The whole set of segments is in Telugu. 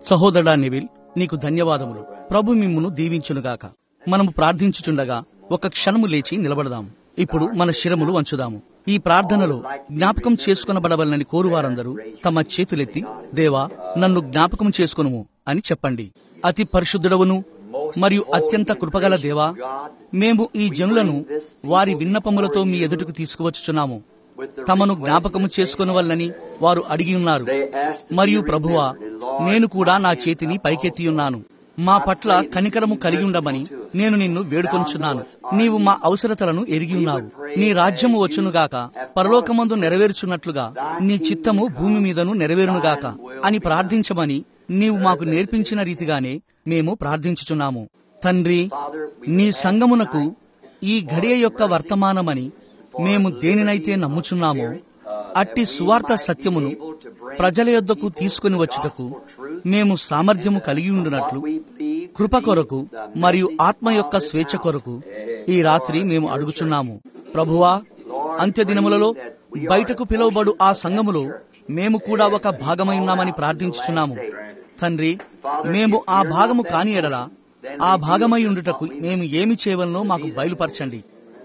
సహోదరుడా నెవిల్, నీకు ధన్యవాదములు. ప్రభు మిమ్మును దీవించునుగాక. మనము ప్రార్థించుచుండగా ఒక క్షణము లేచి నిలబడదాము. ఇప్పుడు మన శిరములు వంచుదాము. ఈ ప్రార్థనలో జ్ఞాపకం చేసుకొనబడవలనని కోరువారందరూ తమ చేతులెత్తి, దేవా నన్ను జ్ఞాపకం చేసుకొనుము అని చెప్పండి. అతి పరిశుద్ధుడవును మరియు అత్యంత కృపగల దేవా, మేము ఈ జనులను వారి విన్నపములతో మీ ఎదుటకు తీసుకువచ్చుచున్నాము. తమను జ్ఞాపకము చేసుకొనవలనని వారు అడిగి ఉన్నారు. మరియు ప్రభువా, నేను కూడా నా చేతిని పైకెత్తియున్నాను. మా పట్ల కనికరము కలిగి ఉండమని నేను నిన్ను వేడుకొనుచున్నాను. నీవు మా అవసరతలను ఎరిగి ఉన్నావు. నీ రాజ్యము వచ్చునుగాక, పరలోకమందు నెరవేర్చున్నట్లుగా నీ చిత్తము భూమి మీదను నెరవేరునుగాక అని ప్రార్థించమని నీవు మాకు నేర్పించిన రీతిగానే మేము ప్రార్థించుచున్నాము. తండ్రి, నీ సంగమునకు ఈ ఘడియ యొక్క వర్తమానమని మేము దేనినైతే నమ్ముచున్నామో అట్టి సువార్త సత్యమును ప్రజల యొద్దకు తీసుకుని వచ్చుటకు మేము సామర్థ్యము కలిగి ఉండునట్లు కృప కొరకు మరియు ఆత్మ యొక్క స్వేచ్ఛ కొరకు ఈ రాత్రి మేము అడుగుచున్నాము. ప్రభువా, అంత్య దినములలో బయటకు పిలువబడు ఆ సంఘములో మేము కూడా ఒక భాగమై ఉన్నామని ప్రార్థించుచున్నాము. తండ్రి, మేము ఆ భాగము కాని ఎడల ఆ భాగమై ఉండుటకు మేము ఏమి చేయవలనో మాకు బయలుపరచండి.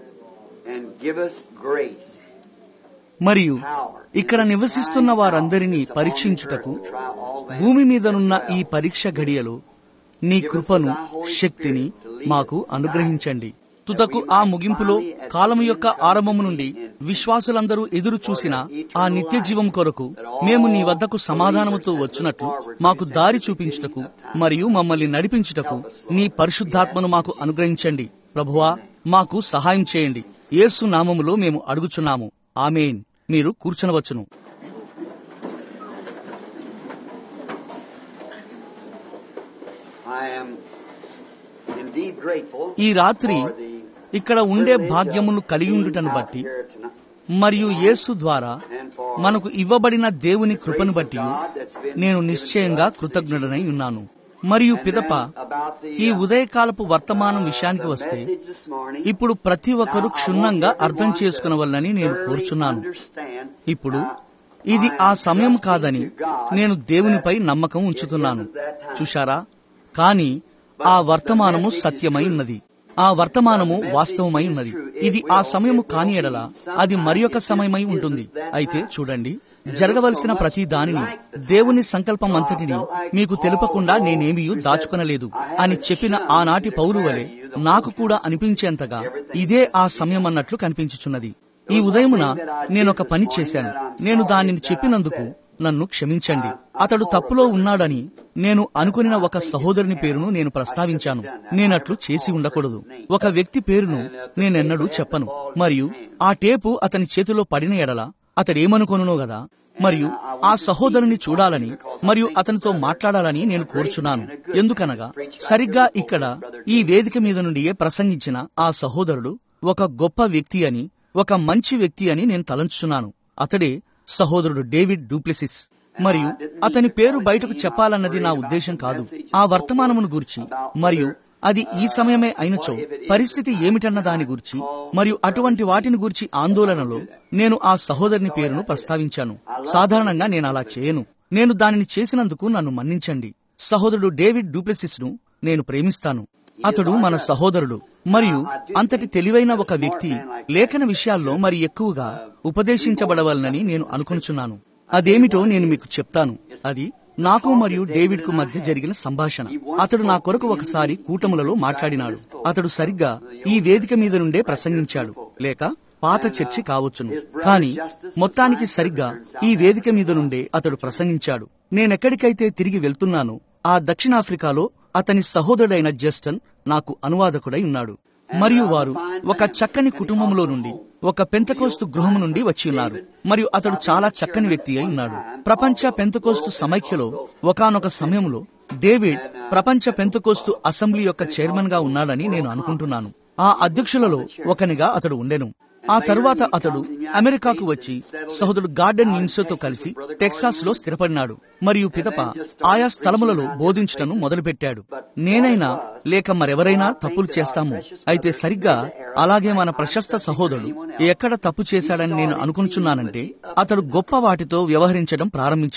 మరియు ఇక్కడ నివసిస్తున్న వారందరినీ పరీక్షించుటకు భూమి మీదనున్న ఈ పరీక్ష ఘడియలో నీ కృపను, శక్తిని మాకు అనుగ్రహించండి. తుదకు ఆ ముగింపులో కాలము యొక్క ఆరంభము నుండి విశ్వాసులందరూ ఎదురు చూసిన ఆ నిత్య జీవం కొరకు మేము నీ వద్దకు సమాధానముతో వచ్చునట్లు మాకు దారి చూపించుటకు మరియు మమ్మల్ని నడిపించుటకు నీ పరిశుద్ధాత్మను మాకు అనుగ్రహించండి. ప్రభువా, మాకు సహాయం చేయండి. యేసు నామములో మేము అడుగుచున్నాము. ఆమేన్. మీరు కూర్చొనవచ్చును. ఈ రాత్రి ఇక్కడ ఉండే భాగ్యమును కలిగి ఉండుటను బట్టి మరియు యేసు ద్వారా మనకు ఇవ్వబడిన దేవుని కృపను బట్టి నేను నిశ్చయంగా కృతజ్ఞుడనై ఉన్నాను. మరియు పిదప ఈ ఉదయకాలపు వర్తమానం విషయానికి వస్తే ఇప్పుడు ప్రతి ఒక్కరూ క్షుణ్ణంగా అర్థం చేసుకునవలనని నేను కోరుచున్నాను. ఇప్పుడు ఇది ఆ సమయం కాదని నేను దేవునిపై నమ్మకం ఉంచుతున్నాను. చూశారా? కానీ ఆ వర్తమానము సత్యమై ఉన్నది. ఆ వర్తమానము వాస్తవమై ఉన్నది. ఇది ఆ సమయము కాని ఎడల అది మరి ఒక సమయమై ఉంటుంది. అయితే చూడండి, జరగవలసిన ప్రతి దానిని, దేవుని సంకల్పం అంతటిని మీకు తెలుపకుండా నేనేమీ దాచుకొనలేదు అని చెప్పిన ఆనాటి పౌలు వలె నాకు కూడా అనిపించేంతగా ఇదే ఆ సమయం అన్నట్లు కనిపించుచున్నది. ఈ ఉదయమున నేనొక పని చేశాను. నేను దానిని చెప్పినందుకు నన్ను క్షమించండి. అతడు తప్పులో ఉన్నాడని నేను అనుకున్న ఒక సహోదరుని పేరును నేను ప్రస్తావించాను. నేనట్లు చేసి ఉండకూడదు. ఒక వ్యక్తి పేరును నేనెన్నడూ చెప్పను. మరియు ఆ టేపు అతని చేతిలో పడిన ఎడల అతడేమనుకొనునో గదా. మరియు ఆ సహోదరుని చూడాలని మరియు అతనితో మాట్లాడాలని నేను కోరుచున్నాను. ఎందుకనగా సరిగ్గా ఇక్కడ ఈ వేదిక మీద నుండియే ప్రసంగించిన ఆ సహోదరుడు ఒక గొప్ప వ్యక్తి అని, ఒక మంచి వ్యక్తి అని నేను తలంచుచున్నాను. అతడే సహోదరుడు డేవిడ్ డూప్లెసిస్. మరియు అతని పేరు బయటకు చెప్పాలన్నది నా ఉద్దేశం కాదు. ఆ వర్తమానమును గూర్చి మరియు అది ఈ సమయమే అయినచో పరిస్థితి ఏమిటన్న దాని గురించి మరియు అటువంటి వాటిని గూర్చి ఆందోళనలో నేను ఆ సహోదరుని పేరును ప్రస్తావించాను. సాధారణంగా నేను అలా చేయను. నేను దానిని చేసినందుకు నన్ను మన్నించండి. సహోదరుడు డేవిడ్ డూప్లెసిస్ ను నేను ప్రేమిస్తాను. అతడు మన సహోదరుడు మరియు అంతటి తెలివైన ఒక వ్యక్తి లేఖన విషయాల్లో మరి ఎక్కువగా ఉపదేశించబడవలనని నేను అనుకొనుచున్నాను. అదేమిటో నేను మీకు చెప్తాను. అది నాకు మరియు డేవిడ్ కు మధ్య జరిగిన సంభాషణ. అతడు నా కొరకు ఒకసారి కూటములలో మాట్లాడినాడు. అతడు సరిగ్గా ఈ వేదిక మీద నుండే ప్రసంగించాడు, లేక పాత చర్చి కావచ్చును. కానీ మొత్తానికి సరిగ్గా ఈ వేదిక మీద నుండే అతడు ప్రసంగించాడు. నేనెక్కడికైతే తిరిగి వెళ్తున్నానో ఆ దక్షిణాఫ్రికాలో అతని సహోదరుడైన జస్టన్ నాకు అనువాదకుడై ఉన్నాడు. మరియు వారు ఒక చక్కని కుటుంబంలో నుండి, ఒక పెంతకోస్తు గృహం నుండి వచ్చి ఉన్నారు. మరియు అతడు చాలా చక్కని వ్యక్తి అయి ఉన్నాడు. ప్రపంచ పెంతకోస్తు సమైక్యలో ఒకానొక సమయంలో డేవిడ్ ప్రపంచ పెంతకోస్తు అసెంబ్లీ యొక్క చైర్మన్ గా ఉన్నాడని నేను అనుకుంటున్నాను. ఆ అధ్యక్షులలో ఒకనిగా అతడు ఉండెను. ఆ తరువాత అతడు అమెరికాకు వచ్చి సహోదరుడు గార్డెన్ నిన్సోతో కలిసి టెక్సాస్ లో స్థిరపడినాడు. మరియు పిదప ఆయా స్థలములలో బోధించటను మొదలుపెట్టాడు. నేనైనా లేక మరెవరైనా తప్పులు చేస్తాము. అయితే సరిగ్గా అలాగే మన ప్రశస్త సహోదరుడు ఎక్కడ తప్పు చేశాడని నేను అనుకుంటున్నానంటే అతడు గొప్ప వాటితో వ్యవహరించడం ప్రారంభించాడు.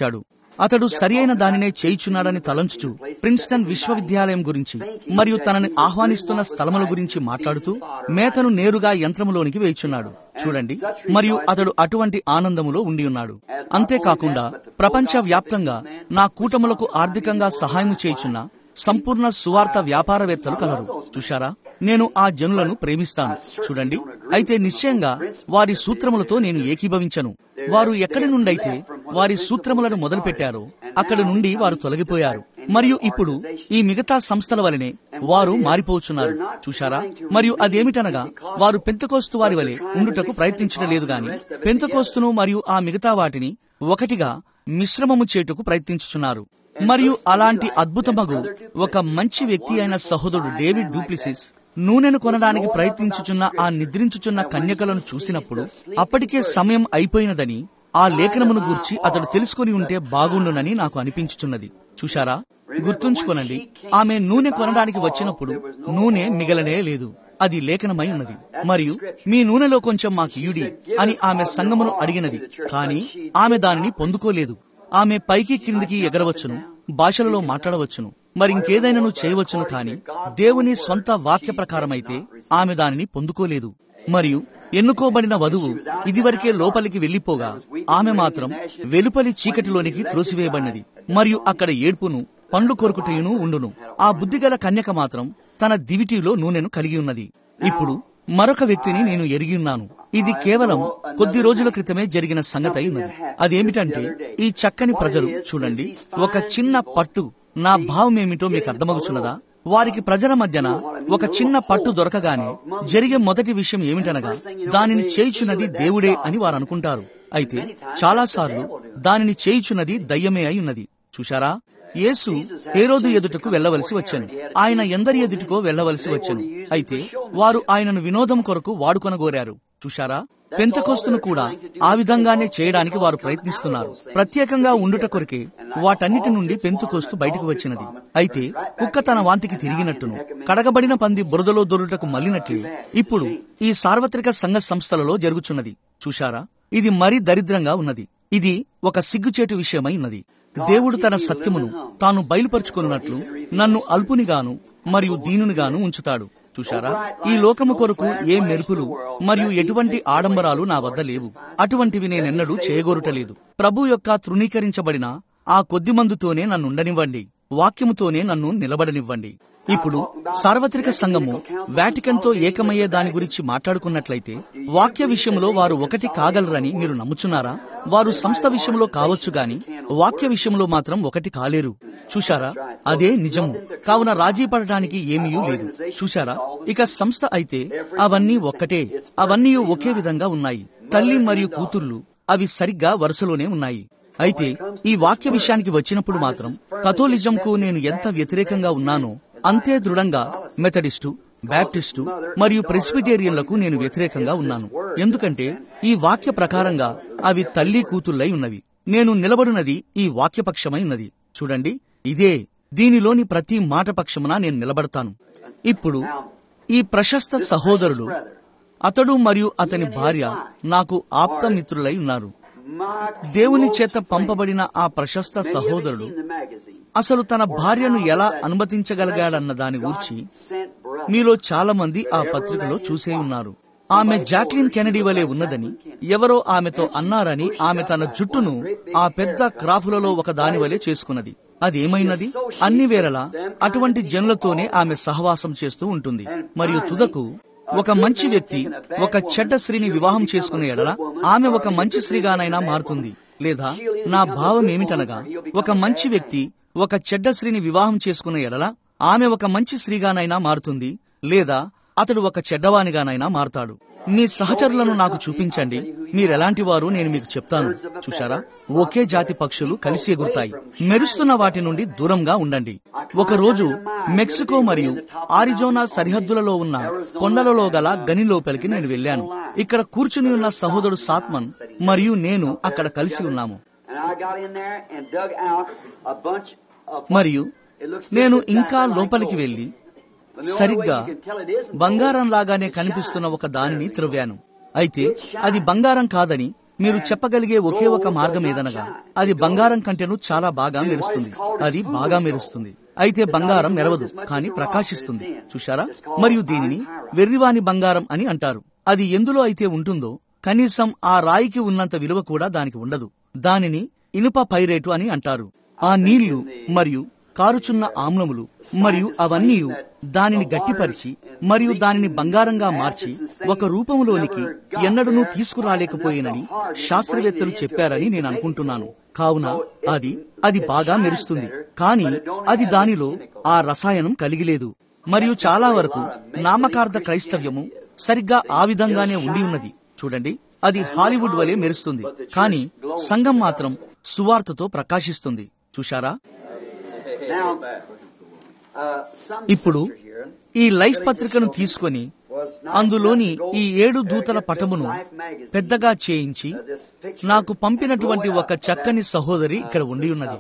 అతడు సరియైన దానినే చేయుచున్నాడని తలంచుచు ప్రిన్స్టన్ విశ్వవిద్యాలయం గురించి మరియు తనని ఆహ్వానిస్తున్న స్థలముల గురించి మాట్లాడుతూ మేతను నేరుగా యంత్రములోనికి వేయుచున్నాడు. చూడండి, మరియు అతడు అటువంటి ఆనందములో ఉండి ఉన్నాడు. అంతేకాకుండా ప్రపంచ వ్యాప్తంగా నా కూటములకు ఆర్థికంగా సహాయం చేయుచున్న సంపూర్ణ సువార్త వ్యాపారవేత్తలు కలరు. చూశారా, నేను ఆ జనులను ప్రేమిస్తాను. చూడండి, అయితే నిశ్చయంగా వారి సూత్రములతో నేను ఏకీభవించను. వారు ఎక్కడి నుండైతే వారి సూత్రములను మొదలుపెట్టారో అక్కడి నుండి వారు తొలగిపోయారు. మరియు ఇప్పుడు ఈ మిగతా సంస్థల వలనే వారు మారిపోతున్నారు. చూశారా, మరియు అదేమిటనగా వారు పెంతెకోస్తు వారి వలె ఉండుటకు ప్రయత్నించడం లేదు గాని పెంతెకోస్తును మరియు ఆ మిగతా వాటిని ఒకటిగా మిశ్రమము చేయుటకు ప్రయత్నించుచున్నారు. మరియు అలాంటి అద్భుతమగు ఒక మంచి వ్యక్తి అయిన సహోదరుడు డేవిడ్ డూప్లిసిస్ నూనెను కొనడానికి ప్రయత్నించుచున్న ఆ నిద్రించుచున్న కన్యకలను చూసినప్పుడు అప్పటికే సమయం అయిపోయినదని ఆ లేఖనమును గూర్చి అతడు తెలుసుకుని ఉంటే బాగుండునని నాకు అనిపించుచున్నది. చూశారా, గుర్తుంచుకోనండి, ఆమె నూనె కొనడానికి వచ్చినప్పుడు నూనె మిగలనే లేదు. అది లేఖనమై ఉన్నది. మరియు మీ నూనెలో కొంచెం మాకు ఇయుడి అని ఆమె సంఘమును అడిగినది. కానీ ఆమె దానిని పొందుకోలేదు. ఆమె పైకి క్రిందికి ఎగరవచ్చును, భాషలలో మాట్లాడవచ్చును, మరింకేదైనాను చేయవచ్చును, కానీ దేవుని స్వంత వాక్య ప్రకారమైతే ఆమె దానిని పొందుకోలేదు. మరియు ఎన్నుకోబడిన వధువు ఇదివరకే లోపలికి వెళ్లిపోగా ఆమె మాత్రం వెలుపలి చీకటిలోనికి త్రోసివేయబడినది. మరియు అక్కడ ఏడ్పును పండ్లు కొరుకుటయును ఉండును. ఆ బుద్ధిగల కన్యక మాత్రం తన దివిటీలో నూనెను కలిగి ఉన్నది. ఇప్పుడు మరొక వ్యక్తిని నేను ఎరిగి ఉన్నాను. ఇది కేవలం కొద్ది రోజుల క్రితమే జరిగిన సంగతి అయి ఉన్నది. అదేమిటంటే ఈ చక్కని ప్రజలు చూడండి, ఒక చిన్న పట్టు, నా భావం ఏమిటో మీకు అర్థమవుతున్నదా? వారికి ప్రజల మధ్యన ఒక చిన్న పట్టు దొరకగానే జరిగే మొదటి విషయం ఏమిటనగా దానిని చేయుచున్నది దేవుడే అని వారు అనుకుంటారు. అయితే చాలాసార్లు దానిని చేయుచున్నది దయ్యమే అయి ఉన్నది. చూశారా, యేసు హేరోదు ఎదుటకు వెళ్లవలసి వచ్చెను. ఆయన ఎందరి ఎదుటికో వెళ్లవలసి వచ్చెను. అయితే వారు ఆయనను వినోదం కొరకు వాడుకొనగోరారు. చూశారా, పెంతెకోస్తును కూడా ఆ విధంగానే చేయడానికి వారు ప్రయత్నిస్తున్నారు. ప్రత్యేకంగా ఉండుట కొరకే వాటన్నిటి నుండి పెంతెకోస్తు బయటకు వచ్చినది. అయితే కుక్క తన వాంతికి తిరిగినట్టును, కడగబడిన పంది బురదలో దొరుటకు మళ్లినట్లే ఇప్పుడు ఈ సార్వత్రిక సంఘ సంస్థలలో జరుగుచున్నది. చూశారా, ఇది మరీ దరిద్రంగా ఉన్నది. ఇది ఒక సిగ్గుచేటు విషయమై ఉన్నది. దేవుడు తన సత్యమును తాను బయలుపరుచుకున్నట్లు నన్ను అల్పునిగాను మరియు దీనునిగాను ఉంచుతాడు. చూశారా, ఈ లోకము కొరకు ఏ మెరుపులు మరియు ఎటువంటి ఆడంబరాలు నా వద్ద లేవు. అటువంటివి నేనెన్నడూ చేయగోరుటలేదు. ప్రభు యొక్క తృణీకరించబడిన ఆ కొద్ది మందుతోనే నన్ను ఉండనివ్వండి, వాక్యముతోనే నన్ను నిలబడనివ్వండి. ఇప్పుడు సార్వత్రిక సంఘము వాటికన్ తో ఏకమయ్యే దాని గురించి మాట్లాడుకున్నట్లయితే వాక్య విషయంలో వారు ఒకటి కాగలరని మీరు నమ్ముచున్నారా? వారు సంస్థ విషయంలో కావచ్చు గాని వాక్య విషయంలో మాత్రం ఒకటి కాలేరు. చూశారా, అదే నిజము. కావున రాజీ పడటానికి ఏమీ లేదు. చూశారా, ఇక సంస్థ అయితే అవన్నీ ఒక్కటే, అవన్నీ ఒకే విధంగా ఉన్నాయి. తల్లి మరియు కూతుర్లు అవి సరిగ్గా వరుసలోనే ఉన్నాయి. అయితే ఈ వాక్య విషయానికి వచ్చినప్పుడు మాత్రం కథోలిజంకు నేను ఎంత వ్యతిరేకంగా ఉన్నానో అంతే దృఢంగా మెథడిస్టు, బాప్టిస్టు మరియు ప్రెస్బిటేరియన్లకు నేను వ్యతిరేకంగా ఉన్నాను. ఎందుకంటే ఈ వాక్య ప్రకారంగా అవి తల్లి కూతుళ్ళై ఉన్నవి. నేను నిలబడినది ఈ వాక్యపక్షమై ఉన్నది. చూడండి, ఇదే దీనిలోని ప్రతి మాట పక్షమున నేను నిలబడతాను. ఇప్పుడు ఈ ప్రశస్త సహోదరుడు, అతడు మరియు అతని భార్య నాకు ఆప్తమిత్రులై ఉన్నారు. దేవుని చేత పంపబడిన ఆ ప్రశస్త సహోదరుడు అసలు తన భార్యను ఎలా అనుమతించగలిగాడన్న దాని గురించి మీలో చాలా మంది ఆ పత్రికలో చూసే ఉన్నారు. ఆమె జాక్లిన్ కెనడీ వలె ఉన్నదని ఎవరో ఆమెతో అన్నారని ఆమె తన జుట్టును ఆ పెద్ద క్రాఫులలో ఒక దాని వలె చేసుకున్నది. అదేమైనది? అన్ని వేళలా అటువంటి జనులతోనే ఆమె సహవాసం చేస్తూ ఉంటుంది. మరియు తుదకు ఒక మంచి వ్యక్తి ఒక చెడ్డ స్త్రీని వివాహం చేసుకునే ఎడల ఆమె ఒక మంచి స్త్రీగానైనా మారుతుంది. లేదా నా భావం ఏమిటనగా ఒక మంచి వ్యక్తి ఒక చెడ్డ స్త్రీని వివాహం చేసుకునే ఎడల ఆమె ఒక మంచి స్త్రీగానైనా మారుతుంది, లేదా అతడు ఒక చెడ్డవానిగానైనా మారతాడు. మీ సహచరులను నాకు చూపించండి, మీరెలాంటి వారు నేను మీకు చెప్తాను. చూశారా, ఒకే జాతి పక్షులు కలిసి ఎగురుతాయి. మెరుస్తున్న వాటి నుండి దూరంగా ఉండండి. ఒకరోజు మెక్సికో మరియు ఆరిజోనా సరిహద్దులలో ఉన్న కొండలలో గల గని లోపలికి నేను వెళ్ళాను. ఇక్కడ కూర్చుని ఉన్న సహోదరుడు సాత్మన్ మరియు నేను అక్కడ కలిసి ఉన్నాము. మరియు నేను ఇంకా లోపలికి వెళ్లి సరిగ్గా బంగారం లాగానే కనిపిస్తున్న ఒక దానిని త్రవ్వాను. అయితే అది బంగారం కాదని మీరు చెప్పగలిగే ఒకే ఒక మార్గం ఏదనగా అది బంగారం కంటేను చాలా బాగా మెరుస్తుంది. అది బాగా మెరుస్తుంది. అయితే బంగారం మెరవదు, కానీ ప్రకాశిస్తుంది. చూశారా? మరియు దీనిని వెర్రివాని బంగారం అని అంటారు. అది ఎందులో అయితే ఉంటుందో కనీసం ఆ రాయికి ఉన్నంత విలువ కూడా దానికి ఉండదు. దానిని ఇనుప పైరేటు అని అంటారు. ఆ నీళ్లు మరియు కారుచున్న ఆమ్లములు మరియు అవన్నీ దానిని గట్టిపరిచి మరియు దానిని బంగారంగా మార్చి ఒక రూపంలోనికి ఎన్నడూ తీసుకురాలేకపోయినని శాస్త్రవేత్తలు చెప్పారని నేను అనుకుంటున్నాను. కావున అది బాగా మెరుస్తుంది, కానీ అది దానిలో ఆ రసాయనం కలిగి లేదు. మరియు చాలా వరకు నామకార్థ క్రైస్తవ్యము సరిగ్గా ఆ విధంగానే ఉండి ఉన్నది. చూడండి, అది హాలీవుడ్ వలె మెరుస్తుంది, కానీ సంఘం మాత్రం సువార్తతో ప్రకాశిస్తుంది. చూశారా? ఇప్పుడు ఈ లైఫ్ పత్రికను తీసుకొని అందులోని ఈ 7 దూతల పటమును పెద్దగా చేయించి నాకు పంపినటువంటి ఒక చక్కని సహోదరి ఇక్కడ ఉండి ఉన్నది.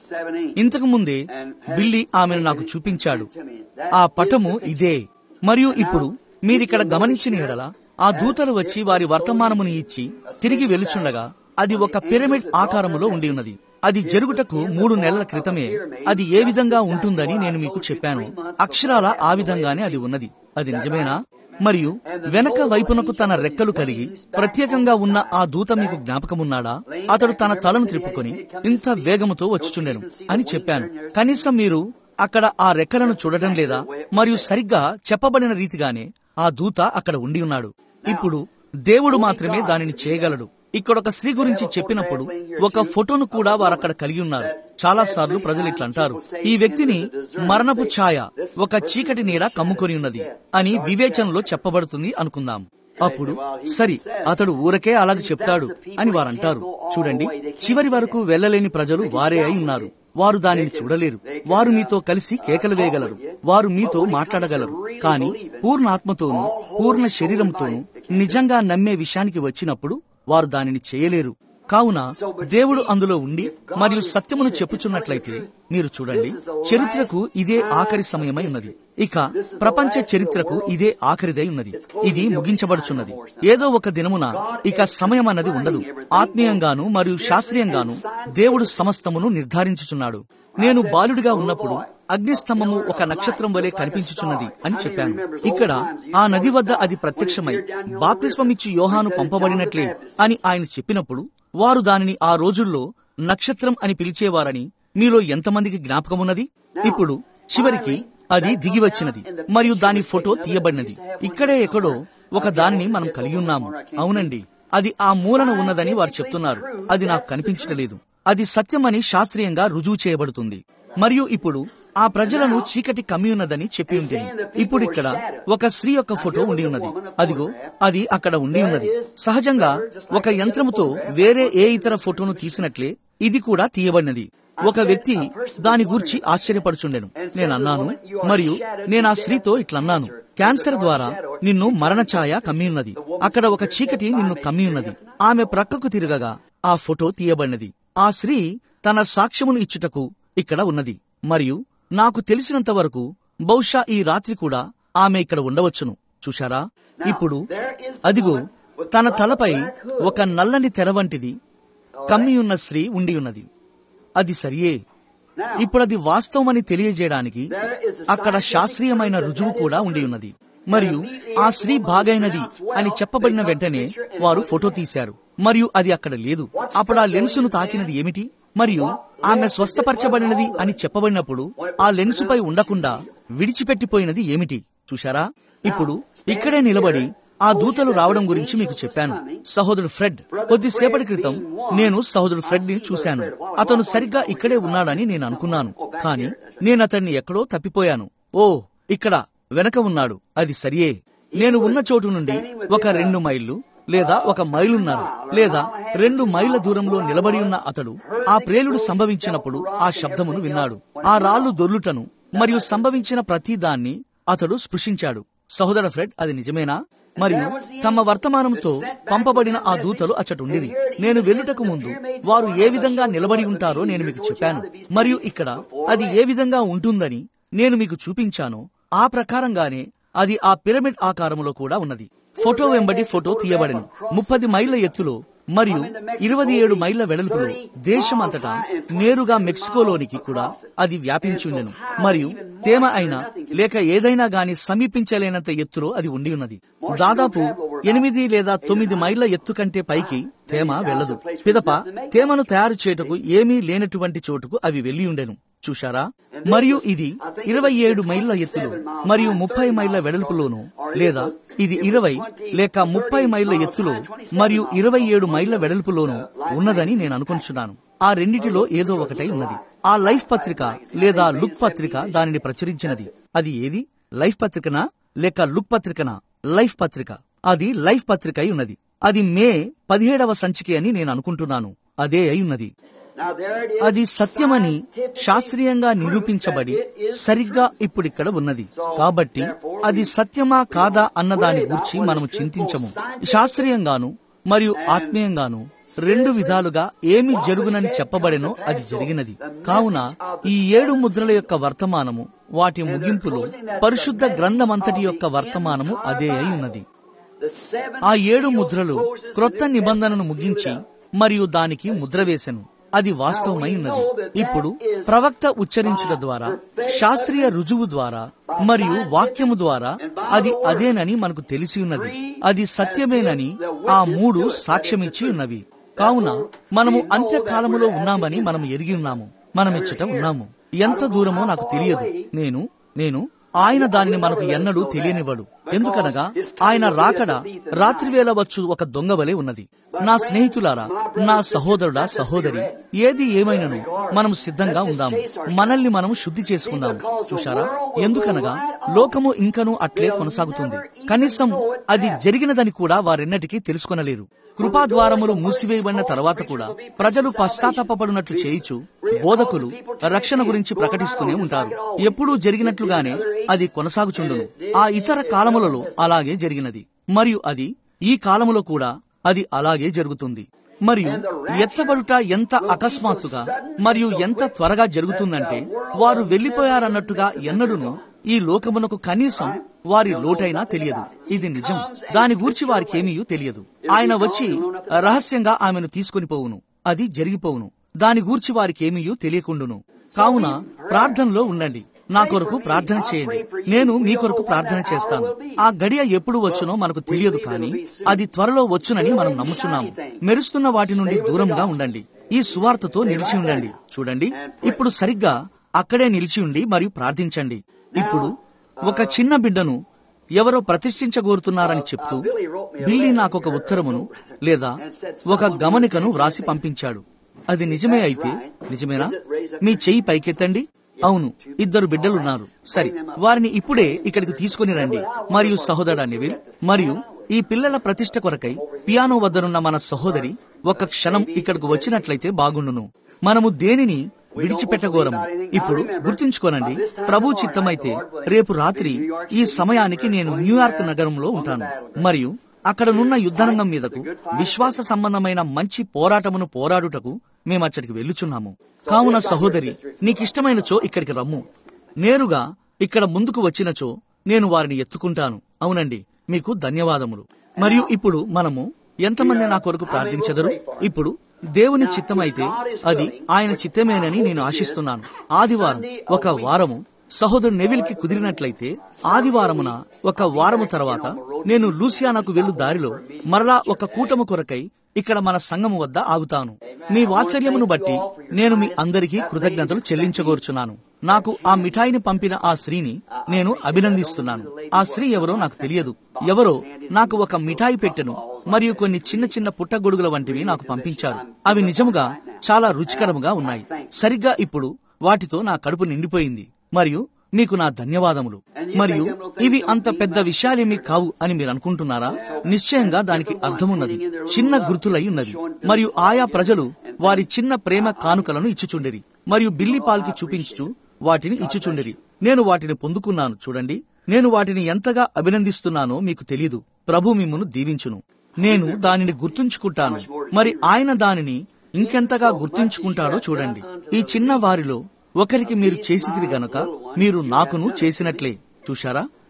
ఇంతకు ముందే బిల్లీ ఆమెను నాకు చూపించాడు. ఆ పటము ఇదే. మరియు ఇప్పుడు మీరిక్కడ గమనించిన ఎడల ఆ దూతలు వచ్చి వారి వర్తమానమును ఇచ్చి తిరిగి వెలుచుండగా అది ఒక పిరమిడ్ ఆకారములో ఉండి ఉన్నది. అది జరుగుటకు 3 నెలల క్రితమే అది ఏ విధంగా ఉంటుందని నేను మీకు చెప్పాను. అక్షరాల ఆ విధంగానే అది ఉన్నది. అది నిజమేనా? మరియు వెనక వైపునకు తన రెక్కలు కలిగి ప్రత్యేకంగా ఉన్న ఆ దూత మీకు జ్ఞాపకమున్నాడా? అతడు తన తలను త్రిప్పుకొని ఇంత వేగముతో వచ్చుచుండెను అని చెప్పాను. కనీసం మీరు అక్కడ ఆ రెక్కలను చూడటం లేదా? మరియు సరిగ్గా చెప్పబడిన రీతిగానే ఆ దూత అక్కడ ఉండి ఉన్నాడు. ఇప్పుడు దేవుడు మాత్రమే దానిని చేయగలడు. ఇక్కడ ఒక స్త్రీ గురించి చెప్పినప్పుడు ఒక ఫోటోను కూడా వారు అక్కడ కలిగి ఉన్నారు. చాలా సార్లు ప్రజలు ఇట్లంటారు, ఈ వ్యక్తిని మరణపు ఛాయ, ఒక చీకటి నీడ కమ్ముకొని ఉన్నది అని వివేచనలో చెప్పబడుతుంది అనుకుందాం. అప్పుడు సరి, అతడు ఊరకే అలాగ చెప్తాడు అని వారంటారు. చూడండి, చివరి వరకు వెళ్లలేని ప్రజలు వారే అయి ఉన్నారు. వారు దానిని చూడలేరు. వారు మీతో కలిసి కేకలు వేయగలరు, వారు మీతో మాట్లాడగలరు, కానీ పూర్ణ ఆత్మతోనూ పూర్ణ శరీరంతోనూ నిజంగా నమ్మే విషయానికి వచ్చినప్పుడు వారు దానిని చేయలేరు. కావున దేవుడు అందులో ఉండి మరియు సత్యమును చెప్పుచున్నట్లయితే మీరు చూడండి, చరిత్రకు ఇదే ఆఖరి సమయమై ఉన్నది. ఇక ప్రపంచ చరిత్రకు ఇదే ఆఖరిదై ఉన్నది. ఇది ముగించబడుచున్నది. ఏదో ఒక దినమున ఇక సమయం అన్నది ఉండదు. ఆత్మీయంగాను మరియు శాస్త్రీయంగాను దేవుడు సమస్తమును నిర్ధారించుచున్నాడు. నేను బాలుడిగా ఉన్నప్పుడు అగ్నిస్తంభము ఒక నక్షత్రం వలె కనిపించుచున్నది అని చెప్పాను. ఇక్కడ ఆ నది వద్ద అది ప్రత్యక్షమై బాప్తిస్మమిచ్చి యోహాను పంపబడినట్లే అని ఆయన చెప్పినప్పుడు వారు దానిని ఆ రోజుల్లో నక్షత్రం అని పిలిచేవారని మీలో ఎంతమందికి జ్ఞాపకమున్నది? ఇప్పుడు చివరికి అది దిగి వచ్చినది మరియు దాని ఫోటో తీయబడినది. ఇక్కడే ఎక్కడో ఒక దానిని మనం కలిగి ఉన్నాము. అవునండి, అది ఆ మూలన ఉన్నదని వారు చెప్తున్నారు. అది నాకు కనిపించలేదు. అది సత్యమని శాస్త్రీయంగా రుజువు చేయబడుతుంది. మరియు ఇప్పుడు ఆ ప్రజలను చీకటి కమ్మి ఉన్నదని చెప్పి ఉంటుంది. ఇప్పుడు ఇక్కడ ఒక స్త్రీ యొక్క ఫోటో ఉండి ఉన్నది. అదిగో అది అక్కడ ఉండి ఉన్నది. సహజంగా ఒక యంత్రముతో వేరే ఏ ఇతర ఫోటోను తీసినట్లే ఇది కూడా తీయబడినది. ఒక వ్యక్తి దాని గూర్చి ఆశ్చర్యపడుచుండెను. నేనన్నాను, మరియు నేను ఆ స్త్రీతో ఇట్లన్నాను, క్యాన్సర్ ద్వారా నిన్ను మరణ ఛాయ కమ్మి ఉన్నది. అక్కడ ఒక చీకటి నిన్ను కమ్మి ఉన్నది. ఆమె ప్రక్కకు తిరగగా ఆ ఫోటో తీయబడినది. ఆ స్త్రీ తన సాక్ష్యమును ఇచ్చుటకు ఇక్కడ ఉన్నది. మరియు నాకు తెలిసినంత వరకు బహుశా ఈ రాత్రి కూడా ఆమె ఇక్కడ ఉండవచ్చును. చూశారా? ఇప్పుడు అదిగో తన తలపై ఒక నల్లని తెర వంటిది కమ్మి ఉన్న స్త్రీ ఉండి ఉన్నది. అది సరియే. ఇప్పుడది వాస్తవమని తెలియజేయడానికి అక్కడ శాస్త్రీయమైన రుజువు కూడా ఉండి ఉన్నది. మరియు ఆ స్త్రీ బాగైనది అని చెప్పబడిన వెంటనే వారు ఫోటో తీశారు, మరియు అది అక్కడ లేదు. అప్పుడు ఆ లెన్సును తాకినది ఏమిటి? మరియు ఆమె స్వస్థపరచబడినది అని చెప్పబడినప్పుడు ఆ లెన్సుపై ఉండకుండా విడిచిపెట్టిపోయినది ఏమిటి? చూశారా? ఇప్పుడు ఇక్కడే నిలబడి ఆ దూతలు రావడం గురించి మీకు చెప్పాను. సహోదరుడు ఫ్రెడ్, కొద్దిసేపటి క్రితం నేను సహోదరుడు ఫ్రెడ్ ని చూశాను. అతను సరిగ్గా ఇక్కడే ఉన్నాడని నేను అనుకున్నాను, కానీ నేను అతన్ని ఎక్కడో తప్పిపోయాను. ఓ, ఇక్కడ వెనక ఉన్నాడు. అది సరియే. నేను ఉన్న చోటు నుండి ఒక 2 మైళ్ళు లేదా 1 మైలున్నర లేదా 2 మైళ్ళ దూరంలో నిలబడి ఉన్న అతడు ఆ ప్రేలుడు సంభవించినప్పుడు ఆ శబ్దమును విన్నాడు. ఆ రాళ్లు దొర్లుటను మరియు సంభవించిన ప్రతి దాన్ని అతడు స్పృశించాడు. సహోదర ఫ్రెడ్, అది నిజమేనా? మరియు తమ వర్తమానంతో పంపబడిన ఆ దూతలు అచ్చటుండిరి. నేను వెళ్ళుటకు ముందు వారు ఏ విధంగా నిలబడి ఉంటారో నేను మీకు చెప్పాను, మరియు ఇక్కడ అది ఏ విధంగా ఉంటుందని నేను మీకు చూపించాను. ఆ ప్రకారంగానే అది ఆ పిరమిడ్ ఆకారములో కూడా ఉన్నది. ఫోటో వెంబడి ఫోటో తీయబడెను. 30 మైళ్ళ ఎత్తులో మరియు 27 మైళ్ళ వెడల్పులో దేశమంతటా నేరుగా మెక్సికోలోనికి కూడా అది వ్యాపించి ఉండెను. మరియు తేమ అయినా లేక ఏదైనా గాని సమీపించలేనంత ఎత్తులో అది ఉండి ఉన్నది. దాదాపు 8 లేదా 9 మైళ్ళ ఎత్తు కంటే పైకి తేమ వెళ్లదు. పిదప తేమను తయారు చేయుటకు ఏమీ లేనటువంటి చోటుకు అవి వెళ్లి ఉండెను. చూశారా? మరియు ఇది 27 మైళ్ళ ఎత్తులో మరియు 30 మైళ్ళ వెడల్పులోను, లేదా ఇది 20 లేక 30 మైళ్ళ ఎత్తులో మరియు 27 మైళ్ళ వెడల్పులోను ఉన్నదని నేను అనుకుంటున్నాను. ఆ రెండిటిలో ఏదో ఒకటై ఉన్నది. ఆ లైఫ్ పత్రిక లేదా లుక్ పత్రిక దానిని ప్రచురించినది. అది ఏది? లైఫ్ పత్రికనా లేక లుక్ పత్రికనా? లైఫ్ పత్రిక. అది లైఫ్ పత్రిక అయి ఉన్నది. అది మే 17వ సంచిక అని నేను అనుకుంటున్నాను. అదే అయి ఉన్నది. అది సత్యమని శాస్త్రీయంగా నిరూపించబడి సరిగ్గా ఇప్పుడిక్కడ ఉన్నది. కాబట్టి అది సత్యమా కాదా అన్నదాని గురించి మనము చింతించము. శాస్త్రీయంగాను మరియు ఆత్మీయంగాను రెండు విధాలుగా ఏమి జరుగునని చెప్పబడెనో అది జరిగినది. కావున ఈ 7 ముద్రల యొక్క వర్తమానము, వాటి ముగింపులో పరిశుద్ధ గ్రంథమంతటి యొక్క వర్తమానము అదే అయి ఉన్నది. ఆ 7 ముద్రలు క్రొత్త నిబంధనను ముగించి మరియు దానికి ముద్ర వేసెను. అది వాస్తవమై ఉన్నది. ఇప్పుడు ప్రవక్త ఉచ్చరించుట ద్వారా, శాస్త్రీయ రుజువు ద్వారా మరియు వాక్యము ద్వారా అది అదేనని మనకు తెలిసి ఉన్నది. అది సత్యమేనని ఆ 3 సాక్ష్యమిచ్చి ఉన్నవి. కావున మనము అంత్యకాలములో ఉన్నామని మనం ఎరిగి ఉన్నాము. మనమిచ్చట ఉన్నాము. ఎంత దూరమో నాకు తెలియదు. నేను ఆయన దానిని మనకు ఎన్నడూ తెలియనివ్వడు. ఎందుకనగా ఆయన రాకడ రాత్రివేళ వచ్చు ఒక దొంగవలే ఉన్నది. నా స్నేహితులారా, నా సహోదరుడా, సహోదరి, ఏది ఏమైనను మనం సిద్ధంగా ఉందాము. మనల్ని మనం శుద్ధి చేసుకుందాము. చూశారా? ఎందుకనగా లోకము ఇంకనూ అట్లే కొనసాగుతుంది. కనీసం అది జరిగినదని కూడా వారెన్నటికీ తెలుసుకొనలేరు. కృపాద్వారములు మూసివేయబడిన తర్వాత కూడా ప్రజలు పశ్చాత్తాపపడినట్లు చేయిచు బోధకులు రక్షణ గురించి ప్రకటిస్తూనే ఉంటారు. ఎప్పుడూ జరిగినట్లుగానే అది కొనసాగుచుండును. ఆ ఇతర కాలములలో అలాగే జరిగినది, మరియు అది ఈ కాలములో కూడా అది అలాగే జరుగుతుంది. మరియు ఎత్తబడుట ఎంత అకస్మాత్తుగా మరియు ఎంత త్వరగా జరుగుతుందంటే వారు వెళ్లిపోయారన్నట్టుగా ఎన్నడూను ఈ లోకమునకు కనీసం వారి లోటైనా తెలియదు. ఇది నిజం. దాని గూర్చి వారికేమీ తెలియదు. ఆయన వచ్చి రహస్యంగా ఆమెను తీసుకుని పోవును. అది జరిగిపోవును. దాని గూర్చి వారికేమీ తెలియకుండును. కావున ప్రార్థనలో ఉండండి. నా కొరకు ప్రార్థన చేయండి. నేను మీ కొరకు ప్రార్థన చేస్తాను. ఆ గడియ ఎప్పుడు వచ్చునో మనకు తెలియదు, కానీ అది త్వరలో వచ్చునని మనం నమ్ముచున్నాము. మెరుస్తున్న వాటి నుండి దూరంగా ఉండండి. ఈ సువార్తతో నిలిచి ఉండండి. చూడండి, ఇప్పుడు సరిగ్గా అక్కడే నిలిచి ఉండి మరియు ప్రార్థించండి. ఇప్పుడు ఒక చిన్న బిడ్డను ఎవరో ప్రతిష్ఠించగోరుతున్నారని చెప్తూ బిల్లీ నాకొక ఉత్తరమును లేదా ఒక గమనికను వ్రాసి పంపించాడు. అది నిజమే అయితే నిజమేనా? మీ చెయ్యి పైకెత్తండి. అవును, 2 బిడ్డలున్నారు. సరే, వారిని ఇప్పుడే ఇక్కడికి తీసుకుని రండి. మరియు సహోదరుడా నెవిల్, మరియు ఈ పిల్లల ప్రతిష్ఠ కొరకై పియానో వద్దనున్న మన సహోదరి ఒక క్షణం ఇక్కడకు వచ్చినట్లయితే బాగుండును. మనము దేనిని విడిచిపెట్టగోరము. ఇప్పుడు గుర్తుంచుకోనండి, ప్రభు చిత్తమైతే రేపు రాత్రి ఈ సమయానికి నేను న్యూయార్క్ నగరంలో ఉంటాను. మరియు అక్కడనున్న యుద్ధరంగం మీదకు విశ్వాస సంబంధమైన మంచి పోరాటమును పోరాడుటకు మేమచ్చటికి వెళ్ళుచున్నాము. కావున సహోదరి, నీకిష్టమైనచో ఇక్కడికి రమ్ము. నేరుగా ఇక్కడ ముందుకు వచ్చినచో నేను వారిని ఎత్తుకుంటాను. అవునండి, మీకు ధన్యవాదములు. మరియు ఇప్పుడు మనము ఎంతమంది నా కొరకు ప్రార్థించెదరు? ఇప్పుడు దేవుని చిత్తమైతే అది ఆయన చిత్తమేనని నేను ఆశిస్తున్నాను. ఆదివారం ఒక వారము సహోదరు నెవిల్ కి కుదిరినట్లయితే ఆదివారమున ఒక వారము తర్వాత నేను లూసియానాకు వెళ్ళు దారిలో మరలా ఒక కూటము కొరకై ఇక్కడ మన సంఘము వద్ద ఆగుతాను. మీ వాత్సల్యమును బట్టి నేను మీ అందరికీ కృతజ్ఞతలు చెల్లించగోరుచున్నాను. నాకు ఆ మిఠాయిని పంపిన ఆ స్త్రీని నేను అభినందిస్తున్నాను. ఆ స్త్రీ ఎవరో నాకు తెలియదు. ఎవరో నాకు ఒక మిఠాయి పెట్టెను మరియు కొన్ని చిన్న చిన్న పుట్టగొడుగుల వంటివి నాకు పంపించారు. అవి నిజముగా చాలా రుచికరముగా ఉన్నాయి. సరిగ్గా ఇప్పుడు వాటితో నా కడుపు నిండిపోయింది. మరియు మీకు నా ధన్యవాదములు. మరియు ఇవి అంత పెద్ద విషయాలేమీ కావు అని మీరు అనుకుంటున్నారా? నిశ్చయంగా దానికి అర్థమున్నది. చిన్న గుర్తులై ఉన్నది. మరియు ఆయా ప్రజలు వారి చిన్న ప్రేమ కానుకలను ఇచ్చుచుండిరి మరియు బిల్లి పాల్కి చూపించుచు వాటిని ఇచ్చుచుండిరి. నేను వాటిని పొందుకున్నాను. చూడండి, నేను వాటిని ఎంతగా అభినందిస్తున్నానో మీకు తెలియదు. ప్రభు మిమ్మును దీవించును. నేను దానిని గుర్తుంచుకుంటాను. మరి ఆయన దానిని ఇంకెంతగా గుర్తుంచుకుంటాడో చూడండి. ఈ చిన్న వారిలో ఒకరికి మీరు చేసితిరి గనుక మీరు నాకును చేసినట్లే. చూశారా?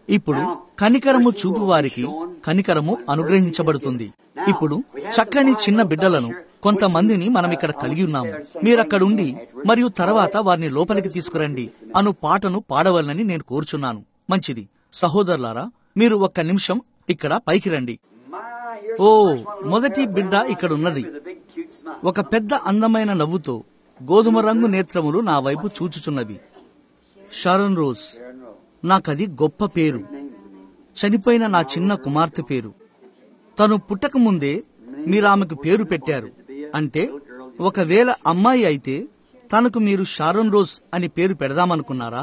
ఇప్పుడు కనికరము చూపు వారికి కనికరము అనుగ్రహించబడుతుంది. ఇప్పుడు చక్కని చిన్న బిడ్డలను కొంతమందిని మనం ఇక్కడ కలిగి ఉన్నాము. మీరక్కడుండి మరియు తర్వాత వారిని లోపలికి తీసుకురండి అను పాటను పాడవాలని నేను కోరుచున్నాను. మంచిది సహోదరులారా, మీరు ఒక్క నిమిషం ఇక్కడ పైకి రండి. ఓ, మొదటి బిడ్డ ఇక్కడ ఉన్నది. ఒక పెద్ద అందమైన నవ్వుతో గోధుమ రంగు నేత్రములు నా వైపు చూచుచున్నవి. Sharon rose. నాకది గొప్ప పేరు. చనిపోయిన నా చిన్న కుమార్తె పేరు. తను పుట్టక ముందే మీరు ఆమెకు పేరు పెట్టారు. అంటే ఒకవేళ అమ్మాయి అయితే తనకు మీరు షారోన్ రోజ్ అని పేరు పెడదామనుకున్నారా?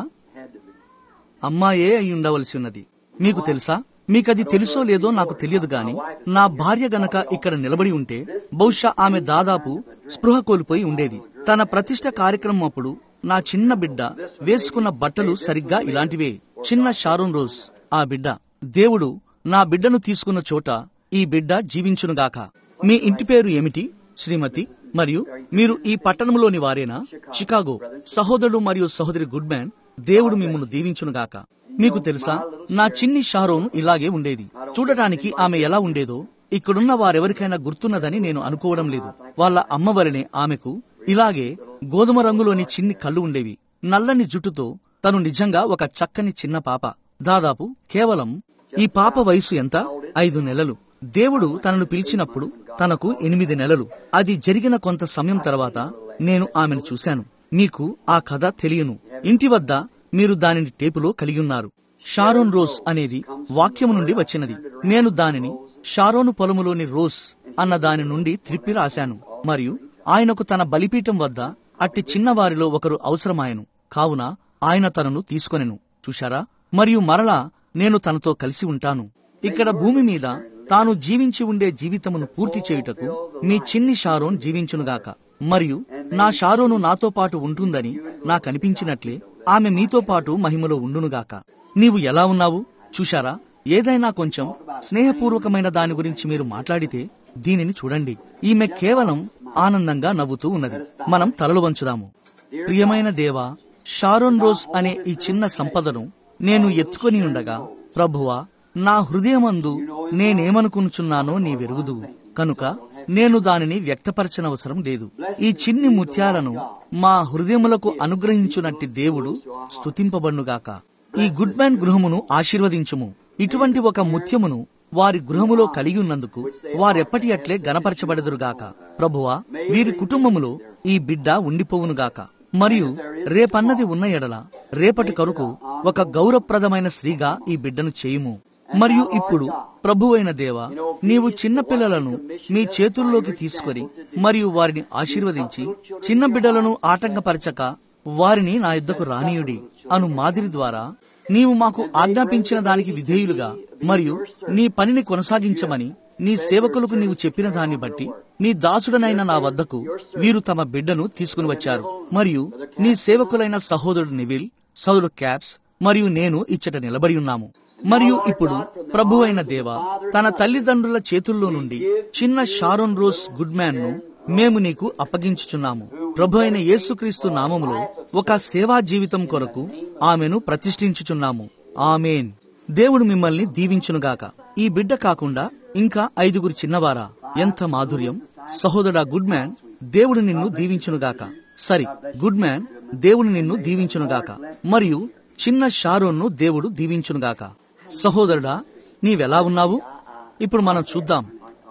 అమ్మాయే అయి ఉండవలసి ఉన్నది. మీకు తెలుసా? మీకది తెలుసో లేదో నాకు తెలియదు గాని నా భార్య గనక ఇక్కడ నిలబడి ఉంటే బహుశా ఆమె దాదాపు స్పృహ కోల్పోయి ఉండేది. తన ప్రతిష్ట కార్యక్రమం అప్పుడు నా చిన్న బిడ్డ వేసుకున్న బట్టలు సరిగ్గా ఇలాంటివే. చిన్న షారోన్ రోజ్ ఆ బిడ్డ. దేవుడు నా బిడ్డను తీసుకున్న చోట ఈ బిడ్డ జీవించునుగాక. మీ ఇంటి పేరు ఏమిటి శ్రీమతి? మరియు మీరు ఈ పట్టణంలోని వారేనా? చికాగో. సహోదరుడు మరియు సహోదరి గుడ్మ్యాన్, దేవుడు మిమ్మల్ని దీవించునుగాక. మీకు తెలుసా, నా చిన్ని షారోన్ ఇలాగే ఉండేది. చూడటానికి ఆమె ఎలా ఉండేదో ఇక్కడున్న వారెవరికైనా గుర్తున్నదని నేను అనుకోవడం లేదు. వాళ్ళ అమ్మ వలనే ఆమెకు ఇలాగే గోధుమ రంగులోని చిన్ని కళ్ళు ఉండేవి. నల్లని జుట్టుతో తను నిజంగా ఒక చక్కని చిన్న పాప. దాదాపు కేవలం ఈ పాప వయసు ఎంత? 5 నెలలు. దేవుడు తనను పిలిచినప్పుడు తనకు 8 నెలలు. అది జరిగిన కొంత సమయం తర్వాత నేను ఆమెను చూశాను. మీకు ఆ కథ తెలియను. ఇంటి వద్ద మీరు దానిని టేపులో కలిగి ఉన్నారు. షారోన్ రోజ్ అనేది వాక్యము నుండి వచ్చినది. నేను దానిని షారోను పొలములోని రోజ్ అన్న దాని నుండి త్రిప్పి రాశాను. మరియు ఆయనకు తన బలిపీఠం వద్ద అట్టి చిన్నవారిలో ఒకరు అవసరమాయను. కావున ఆయన తనను తీసుకొనెను. చూశారా? మరియు మరలా నేను తనతో కలిసి ఉంటాను. ఇక్కడ భూమి మీద తాను జీవించి ఉండే జీవితమును పూర్తి చేయుటకు మీ చిన్ని షారోన్ జీవించునుగాక. మరియు నా షారోను నాతో పాటు ఉంటుందని నాకనిపించినట్లే ఆమె మీతో పాటు మహిమలో ఉండునుగాక. నీవు ఎలా ఉన్నావు? చూశారా? ఏదైనా కొంచెం స్నేహపూర్వకమైన దాని గురించి మీరు మాట్లాడితే దీనిని చూడండి. ఈమె కేవలం ఆనందంగా నవ్వుతూ ఉన్నది. మనం తలలు వంచుదాము. ప్రియమైన దేవా, షారోన్ రోజ్ అనే ఈ చిన్న సంపదను నేను ఎత్తుకొని ఉండగా, ప్రభువా, నా హృదయమందు నేనేమనుకునుచున్నానో నీ వెరుగుదువు కనుక నేను దానిని వ్యక్తపరచనవసరం లేదు. ఈ చిన్ని ముత్యాలను మా హృదయములకు అనుగ్రహించునట్టి దేవుడు స్తుతింపబడునుగాక. ఈ గుడ్మ్యాన్ గృహమును ఆశీర్వదించుము. ఇటువంటి ఒక ముత్యమును వారి గృహములో కలిగి ఉన్నందుకు వారెప్పటి అట్లే గణపరచబడదురుగాక. ప్రభువా, వీరి కుటుంబములో ఈ బిడ్డ ఉండిపోవునుగాక. మరియు రేపన్నది ఉన్న ఎడల రేపటి కొరకు ఒక గౌరవప్రదమైన స్త్రీగా ఈ బిడ్డను చేయుము. మరియు ఇప్పుడు ప్రభువైన దేవా, నీవు చిన్నపిల్లలను మీ చేతుల్లోకి తీసుకొని మరియు వారిని ఆశీర్వదించి చిన్న బిడ్డలను ఆటంకపరచక వారిని నా యుద్ధకు రానీయుడి అను మాదిరి ద్వారా నీవు మాకు ఆజ్ఞాపించిన దానికి విధేయులుగా మరియు నీ పనిని కొనసాగించమని నీ సేవకులకు నీవు చెప్పిన దాన్ని బట్టి నీ దాసుడనైన నా వద్దకు వీరు తమ బిడ్డను తీసుకుని వచ్చారు. మరియు నీ సేవకులైన సహోదరుడు నివిల్, సౌలు క్యాప్స్ మరియు నేను ఇచ్చట నిలబడి ఉన్నాము. మరియు ఇప్పుడు ప్రభువైన దేవా, తన తల్లిదండ్రుల చేతుల్లో నుండి చిన్న షారోన్ రోజ్ గుడ్మ్యాన్ ను మేము నీకు అప్పగించుచున్నాము. ప్రభు అయిన యేసుక్రీస్తు నామములో ఒక సేవా జీవితం కొరకు ఆమెను ప్రతిష్ఠించుచున్నాము. ఆమేన్. దేవుడు మిమ్మల్ని దీవించునుగాక. ఈ బిడ్డ కాకుండా ఇంకా 5 చిన్నవారా? ఎంత మాధుర్యం! సహోదరా గుడ్మ్యాన్, దేవుడు నిన్ను దీవించునుగాక. సరి గుడ్మ్యాన్, దేవుడు నిన్ను దీవించునుగాక. మరియు చిన్న షారోన్ను దేవుడు దీవించునుగాక. సహోదరుడా, నీవెలా ఉన్నావు? ఇప్పుడు మనం చూద్దాం.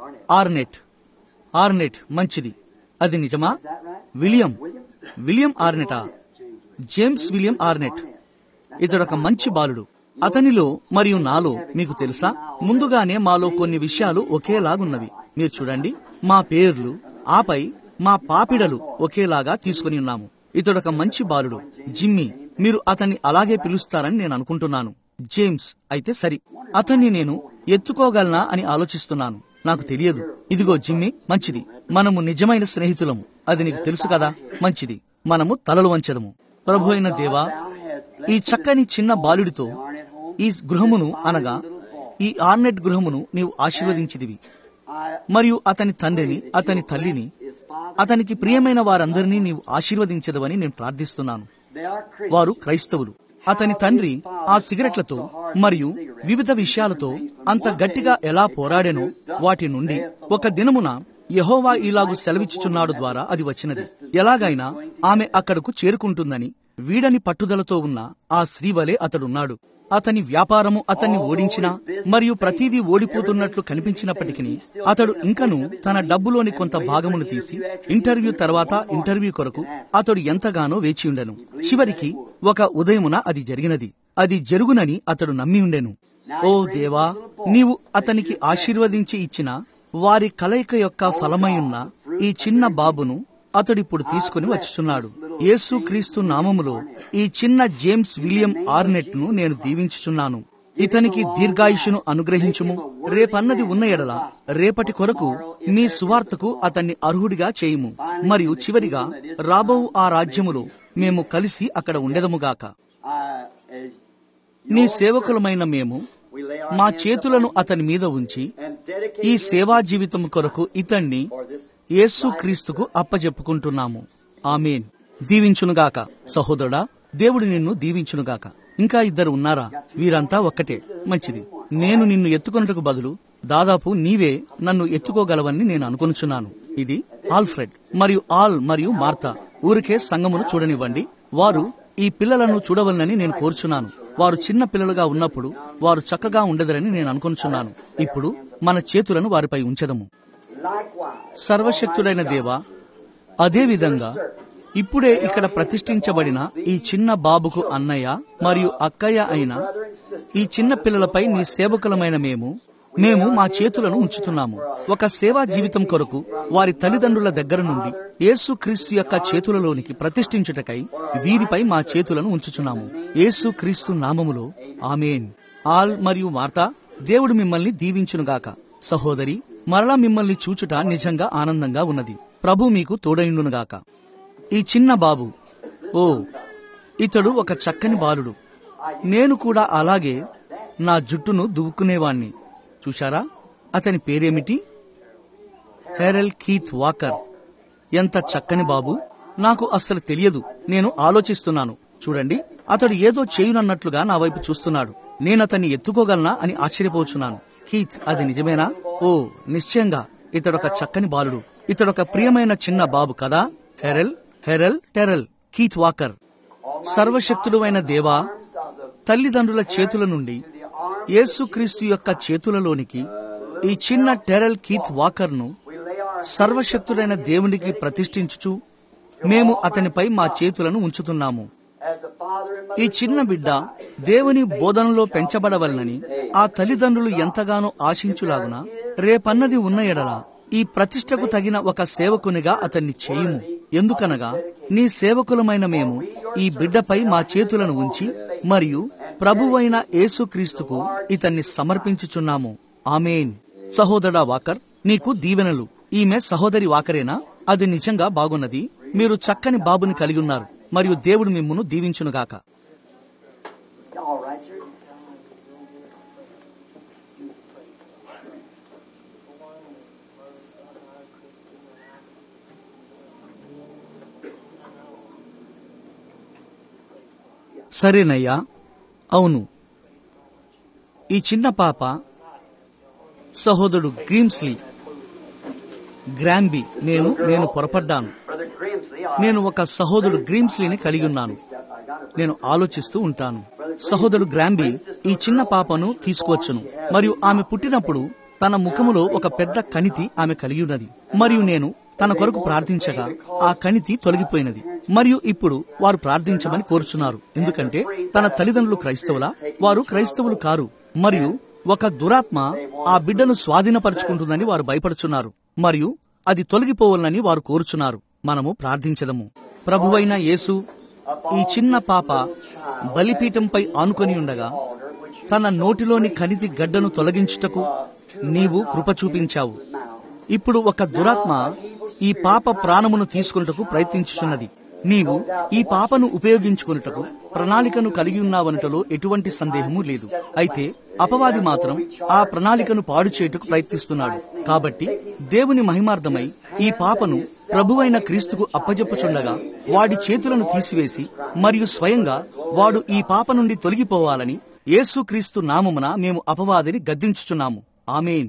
ఆర్నెట్ మంచిది. అది నిజమా? విలియం ఆర్నెటా? James William Arnett. ఇతడొక మంచి బాలుడు. అతనిలో మరియు నాలో మీకు తెలుసా, ముందుగానే మాలో కొన్ని విషయాలు ఒకేలాగున్నవి. మీరు చూడండి, మా పేర్లు ఆపై మా పాపిడలు ఒకేలాగా తీసుకుని ఉన్నాము. ఇతడొక మంచి బాలుడు. జిమ్మీ, మీరు అతన్ని అలాగే పిలుస్తారని నేను అనుకుంటున్నాను. జేమ్స్ అయితే సరి. అతన్ని నేను ఎత్తుకోగలనా అని ఆలోచిస్తున్నాను. నాకు తెలియదు. ఇదిగో జిమ్మీ, మంచిది. మనము నిజమైన స్నేహితులము. అది నీకు తెలుసు కదా. మంచిది. మనము తలలు వంచెదము. ప్రభు అయిన దేవా, ఈ చక్కని చిన్న బాలుడితో ఈ గృహమును అనగా ఈ ఆర్నెట్ గృహమును నీవు ఆశీర్వదించిదివి. మరియు అతని తండ్రిని, అతని తల్లిని, అతనికి ప్రియమైన వారందరినీ నీవు ఆశీర్వదించదవని నేను ప్రార్థిస్తున్నాను. వారు క్రైస్తవులు. అతని తండ్రి ఆ సిగరెట్లతో మరియు వివిధ విషయాలతో అంత గట్టిగా ఎలా పోరాడెనో వాటి నుండి ఒక దినమున యెహోవా ఇలాగు సెలవిచ్చుచున్నాడు ద్వారా అది వచ్చినది. ఎలాగైనా ఆమె అక్కడకు చేరుకుంటుందని వీడని పట్టుదలతో ఉన్న ఆ స్త్రీవలే అతడున్నాడు. అతని వ్యాపారము అతన్ని ఓడించినా మరియు ప్రతిదీ ఓడిపోతున్నట్లు కనిపించినప్పటికీ అతడు ఇంకను తన డబ్బులోని కొంత భాగమును తీసి ఇంటర్వ్యూ తర్వాత ఇంటర్వ్యూ కొరకు అతడు ఎంతగానో వేచియుండెను. చివరికి ఒక ఉదయమున అది జరిగినది. అది జరుగునని అతడు నమ్మి ఉండెను. ఓ దేవా, నీవు అతనికి ఆశీర్వదించి ఇచ్చిన వారి కలయిక యొక్క ఫలమైయున్న ఈ చిన్న బాబును అతడిప్పుడు తీసుకుని వచ్చుచున్నాడు. యేసు క్రీస్తు నామములో ఈ చిన్న జేమ్స్ విలియం ఆర్నెట్ ను నేను దీవించుచున్నాను. ఇతనికి దీర్ఘాయుషును అనుగ్రహించుము. రేపన్నది ఉన్న ఎడల రేపటి కొరకు మీ సువార్తకు అతన్ని అర్హుడిగా చేయుము. మరియు చివరిగా రాబో ఆ రాజ్యములో మేము కలిసి అక్కడ ఉండెదముగాక. నీ సేవకులమైన మేము మా చేతులను అతని మీద ఉంచి ఈ సేవా జీవితం కొరకు ఇతన్ని యేసు క్రీస్తుకు అప్పజెప్పుకుంటున్నాము. ఆమేన్. దీవించునుగాక. సహోదరుడా, దేవుడు నిన్ను దీవించునుగాక. ఇంకా ఇద్దరు ఉన్నారా? వీరంతా ఒక్కటే. మంచిది. నేను నిన్ను ఎత్తుకొనుటకు బదులు దాదాపు నీవే నన్ను ఎత్తుకోగలవని నేను అనుకొనుచున్నాను. ఇది ఆల్ఫ్రెడ్ మరియు మార్తా. ఊరికే సంగమును చూడనివ్వండి. వారు ఈ పిల్లలను చూడవలనని నేను కోరుచున్నాను. వారు చిన్న పిల్లలుగా ఉన్నప్పుడు వారు చక్కగా ఉండదరని నేను అనుకొనుచున్నాను. ఇప్పుడు మన చేతులను వారిపై ఉంచెదము. సర్వశక్తుడైన దేవా, అదేవిధంగా ఇప్పుడే ఇక్కడ ప్రతిష్ఠించబడిన ఈ చిన్న బాబుకు అన్నయ్య మరియు అక్కయ్య అయిన ఈ చిన్న పిల్లలపై నీ సేవకులమైన మేము మా చేతులను ఉంచుతున్నాము. ఒక సేవా జీవితం కొరకు వారి తల్లిదండ్రుల దగ్గర నుండి యేసు క్రీస్తు యొక్క చేతులలోనికి ప్రతిష్ఠించుటకై వీరిపై మా చేతులను ఉంచుచున్నాము. యేసు క్రీస్తు నామములో ఆమేన్. ఆల్ మరియు మార్తా, దేవుడు మిమ్మల్ని దీవించునుగాక. సహోదరి, మరలా మిమ్మల్ని చూచుట నిజంగా ఆనందంగా ఉన్నది. ప్రభు మీకు తోడైండునుగాక. ఈ చిన్న బాబు, ఓ ఇతడు ఒక చక్కని బాలుడు. నేను కూడా అలాగే నా జుట్టును దువ్వుకునేవాణ్ణి. చూశారా? అతని పేరేమిటి? Harold Keith Walker. ఎంత చక్కని బాబు. నాకు అస్సలు తెలియదు. నేను ఆలోచిస్తున్నాను. చూడండి, అతడు ఏదో చేయునన్నట్లుగా నా వైపు చూస్తున్నాడు. నేనతన్ని ఎత్తుకోగలనా అని ఆశ్చర్యపోచున్నాను. కీత్, అది నిజమేనా? ఓ నిశ్చయంగా ఇతడొక చక్కని బాలుడు. ఇతడొక ప్రియమైన చిన్న బాబు కదా. టెరెల్ కీత్ వాకర్. సర్వశక్తుడైన దేవా, తల్లిదండ్రుల చేతుల నుండి యేసుక్రీస్తు యొక్క చేతులలోనికి ఈ చిన్న టెరెల్ కీత్ వాకర్ ను సర్వశక్తుడైన దేవునికి ప్రతిష్ఠించుచు మేము అతనిపై మా చేతులను ఉంచుతున్నాము. ఈ చిన్న బిడ్డ దేవుని బోధనలో పెంచబడవలనని ఆ తల్లిదండ్రులు ఎంతగానో ఆశించులాగున రేపన్నది ఉన్న ఎడల ఈ ప్రతిష్టకు తగిన ఒక సేవకునిగా అతన్ని చేయుము. ఎందుకనగా నీ సేవకులమైన మేము ఈ బిడ్డపై మా చేతులను ఉంచి మరియు ప్రభువైన యేసుక్రీస్తుకు ఇతన్ని సమర్పించుచున్నాము. ఆమేన్. సహోదరా వాకర్, నీకు దీవెనలు. ఈమె సహోదరి వాకరేనా? అది నిజంగా బాగున్నది. మీరు చక్కని బాబుని కలిగి ఉన్నారు మరియు దేవుడు మిమ్మును దీవించునుగాక. సరేనయ్యా. అవును, ఈ చిన్న పాప సహోదరుడు గ్రాంబీ. నేను పొరపడ్డాను. నేను ఒక సహోదరుడు గ్రీమ్స్లీని కలిగి ఉన్నాను. నేను ఆలోచిస్తూ ఉంటాను. సహోదరుడు గ్రాంబీ ఈ చిన్న పాపను తీసుకువచ్చును మరియు ఆమె పుట్టినప్పుడు తన ముఖములో ఒక పెద్ద కణితి ఆమె కలిగి ఉన్నది. మరియు నేను తన కొరకు ప్రార్థించగా ఆ కణితి తొలగిపోయినది. మరియు ఇప్పుడు వారు ప్రార్థించమని కోరుచున్నారు. ఎందుకంటే తన తల్లిదండ్రులు క్రైస్తవులా? వారు క్రైస్తవులు కారు. మరియు ఒక దురాత్మ ఆ బిడ్డను స్వాధీనపరుచుకుంటుందని వారు భయపడుచున్నారు మరియు అది తొలగిపోవాలని వారు కోరుచున్నారు. మనము ప్రార్థించదము. ప్రభువైన యేసు, ఈ చిన్న పాప బలిపీఠంపై ఆనుకొని ఉండగా తన నోటిలోని కణితి గడ్డను తొలగించుటకు నీవు కృప చూపించావు. ఇప్పుడు ఒక దురాత్మ ఈ పాప ప్రాణమును తీసుకున్నటకు ప్రయత్నించుచున్నది. నీవు ఈ పాపను ఉపయోగించుకున్నటకు ప్రణాళికను కలిగి ఉన్నావనటలో ఎటువంటి సందేహము లేదు. అయితే అపవాది మాత్రం ఆ ప్రణాళికను పాడు చేయుటకు ప్రయత్నిస్తున్నాడు. కాబట్టి దేవుని మహిమార్థమై ఈ పాపను ప్రభువైన క్రీస్తుకు అప్పజెప్పుచుండగా వాడి చేతులను తీసివేసి మరియు స్వయంగా వాడు ఈ పాప నుండి తొలగిపోవాలని యేసుక్రీస్తు నామమున మేము అపవాదిని గద్దించుచున్నాము. ఆమేన్.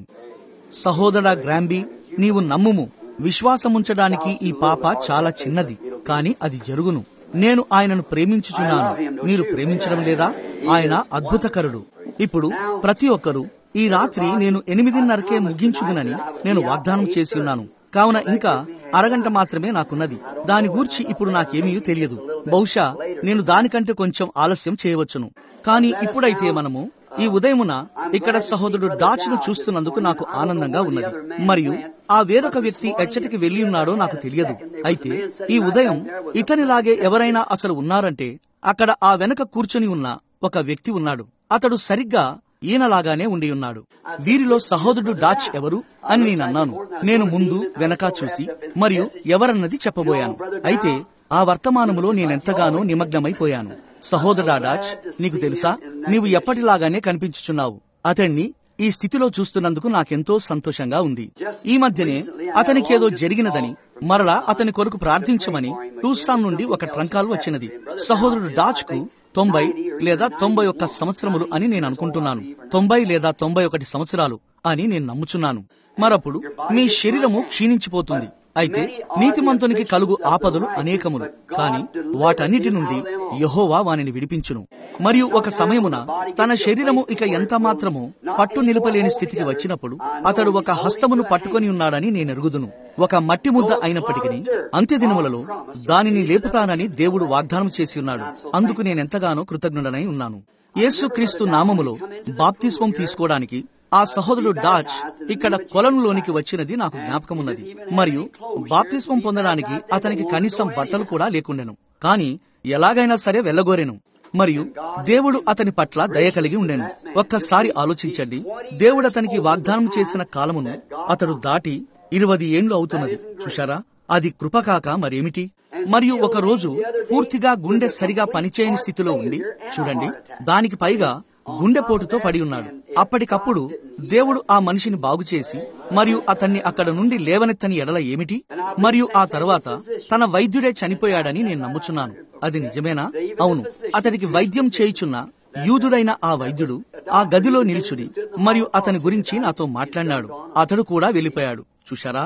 సహోదరా గ్రాంబీ, నీవు నమ్ముము. విశ్వాసముంచడానికి ఈ పాప చాలా చిన్నది, కాని అది జరుగును. నేను ఆయనను ప్రేమించుచున్నాను. మీరు ప్రేమించడం లేదా? ఆయన అద్భుతకరుడు. ఇప్పుడు ప్రతి ఒక్కరూ ఈ రాత్రి నేను 8:30కే ముగించుదునని నేను వాగ్దానం చేసి ఉన్నాను. కావున ఇంకా అరగంట మాత్రమే నాకున్నది. దాని గూర్చి ఇప్పుడు నాకేమీ తెలియదు. బహుశా నేను దానికంటే కొంచెం ఆలస్యం చేయవచ్చును. కానీ ఇప్పుడైతే మనము ఈ ఉదయమున ఇక్కడ సహోదరుడు డాచ్ను చూస్తున్నందుకు నాకు ఆనందంగా ఉన్నది. మరియు ఆ వేరొక వ్యక్తి ఎచ్చటికి వెళ్లి ఉన్నాడో నాకు తెలియదు. అయితే ఈ ఉదయం ఇతనిలాగే ఎవరైనా అసలు ఉన్నారంటే అక్కడ ఆ వెనక కూర్చొని ఉన్న ఒక వ్యక్తి ఉన్నాడు. అతడు సరిగ్గా ఈయనలాగానే ఉండి ఉన్నాడు. వీరిలో సహోదరుడు డాచ్ ఎవరు అని నేను అన్నాను. నేను ముందు వెనక చూసి మరియు ఎవరన్నది చెప్పబోయాను. అయితే ఆ వర్తమానములో నేనెంతగానో నిమగ్నమైపోయాను. సహోదరుడా డాచ్, నీకు తెలుసా, నీవు ఎప్పటిలాగానే కనిపించుచున్నావు. అతన్ని ఈ స్థితిలో చూస్తున్నందుకు నాకెంతో సంతోషంగా ఉంది. ఈ మధ్యనే అతనికేదో జరిగినదని మరలా అతని కొరకు ప్రార్థించమని టూసాన్ నుండి ఒక ట్రంకాల్ వచ్చినది. సహోదరుడు డాచ్ కు 90 లేదా 91 సంవత్సరములు అని నేను అనుకుంటున్నాను. 90 లేదా 91 సంవత్సరాలు అని నేను నమ్ముచున్నాను. మరప్పుడు మీ శరీరము క్షీణించిపోతుంది. అయితే నీతిమంతునికి కలుగు ఆపదలు అనేకములు, కాని వాటన్నిటి నుండి యెహోవా వానిని విడిపించును. మరియు ఒక సమయమున తన శరీరము ఇక ఎంత మాత్రము పట్టు నిలుపలేని స్థితికి వచ్చినప్పుడు అతడు ఒక హస్తమును పట్టుకొని ఉన్నాడని నేనెరుగుదును. ఒక మట్టి ముద్ద అయినప్పటికీ అంత్యదినములలో దానిని లేపుతానని దేవుడు వాగ్దానం చేసి ఉన్నాడు. అందుకు నేనెంతగానో కృతజ్ఞుడనై ఉన్నాను. యేసుక్రీస్తు నామములో బాప్తిస్మం తీసుకోవడానికి ఆ సహోదరుడు డాచ్ ఇక్కడ కొలనులోనికి వచ్చినది నాకు జ్ఞాపకమున్నది. మరియు బాప్తిస్మం పొందడానికి అతనికి కనీసం బట్టలు కూడా లేకుండెను. కాని ఎలాగైనా సరే వెళ్ళగోరెను. మరియు దేవుడు అతని పట్ల దయ కలిగి ఉండెను. ఒక్కసారి ఆలోచించండి, దేవుడు అతనికి వాగ్దానం చేసిన కాలమును అతడు దాటి 20 ఏండ్లు అవుతున్నది. చూశారా? అది కృపకాక మరేమిటి? మరియు ఒక రోజు పూర్తిగా గుండె సరిగా పనిచేయని స్థితిలో ఉండి, చూడండి, దానికి పైగా గుండెపోటుతో పడి ఉన్నాడు. అప్పటికప్పుడు దేవుడు ఆ మనిషిని బాగుచేసి మరియు అతన్ని అక్కడ నుండి లేవనెత్తని ఎడల ఏమిటి? మరియు ఆ తర్వాత తన వైద్యుడే చనిపోయాడని నేను నమ్ముచున్నాను. అది నిజమేనా? అవును. అతడికి వైద్యం చేయుచున్న యూదుడైన ఆ వైద్యుడు ఆ గదిలో నిలుచుని మరియు అతని గురించి నాతో మాట్లాడినాడు. అతడు కూడా వెళ్లిపోయాడు. చూశారా?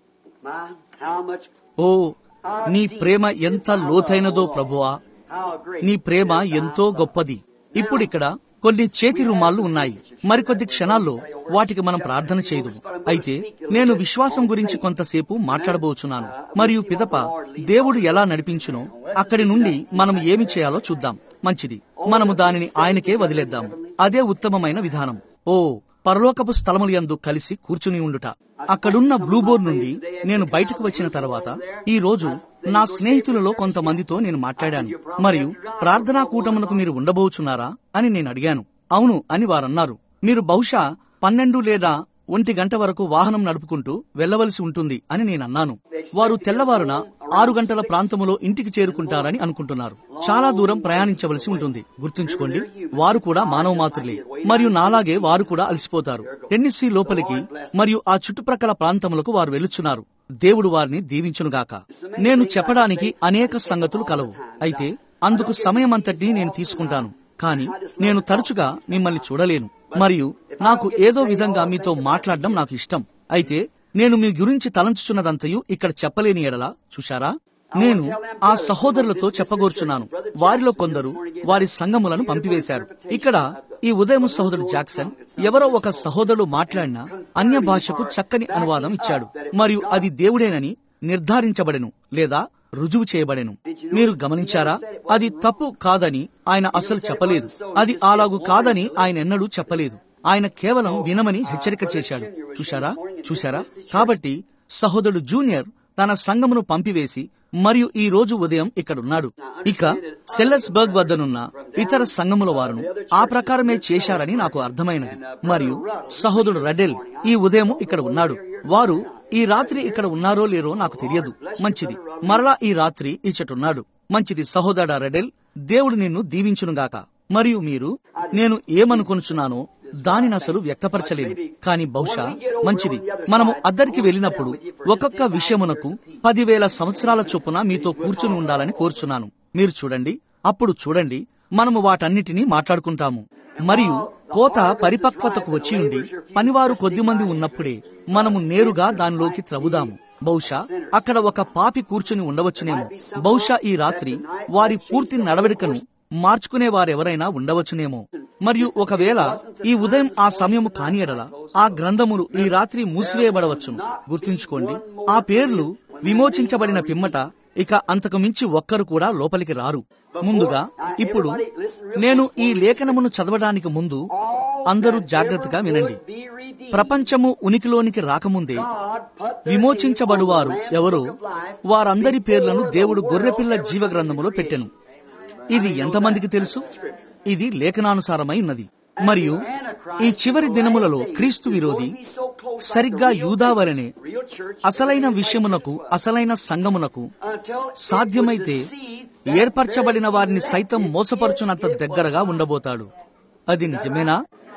ఓ, నీ ప్రేమ ఎంత లోతైనదో ప్రభువా! నీ ప్రేమ ఎంతో గొప్పది. ఇప్పుడిక్కడ కొన్ని చేతి రుమాళ్లు ఉన్నాయి. మరికొద్ది క్షణాల్లో వాటికి మనం ప్రార్థన చేయదు. అయితే నేను విశ్వాసం గురించి కొంతసేపు మాట్లాడబోచున్నాను. మరియు పిదప దేవుడు ఎలా నడిపించునో అక్కడి నుండి మనం ఏమి చేయాలో చూద్దాం. మంచిది, మనము దానిని ఆయనకే వదిలేద్దాం. అదే ఉత్తమమైన విధానం. ఓ, పరలోకపు స్థలముల యందు కలిసి కూర్చుని ఉండుట. అక్కడున్న బ్లూబోర్డ్ నుండి నేను బయటకు వచ్చిన తర్వాత ఈ రోజు నా స్నేహితులలో కొంతమందితో నేను మాట్లాడాను. మరియు ప్రార్థనా కూటమునకు మీరు ఉండబోచున్నారా అని నేను అడిగాను. అవును అని వారన్నారు. మీరు బహుశా 12 లేదా 1 గంట వరకు వాహనం నడుపుకుంటూ వెళ్లవలసి ఉంటుంది అని నేనన్నాను. వారు తెల్లవారున 6 గంటల ప్రాంతములో ఇంటికి చేరుకుంటారని అనుకుంటున్నారు. చాలా దూరం ప్రయాణించవలసి ఉంటుంది. గుర్తుంచుకోండి, వారు కూడా మానవ మాత్రులే. మరియు నాలాగే వారు కూడా అలసిపోతారు. టెన్నెస్సీ లోపలికి మరియు ఆ చుట్టుప్రక్కల ప్రాంతములకు వారు వెళ్లుచున్నారు. దేవుడు వారిని దీవించునుగాక. నేను చెప్పడానికి అనేక సంగతులు కలవు. అయితే అందుకు సమయమంతటినీ నేను తీసుకుంటాను. కానీ నేను తరచుగా మిమ్మల్ని చూడలేను. మరియు నాకు ఏదో విధంగా మీతో మాట్లాడడం నాకు ఇష్టం. అయితే నేను మీ గురించి తలంచుచున్నదంతయు ఇక్కడ చెప్పలేని ఎడల, చూశారా, నేను ఆ సహోదరులతో చెప్పగోర్చున్నాను. వారిలో కొందరు వారి సంఘములను పంపివేశారు. ఇక్కడ ఈ ఉదయం సహోదరుడు జాక్సన్ ఎవరో ఒక సహోదరుడు మాట్లాడిన అన్య భాషకు చక్కని అనువాదం ఇచ్చాడు. మరియు అది దేవుడేనని నిర్ధారించబడెను లేదా రుజువు చేయబడెను. మీరు గమనించారా? అది తప్పు కాదని ఆయన అసలు చెప్పలేదు. అది అలాగు కాదని ఆయన ఎన్నడూ చెప్పలేదు. ఆయన కేవలం వినమని హెచ్చరిక చేశాడు. చూశారా? కాబట్టి సహోదరుడు జూనియర్ తన సంఘమును పంపివేసి మరియు ఈ రోజు ఉదయం ఇక్కడున్నాడు. ఇక సెల్లర్స్బర్గ్ వద్దనున్న ఇతర సంఘముల వారును ఆ ప్రకారమే చేశారని నాకు అర్థమైనది. మరియు సహోదరుడు రెడెల్ ఈ ఉదయం ఇక్కడ ఉన్నాడు. వారు ఈ రాత్రి ఇక్కడ ఉన్నారో లేరో నాకు తెలియదు. మంచిది, మరలా ఈ రాత్రి ఇచ్చటున్నాడు. మంచిది సహోదరుడా రెడెల్, దేవుడు నిన్ను దీవించునుగాక. మరియు మీరు, నేను ఏమనుకొనుచున్నానో దానిని అసలు వ్యక్తపరచలేను. కాని బహుశా మంచిది, మనము అద్దరికి వెళ్ళినప్పుడు ఒక్కొక్క విషయమునకు 10,000 సంవత్సరాల చొప్పున మీతో కూర్చుని ఉండాలని కోరుచున్నాను. మీరు చూడండి, అప్పుడు చూడండి, మనము వాటన్నిటినీ మాట్లాడుకుంటాము. మరియు కోత పరిపక్వతకు వచ్చి ఉండి పనివారు కొద్దిమంది ఉన్నప్పుడే మనము నేరుగా దానిలోకి త్రవుదాము. బహుశా అక్కడ ఒక పాపి కూర్చుని ఉండవచ్చునేమో. బహుశా ఈ రాత్రి వారి పూర్తి నడవడికను మార్చుకునే వారెవరైనా ఉండవచ్చునేమో. మరియు ఒకవేళ ఈ ఉదయం ఆ సమయము కాని ఎడల ఆ గ్రంథములు ఈ రాత్రి మూసివేయబడవచ్చును. గుర్తుంచుకోండి, ఆ పేర్లు విమోచించబడిన పిమ్మట ఇక అంతకు మించి ఒక్కరు కూడా లోపలికి రారు. ముందుగా ఇప్పుడు నేను ఈ లేఖనమును చదవడానికి ముందు అందరూ జాగ్రత్తగా వినండి. ప్రపంచము ఉనికిలోనికి రాకముందే విమోచించబడువారు ఎవరో వారందరి పేర్లను దేవుడు గొర్రెపిల్ల జీవ గ్రంథములో పెట్టెను. ఇది ఎంతమందికి తెలుసు? ఇది లేఖనానుసారమై ఉన్నది. మరియు ఈ చివరి దినములలో క్రీస్తు విరోధి సరిగ్గా యూదా వలెనే అసలైన విషయమునకు, అసలైన సంఘమునకు సాధ్యమైతే ఏర్పరచబడిన వారిని సైతం మోసపరుచునంత దగ్గరగా ఉండబోతాడు. అది నిజమేనా?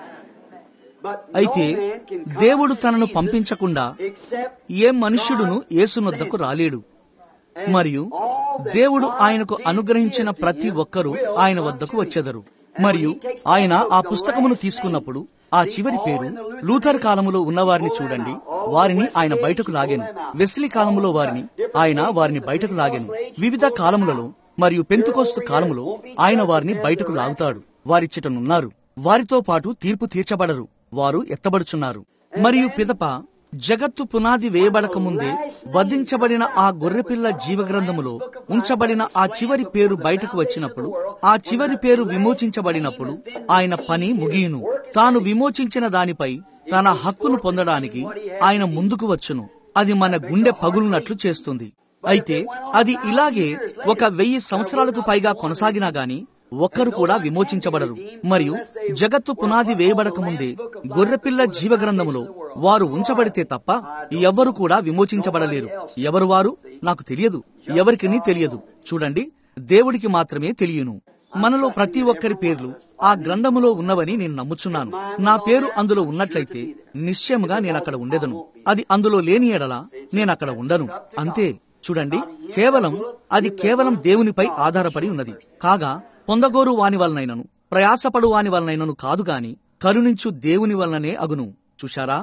అయితే దేవుడు తనను పంపించకుండా ఏ మనుష్యుడును యేసునొద్దకు రాలేడు. మరియు దేవుడు ఆయనకు అనుగ్రహించిన ప్రతి ఒక్కరూ ఆయన వద్దకు వచ్చెదరు. మరియు ఆయన ఆ పుస్తకమును తీసుకున్నప్పుడు ఆ చివరి పేరు లూథర్ కాలములో ఉన్నవారిని చూడండి, వారిని ఆయన బయటకు లాగెను. వెస్లీ కాలములో వారిని బయటకు లాగెను. వివిధ కాలములలో మరియు పెంతెకోస్తు కాలములో ఆయన వారిని బయటకు లాగుతాడు. వారిచ్చటనున్నారు. వారితో పాటు తీర్పు తీర్చబడరు, వారు ఎత్తబడుచున్నారు. మరియు పిదప జగత్తు పునాది వేయబడక ముందే వధించబడిన ఆ గొర్రెపిల్ల జీవగ్రంథములో ఉంచబడిన ఆ చివరి పేరు బయటకు వచ్చినప్పుడు, ఆ చివరి పేరు విమోచించబడినప్పుడు ఆయన పని ముగియును. తాను విమోచించిన దానిపై తన హక్కును పొందడానికి ఆయన ముందుకు వచ్చును. అది మన గుండె పగులునట్లు చేస్తుంది. అయితే అది ఇలాగే 1000 సంవత్సరాలకు పైగా కొనసాగినా గాని ఒక్కరు కూడా విమోచించబడరు. మరియు జగత్తు పునాది వేయబడక ముందే గొర్రెపిల్ల జీవగ్రంథములో వారు ఉంచబడితే తప్ప ఎవ్వరు కూడా విమోచించబడలేరు. ఎవరు వారు? నాకు తెలియదు, ఎవరికినీ తెలియదు. చూడండి, దేవుడికి మాత్రమే తెలియను. మనలో ప్రతి ఒక్కరి పేర్లు ఆ గ్రంథములో ఉన్నవని నేను నమ్ముచున్నాను. నా పేరు అందులో ఉన్నట్లయితే నిశ్చయముగా నేనక్కడ ఉండెదను. అది అందులో లేని ఎడల నేనక్కడ ఉండను. అంతే. చూడండి, అది కేవలం దేవునిపై ఆధారపడి ఉన్నది. కాగా పొందగోరు వాని వలనైనను ప్రయాసపడు వాని వలనైనను కాదు గాని కరుణించు దేవుని వలననే అగును. చూశారా?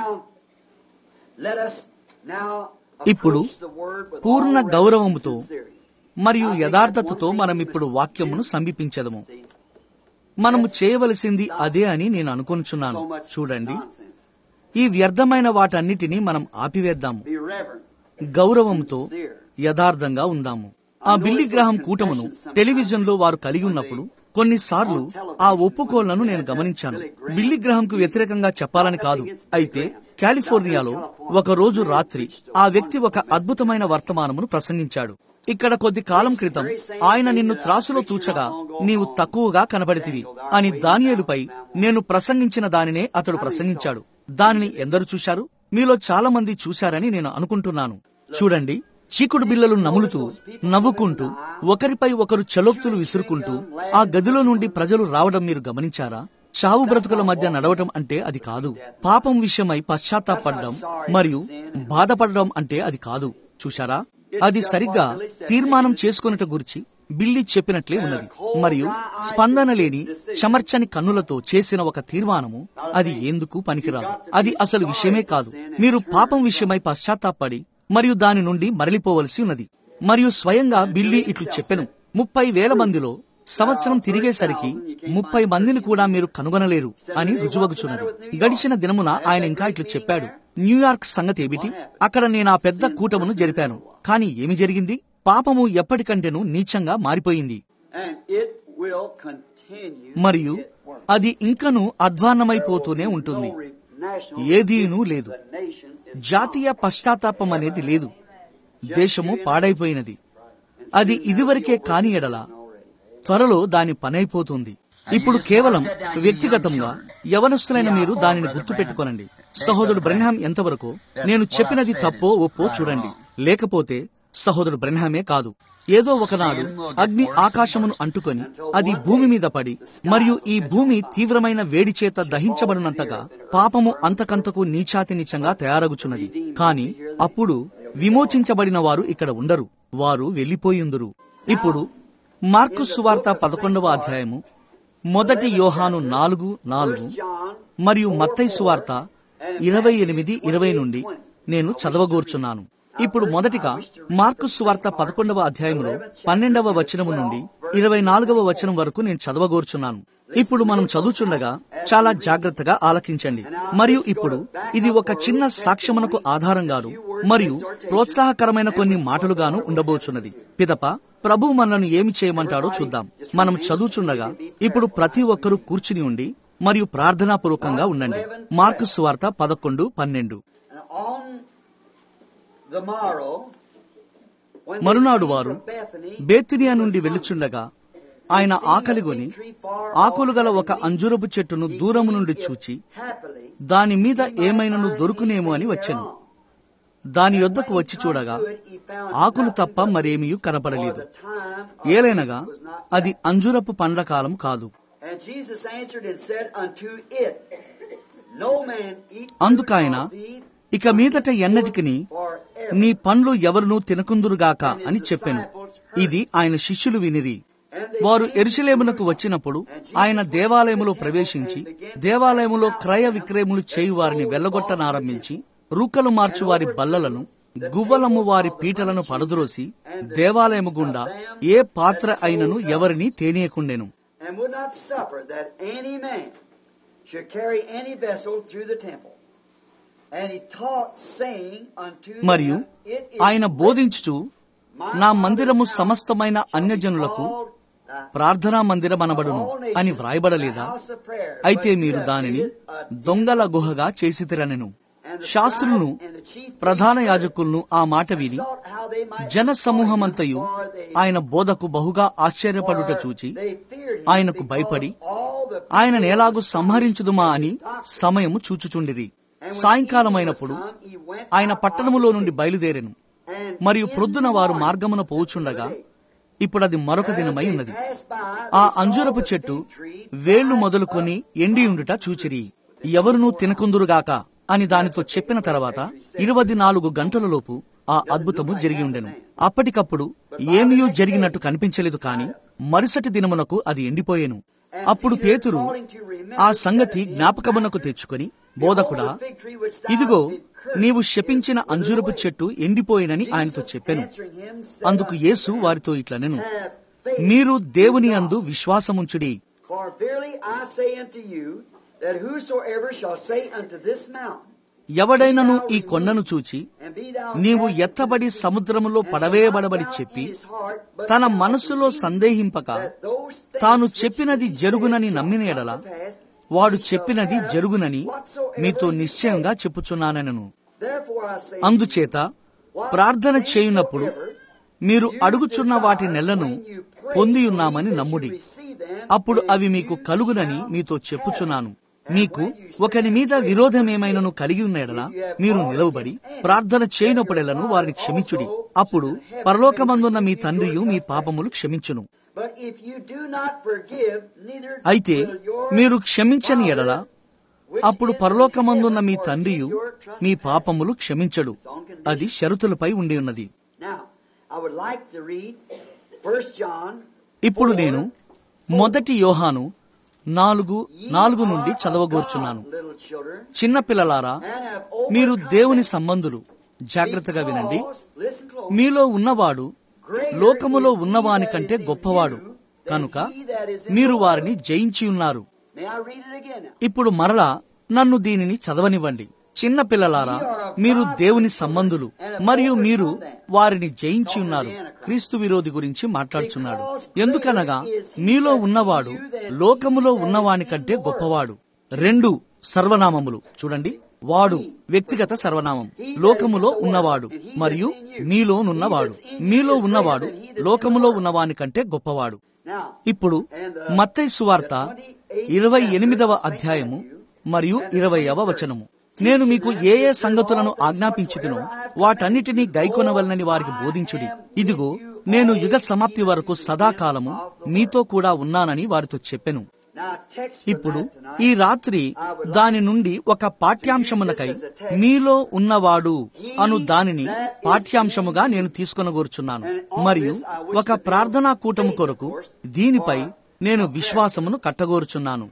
ఇప్పుడు పూర్ణ గౌరవముతో మరియు యథార్థతతో మనమిప్పుడు వాక్యమును సమీపించదము. మనము చేయవలసింది అదే అని నేను అనుకొనుచున్నాను. చూడండి, ఈ వ్యర్థమైన వాటన్నిటినీ మనం ఆపివేద్దాము. గౌరవంతో యథార్థంగా ఉందాము. ఆ బిల్లీ గ్రాహం కూటమును టెలివిజన్లో వారు కలిగి ఉన్నప్పుడు కొన్నిసార్లు ఆ ఒప్పుకోళ్లను నేను గమనించాను. బిల్లీ గ్రాహంకు వ్యతిరేకంగా చెప్పాలని కాదు. అయితే కాలిఫోర్నియాలో ఒక రోజు రాత్రి ఆ వ్యక్తి ఒక అద్భుతమైన వర్తమానమును ప్రసంగించాడు. ఇక్కడ కొద్ది కాలం క్రితం ఆయన నిన్ను త్రాసులో తూచగా నీవు తక్కువగా కనబడితివి అని దానియేలుపై నేను ప్రసంగించిన దానినే అతడు ప్రసంగించాడు. దానిని ఎందరు చూశారు? మీలో చాలా మంది చూశారని నేను అనుకుంటున్నాను. చూడండి, చీకుడు బిల్లలు నములుతూ నవ్వుకుంటూ ఒకరిపై ఒకరు చలోక్తులు విసురుకుంటూ ఆ గదిలో నుండి ప్రజలు రావడం మీరు గమనించారా? చావు బ్రతుకుల మధ్య నడవటం అంటే అది కాదు. పాపం విషయమై పశ్చాత్తాపడడం మరియు బాధపడడం అంటే అది కాదు. చూశారా? అది సరిగ్గా తీర్మానం చేసుకొనుట గురించి బిల్లీ చెప్పినట్లే ఉన్నది. మరియు స్పందన లేని చమర్చని కన్నులతో చేసిన ఒక తీర్మానము అది ఎందుకు పనికిరాదు. అది అసలు విషయమే కాదు. మీరు పాపం విషయమై పశ్చాత్తాపడి మరియు దాని నుండి మరలిపోవలసి ఉన్నది. మరియు స్వయంగా బిల్లీ ఇట్లు చెప్పెను, 30,000 మందిలో సంవత్సరం తిరిగేసరికి 30 మందిని కూడా మీరు కనుగొనలేరు అని రుజువగుచున్నది. గడిచిన దినమున ఆయన ఇంకా ఇట్లు చెప్పాడు, న్యూయార్క్ సంగతి ఏమిటి? అక్కడ నేను ఆ పెద్ద కూటమును జరిపాను. కానీ ఏమి జరిగింది? పాపము ఎప్పటికంటేనూ నీచంగా మారిపోయింది. మరియు అది ఇంకనూ అధ్వాన్నమైపోతూనే ఉంటుంది. ఏదీనూ లేదు. జాతీయ పశ్చాత్తాపం అనేది లేదు. దేశము పాడైపోయినది. అది ఇదివరకే కాని ఎడల త్వరలో దాని పనైపోతుంది. ఇప్పుడు కేవలం వ్యక్తిగతంగా యవనస్తులైన మీరు దానిని గుర్తు పెట్టుకోనండి. సహోదరుడు బ్రెన్హాం ఎంతవరకు నేను చెప్పినది తప్పో ఒప్పో చూడండి. లేకపోతే సహోదరుడు బ్రెన్హామే కాదు. ఏదో ఒకనాడు అగ్ని ఆకాశమును అంటుకొని అది భూమి మీద పడి మరియు ఈ భూమి తీవ్రమైన వేడి చేత దహించబడినంతగా పాపము అంతకంతకు నీచాతినీచంగా తయారగుచున్నది. కాని అప్పుడు విమోచించబడిన వారు ఇక్కడ ఉండరు. వారు వెళ్లిపోయిందురు. ఇప్పుడు మార్కు సువార్త 11వ అధ్యాయము మొదటి యోహాను 4:4 మరియు మత్తయి సువార్త 28:20 నుండి నేను చదవగోర్చున్నాను. ఇప్పుడు మొదటిగా మార్కు సువార్త 11వ అధ్యాయంలో 12వ వచనము నుండి 24వ వచనం వరకు నేను చదవగోర్చున్నాను. ఇప్పుడు మనం చదువుచుండగా చాలా జాగ్రత్తగా ఆలకించండి. మరియు ఇప్పుడు ఇది ఒక చిన్న సాక్ష్యమునకు ఆధారంగాను మరియు ప్రోత్సాహకరమైన కొన్ని మాటలుగాను ఉండబోచున్నది. పిదప ప్రభు మనల్ని ఏమి చేయమంటాడో చూద్దాం. మనం చదువుచుండగా ఇప్పుడు ప్రతి ఒక్కరూ కూర్చుని ఉండి మరియు ప్రార్థనాపూర్వకంగా ఉండండి. మార్కు సువార్త 11:12. మరునాడు వారు బేతనియా నుండి వెళ్ళుచుండగా ఆయన ఆకలిగొని ఆకులు గల ఒక అంజూరపు చెట్టును దూరము నుండి చూచి దాని మీద ఏమైనను దొరుకునేమో అని వచ్చెను. దాని యొద్దకు వచ్చి చూడగా ఆకులు తప్ప మరేమీ కనపడలేదు. ఏలైనగా అది అంజూరపు పండ్ల కాలం కాదు. అందుకాయన ఇక మీదట ఎన్నటికిని నీ పండ్లు ఎవరునూ తినకుందురుగాక అని చెప్పెను. ఇది ఆయన శిష్యులు వినిరి. వారు యెరూషలేమునకు వచ్చినప్పుడు ఆయన దేవాలయములో ప్రవేశించి దేవాలయములో క్రయ విక్రయములు చేయు వారిని వెళ్లగొట్టనారంభించి రూకలు మార్చు వారి బల్లలను గువ్వలము వారి పీటలను పడద్రోసి దేవాలయము గుండా ఏ పాత్ర అయినను ఎవరిని తేనీయకుండెను. మరియు ఆయన బోధించుచు నా మందిరము సమస్తమైన అన్యజనులకు ప్రార్థనా మందిరమనబడును అని వ్రాయబడలేదా? అయితే మీరు దానిని దొంగల గుహగా చేసితిరనెను. శాస్త్రులను ప్రధాన యాజకులను ఆ మాట విని జన సమూహమంతయు ఆయన బోధకు బహుగా ఆశ్చర్యపడుట చూచి ఆయనకు భయపడి ఆయన నేలాగు సంహరించుదుమా అని సమయము చూచుచుండిరి. సాయంకాలమైనప్పుడు ఆయన పట్టణములో నుండి బయలుదేరెను. మరియు ప్రొద్దున వారు మార్గమున పోవుచుండగా ఇప్పుడది మరొక దినమై ఉన్నది. ఆ అంజూరపు చెట్టు వేళ్లు మొదలుకొని ఎండియుండుట చూచిరి. ఎవరునూ తినకుందురుగాక అని దానితో చెప్పిన తర్వాత 24 గంటలలోపు ఆ అద్భుతము జరిగి ఉండెను. అప్పటికప్పుడు ఏమీయూ జరిగినట్టు కనిపించలేదు, కాని మరుసటి దినమునకు అది ఎండిపోయెను. అప్పుడు పేతురు ఆ సంగతి జ్ఞాపకమునకు తెచ్చుకొని, బోధకుడా, ఇదిగో నీవు శపించిన అంజూరపు చెట్టు ఎండిపోయినని ఆయనతో చెప్పెను. అందుకు యేసు వారితో ఇట్లనెను, మీరు దేవుని యందు విశ్వాసముంచుడి. ఎవడైనను ఈ కొండను చూచి నీవు ఎత్తబడి సముద్రములో పడవేయబడబడి చెప్పి తన మనస్సులో సందేహింపక తాను చెప్పినది జరుగునని నమ్మిన ఎడల వాడు చెప్పినది జరుగునని మీతో నిశ్చయంగా చెప్పుచున్నానెను. అందుచేత ప్రార్థన చేయునప్పుడు మీరు అడుగుచున్న వాటి నెలను పొందియున్నామని నమ్ముడి, అప్పుడు అవి మీకు కలుగునని మీతో చెప్పుచున్నాను. మీకు ఒకని మీద విరోధమేమైనను కలిగి ఉన్న ఎడల మీరు నిలవబడి ప్రార్థన చేయనప్పుడెల్లను వారిని క్షమించుడి, అప్పుడు పరలోకమందున్న మీ తండ్రియు మీ పాపములు క్షమించును. అయితే మీరు క్షమించని ఎడల అప్పుడు పరలోకమందున్న మీ తండ్రియు మీ పాపములు క్షమించడు. అది షరతులపై ఉండి ఉన్నది. ఇప్పుడు నేను మొదటి యోహాను 4:4 నుండి చదవగోర్చున్నాను. చిన్నపిల్లలారా, మీరు దేవుని సంబంధులు, జాగ్రత్తగా వినండి. మీలో ఉన్నవాడు లోకములో ఉన్నవాని కంటే గొప్పవాడు కనుక మీరు వారిని జయించి ఉన్నారు. ఇప్పుడు మరలా నన్ను దీనిని చదవనివ్వండి. చిన్న పిల్లలారా, మీరు దేవుని సంబంధులు మరియు మీరు వారిని జయించి ఉన్నారు. క్రీస్తు విరోధి గురించి మాట్లాడుచున్నాడు. ఎందుకనగా మీలో ఉన్నవాడు లోకములో ఉన్నవాని కంటే గొప్పవాడు. 2 సర్వనామములు చూడండి. వాడు వ్యక్తిగత సర్వనామం, లోకములో ఉన్నవాడు మరియు మీలోనున్నవాడు. మీలో ఉన్నవాడు లోకములో ఉన్నవాని కంటే గొప్పవాడు. ఇప్పుడు మత్తయి సువార్త 28వ అధ్యాయము మరియు 20వ వచనము. నేను మీకు ఏ ఏ సంగతులను ఆజ్ఞాపించుదునో వాటన్నిటినీ గైకొనవలనని వారికి బోధించుడి. ఇదిగో నేను యుగ సమాప్తి వరకు సదాకాలము మీతో కూడా ఉన్నానని వారితో చెప్పెను. ఇప్పుడు ఈ రాత్రి దాని నుండి ఒక పాఠ్యాంశమునకై మీలో ఉన్నవాడు అను దానిని పాఠ్యాంశముగా నేను తీసుకొనగోరుచున్నాను. మరియు ఒక ప్రార్థనా కూటము కొరకు దీనిపై నేను విశ్వాసమును కట్టగోరుచున్నాను.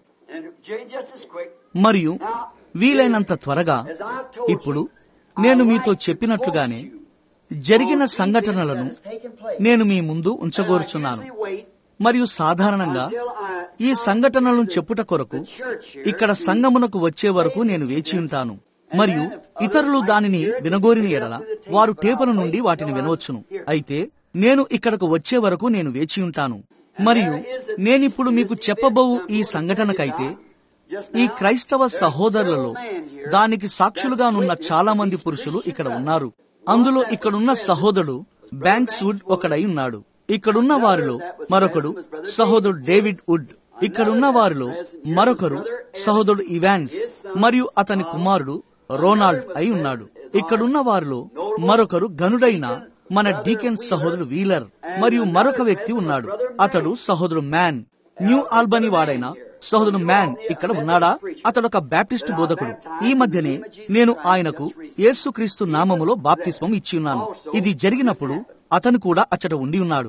మరియు వీలైనంత త్వరగా ఇప్పుడు నేను మీతో చెప్పినట్లుగానే జరిగిన సంఘటనలను నేను మీ ముందు ఉంచగోరుచున్నాను. మరియు సాధారణంగా ఈ సంఘటనలను చెప్పుట కొరకు ఇక్కడ సంఘమునకు వచ్చే వరకు నేను వేచి ఉంటాను. మరియు ఇతరులు దానిని వినగోరిన ఎడల వారు టేపుల నుండి వాటిని వినవచ్చును. అయితే నేను ఇక్కడకు వచ్చే వరకు నేను వేచి ఉంటాను. మరియు నేనిప్పుడు మీకు చెప్పబోవు ఈ సంఘటనకైతే ఈ క్రైస్తవ సహోదరులలో దానికి సాక్షులుగానున్న చాలా మంది పురుషులు ఇక్కడ ఉన్నారు. అందులో ఇక్కడున్న సహోదరుడు బ్యాంక్స్ వుడ్ ఒకడై ఉన్నాడు. ఇక్కడున్న వారిలో మరొకడు సహోదరుడు డేవిడ్ వుడ్. ఇక్కడున్న వారిలో మరొకరు సహోదరుడు ఇవాన్స్ మరియు అతని కుమారుడు రోనాల్డ్ అయి ఉన్నాడు. ఇక్కడున్న వారిలో మరొకరు గనుడైన మన డీకెన్ సహోదరుడు వీలర్ మరియు మరొక వ్యక్తి ఉన్నాడు. అతడు సహోదరుడు మ్యాన్. న్యూ ఆల్బనీ వాడైన సహోదరుడు మ్యాన్ ఇక్కడ ఉన్నాడా? అతడొక బాప్టిస్టు బోధకుడు. ఈ మధ్యనే నేను ఆయనకు యేసుక్రీస్తు నామములో బాప్తిస్మం ఇచ్చి ఉన్నాను. ఇది జరిగినప్పుడు అతను కూడా అచ్చట ఉండి ఉన్నాడు.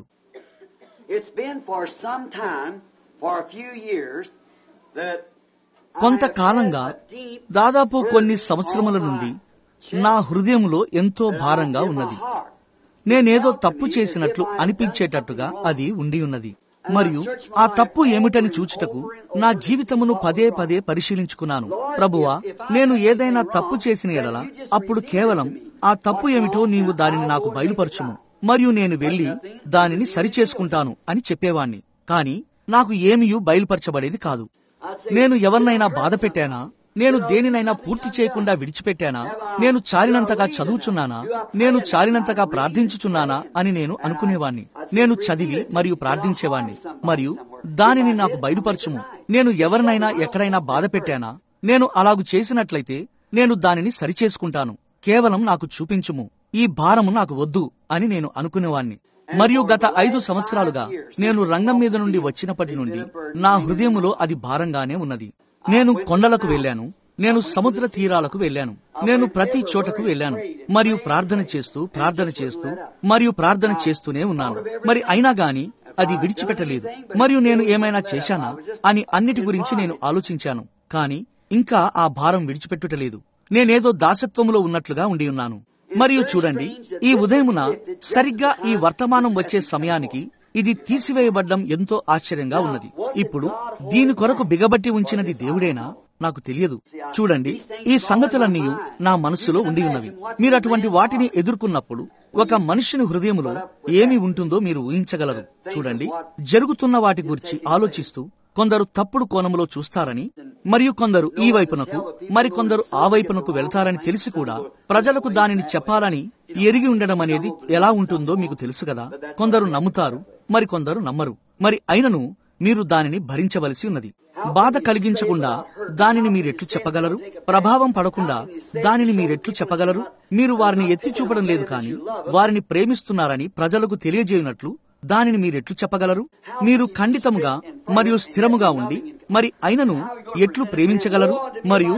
కొంతకాలంగా దాదాపు కొన్ని సంవత్సరముల నుండి నా హృదయంలో ఎంతో భారంగా ఉన్నది. నేనేదో తప్పు చేసినట్లు అనిపించేటట్టుగా అది ఉండి ఉన్నది. మరియు ఆ తప్పు ఏమిటని చూచుటకు నా జీవితమును పదే పదే పరిశీలించుకున్నాను. ప్రభువా, నేను ఏదైనా తప్పు చేసిన ఎడల అప్పుడు కేవలం ఆ తప్పు ఏమిటో నీవు దానిని నాకు బయలుపరచుము, మరియు నేను వెళ్లి దానిని సరిచేసుకుంటాను అని చెప్పేవాణ్ణి. కాని నాకు ఏమీయూ బయలుపరచబడేది కాదు. నేను ఎవరినైనా బాధ పెట్టానా? నేను దేనినైనా పూర్తి చేయకుండా విడిచిపెట్టానా? నేను చాలినంతగా చదువుచున్నానా? నేను చాలినంతగా ప్రార్థించుచున్నానా అని నేను అనుకునేవాణ్ణి. నేను చదివి మరియు ప్రార్థించేవాణ్ణి, మరియు దానిని నాకు బయలుపరచుము. నేను ఎవరినైనా ఎక్కడైనా బాధ పెట్టానా? నేను అలాగు చేసినట్లయితే నేను దానిని సరిచేసుకుంటాను. కేవలం నాకు చూపించుము. ఈ భారము నాకు వద్దు అని నేను అనుకునేవాణ్ణి. మరియు గత 5 సంవత్సరాలుగా నేను రంగం మీద నుండి వచ్చినప్పటి నుండి నా హృదయములో అది భారంగానే ఉన్నది. నేను కొండలకు వెళ్ళాను, నేను సముద్ర తీరాలకు వెళ్ళాను, నేను ప్రతి చోటకు వెళ్ళాను మరియు ప్రార్థన చేస్తూనే ఉన్నాను. మరి అయినా గాని అది విడిచిపెట్టలేదు. మరియు నేను ఏమైనా చేశానా అని అన్నిటి గురించి నేను ఆలోచించాను. కాని ఇంకా ఆ భారం విడిచిపెట్టుటలేదు. నేనేదో దాసత్వములో ఉన్నట్లుగా ఉండి ఉన్నాను. మరియు చూడండి, ఈ ఉదయమున సరిగ్గా ఈ వర్తమానం వచ్చే సమయానికి ఇది తీసివేయబడ్డం ఎంతో ఆశ్చర్యంగా ఉన్నది. ఇప్పుడు దీని కొరకు బిగబట్టి ఉంచినది దేవుడేనా? నాకు తెలియదు. చూడండి, ఈ సంగతులన్నీ నా మనస్సులో ఉండి ఉన్నవి. మీరు అటువంటి వాటిని ఎదుర్కొన్నప్పుడు ఒక మనుష్యుని హృదయములో ఏమి ఉంటుందో మీరు ఊహించగలరు. చూడండి, జరుగుతున్న వాటి గురించి ఆలోచిస్తూ కొందరు తప్పుడు కోణములో చూస్తారని, మరియు కొందరు ఈ వైపునకు మరికొందరు ఆ వైపునకు వెళ్తారని తెలిసి కూడా ప్రజలకు దానిని చెప్పాలని ఎరిగి ఉండడం అనేది ఎలా ఉంటుందో మీకు తెలుసు కదా. కొందరు నమ్ముతారు, మరికొందరు నమ్మరు. మరి అయినను మీరు దానిని భరించవలసి ఉన్నది. బాధ కలిగించకుండా దానిని మీరెట్లు చెప్పగలరు? ప్రభావం పడకుండా దానిని మీరెట్లు చెప్పగలరు? మీరు వారిని ఎత్తి చూపడం లేదు, కానీ వారిని ప్రేమిస్తున్నారని ప్రజలకు తెలియజేయనట్లు దానిని మీరెట్లు చెప్పగలరు? మీరు ఖండితముగా మరియు స్థిరముగా ఉండి మరి అయినను ఎట్లు ప్రేమించగలరు? మరియు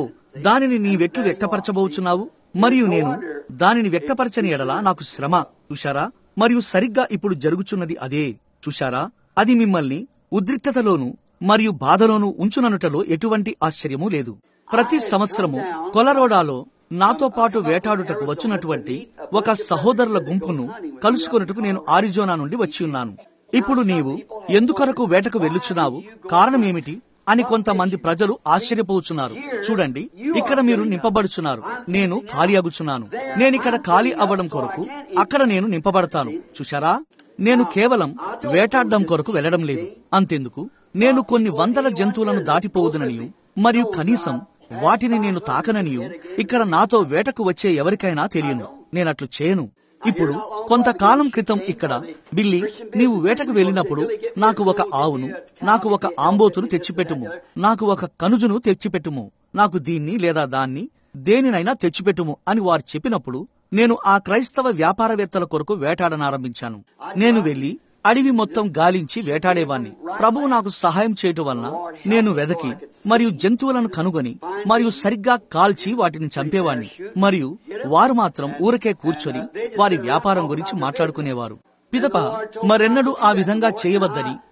దానిని నీవెట్లు వ్యక్తపరచబోచున్నావు? మరియు నేను దానిని వ్యక్తపరచని ఎడల నాకు శ్రమ. చూశారా? మరియు సరిగ్గా ఇప్పుడు జరుగుచున్నది అదే. చూశారా? అది మిమ్మల్ని ఉద్రిక్తతలోను మరియు బాధలోను ఉంచుననుటలో ఎటువంటి ఆశ్చర్యమూ లేదు. ప్రతి సంవత్సరము కొలరోడాలో నాతో పాటు వేటాడుటకు వచ్చినటువంటి ఒక సహోదరుల గుంపును కలుసుకొనుటకు నేను ఆరిజోనా నుండి వచ్చి ఉన్నాను. ఇప్పుడు నీవు ఎందుకొరకు వేటకు వెళ్ళుచున్నావు? కారణమేమిటి అని కొంతమంది ప్రజలు ఆశ్చర్యపోతున్నారు. చూడండి, ఇక్కడ మీరు నింపబడుచున్నారు, నేను ఖాళీ అగుచున్నాను. నేనిక్కడ ఖాళీ అవ్వడం కొరకు అక్కడ నేను నింపబడతాను. చూశారా? నేను కేవలం వేటాడడం కొరకు వెళ్లడం లేదు. అంతెందుకు, నేను కొన్ని వందల జంతువులను దాటిపోవుదుననియు మరియు కనీసం వాటిని నేను తాకననియు ఇక్కడ నాతో వేటకు వచ్చే ఎవరికైనా తెలియను. నేనట్లు చేయను. ఇప్పుడు కొంతకాలం క్రితం ఇక్కడ, బిల్లీ, నీవు వేటకు వెళ్ళినప్పుడు నాకు ఒక ఆవును, నాకు ఒక ఆంబోతును తెచ్చిపెట్టుము, నాకు ఒక కనుజును తెచ్చిపెట్టుము, నాకు దీన్ని లేదా దాన్ని దేనినైనా తెచ్చిపెట్టుము అని వారు చెప్పినప్పుడు నేను ఆ క్రైస్తవ వ్యాపారవేత్తల కొరకు వేటాడనారంభించాను. నేను వెళ్లి అడవి మొత్తం గాలించి వేటాడేవాణ్ణి. ప్రభువు నాకు సహాయం చేయటం వలన నేను వెదకి మరియు జంతువులను కనుగొని మరియు సరిగ్గా కాల్చి వాటిని చంపేవాణ్ణి. మరియు వారు మాత్రం ఊరకే కూర్చొని వారి వ్యాపారం గురించి మాట్లాడుకునేవారు. పిదప మరెన్నడూ ఆ విధంగా చేయవద్దని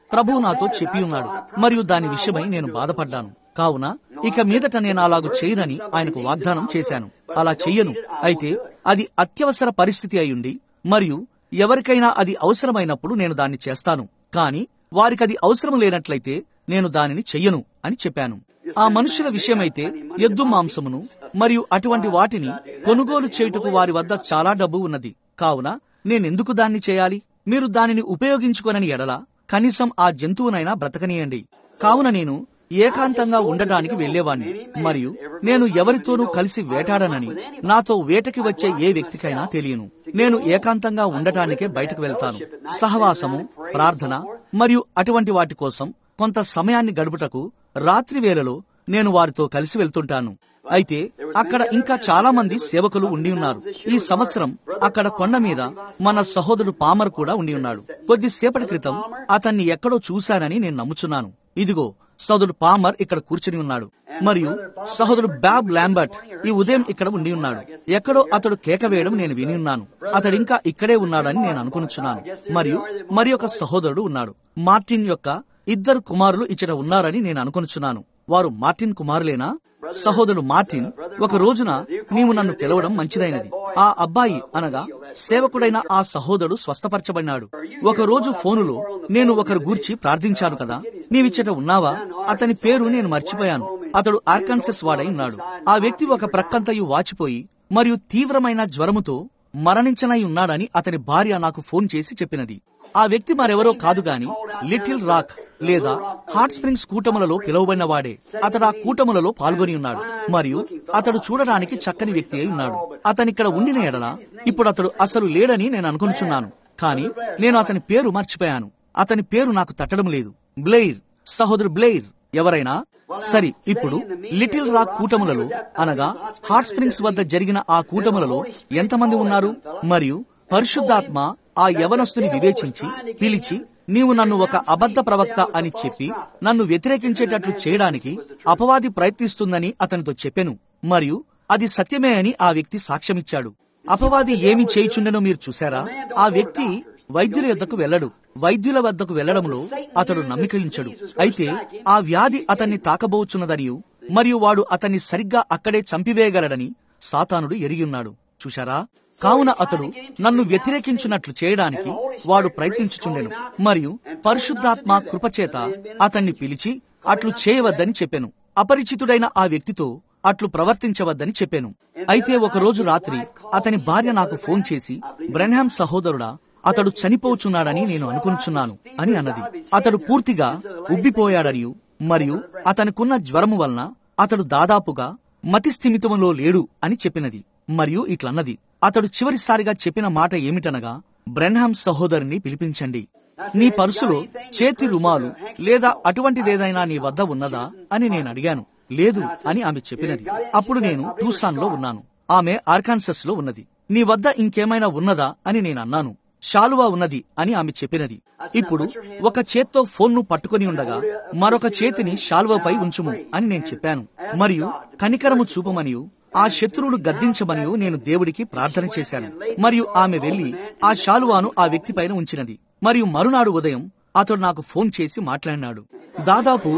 ప్రభువు నాతో చెప్పి ఉన్నాడు మరియు దాని విషయమై నేను బాధపడ్డాను. కావున ఇక మీదట నేను అలాగూ చేయనని ఆయనకు వాగ్దానం చేశాను. అలా చెయ్యను. అయితే అది అత్యవసర పరిస్థితి అయ్యుండి మరియు ఎవరికైనా అది అవసరమైనప్పుడు నేను దాన్ని చేస్తాను. కాని వారికది అవసరం లేనట్లయితే నేను దానిని చెయ్యను అని చెప్పాను. ఆ మనుషుల విషయమైతే ఎద్దు మాంసమును మరియు అటువంటి వాటిని కొనుగోలు చేయుటకు వారి వద్ద చాలా డబ్బు ఉన్నది. కావున నేనెందుకు దాన్ని చేయాలి? మీరు దానిని ఉపయోగించుకొనని ఎడల కనీసం ఆ జంతువునైనా బ్రతకనీయండి. కావున నేను ఏకాంతంగా ఉండటానికి వెళ్లేవాణ్ణి మరియు నేను ఎవరితోనూ కలిసి వేటాడనని నాతో వేటకి వచ్చే ఏ వ్యక్తికైనా తెలియను. నేను ఏకాంతంగా ఉండటానికే బయటకు వెళ్తాను. సహవాసము, ప్రార్థన మరియు అటువంటి వాటి కోసం కొంత సమయాన్ని గడుపుటకు రాత్రి వేళలో నేను వారితో కలిసి వెళ్తుంటాను. అయితే అక్కడ ఇంకా చాలా మంది సేవకులు ఉండి ఉన్నారు. ఈ సంవత్సరం అక్కడ కొండ మీద మన సహోదరుడు పామర్ కూడా ఉండి ఉన్నాడు. కొద్దిసేపటి క్రితం అతన్ని ఎక్కడో చూశానని నేను నమ్ముచున్నాను. ఇదిగో సహోదరుడు పామర్ ఇక్కడ కూర్చుని ఉన్నాడు మరియు సహోదరుడు బాబ్ లాంబర్ట్ ఈ ఉదయం ఇక్కడ ఉండి ఉన్నాడు. ఎక్కడో అతడు కేక వేయడం నేను విని ఉన్నాను. అతడింకా ఇక్కడే ఉన్నాడని నేను అనుకునుచున్నాను. మరియు మరి ఒక సహోదరుడు ఉన్నాడు. మార్టిన్ యొక్క 2 కుమారులు ఇచ్చట ఉన్నారని నేను అనుకొనుచున్నాను. వారు మార్టిన్ కుమారులేనా? సహోదరుడు మార్టిన్, ఒక రోజున నీవు నన్ను పిలవడం మంచిదైనది. ఆ అబ్బాయి అనగా సేవకుడైన ఆ సహోదరుడు స్వస్థపరచబడినాడు. ఒక రోజు ఫోనులో నేను ఒకరు గూర్చి ప్రార్థించాను కదా, నీవిచ్చట ఉన్నావా? అతని పేరు నేను మర్చిపోయాను. అతడు ఆర్కాన్సస్ వాడై ఉన్నాడు. ఆ వ్యక్తి ఒక ప్రక్కంతయు వాచిపోయి మరియు తీవ్రమైన జ్వరముతో మరణించనై ఉన్నాడని అతని భార్య నాకు ఫోన్ చేసి చెప్పినది. ఆ వ్యక్తి మరెవరో కాదు గాని లిటిల్ రాక్ లేదా హాట్ స్ప్రింగ్స్ కూటములలో పిలువబడిన వాడే. అతడు ఆ కూటములలో పాల్గొని ఉన్నాడు మరియు అతడు చూడడానికి చక్కని వ్యక్తి అయి ఉన్నాడు. అతనిక్కడ ఉండిన ఎడల ఇప్పుడు అతడు అసలు లేడని నేను అనుకొనుచున్నాను. కాని నేను అతని పేరు మర్చిపోయాను. అతని పేరు నాకు తట్టడం లేదు. బ్లెయిర్, సహోదరు బ్లెయిర్. ఎవరైనా సరి. ఇప్పుడు లిటిల్ రాక్ కూటములలో అనగా హాట్ స్ప్రింగ్స్ వద్ద జరిగిన ఆ కూటములలో ఎంతమంది ఉన్నారు? మరియు పరిశుద్ధాత్మ ఆ యవనస్తుని వివేచించి పిలిచి, నీవు నన్ను ఒక అబద్ధ ప్రవక్త అని చెప్పి నన్ను వ్యతిరేకించేటట్లు చేయడానికి అపవాది ప్రయత్నిస్తుందని అతనితో చెప్పెను. మరియు అది సత్యమే అని ఆ వ్యక్తి సాక్ష్యమిచ్చాడు. అపవాది ఏమి చేయుచుండెనో మీరు చూశారా? ఆ వ్యక్తి వైద్యుల వద్దకు వెళ్ళడు. వైద్యుల వద్దకు వెళ్లడంలో అతడు నమ్మికయించడు. అయితే ఆ వ్యాధి అతన్ని తాకబోచున్నదనియు మరియు వాడు అతన్ని సరిగ్గా అక్కడే చంపివేయగలడని సాతానుడు ఎరిగియున్నాడు. చూశారా? కావున అతడు నన్ను వ్యతిరేకించున్నట్లు చేయడానికి వాడు ప్రయత్నించుచుండెను. మరియు పరిశుద్ధాత్మ కృపచేత అతన్ని పిలిచి అట్లు చేయవద్దని చెప్పెను. అపరిచితుడైన ఆ వ్యక్తితో అట్లు ప్రవర్తించవద్దని చెప్పాను. అయితే ఒకరోజు రాత్రి అతని భార్య నాకు ఫోన్ చేసి, బ్రెన్హామ్ సహోదరుడా, అతడు చనిపోచున్నాడని నేను అనుకుంటున్నాను అని అన్నది. అతడు పూర్తిగా ఉబ్బిపోయాడనియు మరియు అతనికున్న జ్వరము వలన అతడు దాదాపుగా మతి స్థిమితములో లేడు అని చెప్పినది. మరియు ఇట్లన్నది, అతడు చివరిసారిగా చెప్పిన మాట ఏమిటనగా, బ్రెన్హామ్ సహోదరుని పిలిపించండి. నీ పర్సులో చేతి రుమాలు లేదా అటువంటిదేదైనా నీ వద్ద ఉన్నదా అని నేను అడిగాను. లేదు అని ఆమె చెప్పినది. అప్పుడు నేను టూసాన్ లో ఉన్నాను, ఆమె ఆర్కాన్సస్ లో ఉన్నది. నీ వద్ద ఇంకేమైనా ఉన్నదా అని నేను అన్నాను. షాలువా ఉన్నది అని ఆమె చెప్పినది. ఇప్పుడు ఒక చేత్తో ఫోన్ను పట్టుకుని ఉండగా మరొక చేతిని షాలువాపై ఉంచుము అని నేను చెప్పాను. మరియు కనికరము చూపమనియు ఆ శత్రువుడు గద్దించమనియు నేను దేవుడికి ప్రార్థన చేశాను. మరియు ఆమె వెళ్లి ఆ షాలువాను ఆ వ్యక్తి పైన ఉంచినది. మరియు మరునాడు ఉదయం అతడు నాకు ఫోన్ చేసి మాట్లాడినాడు. దాదాపు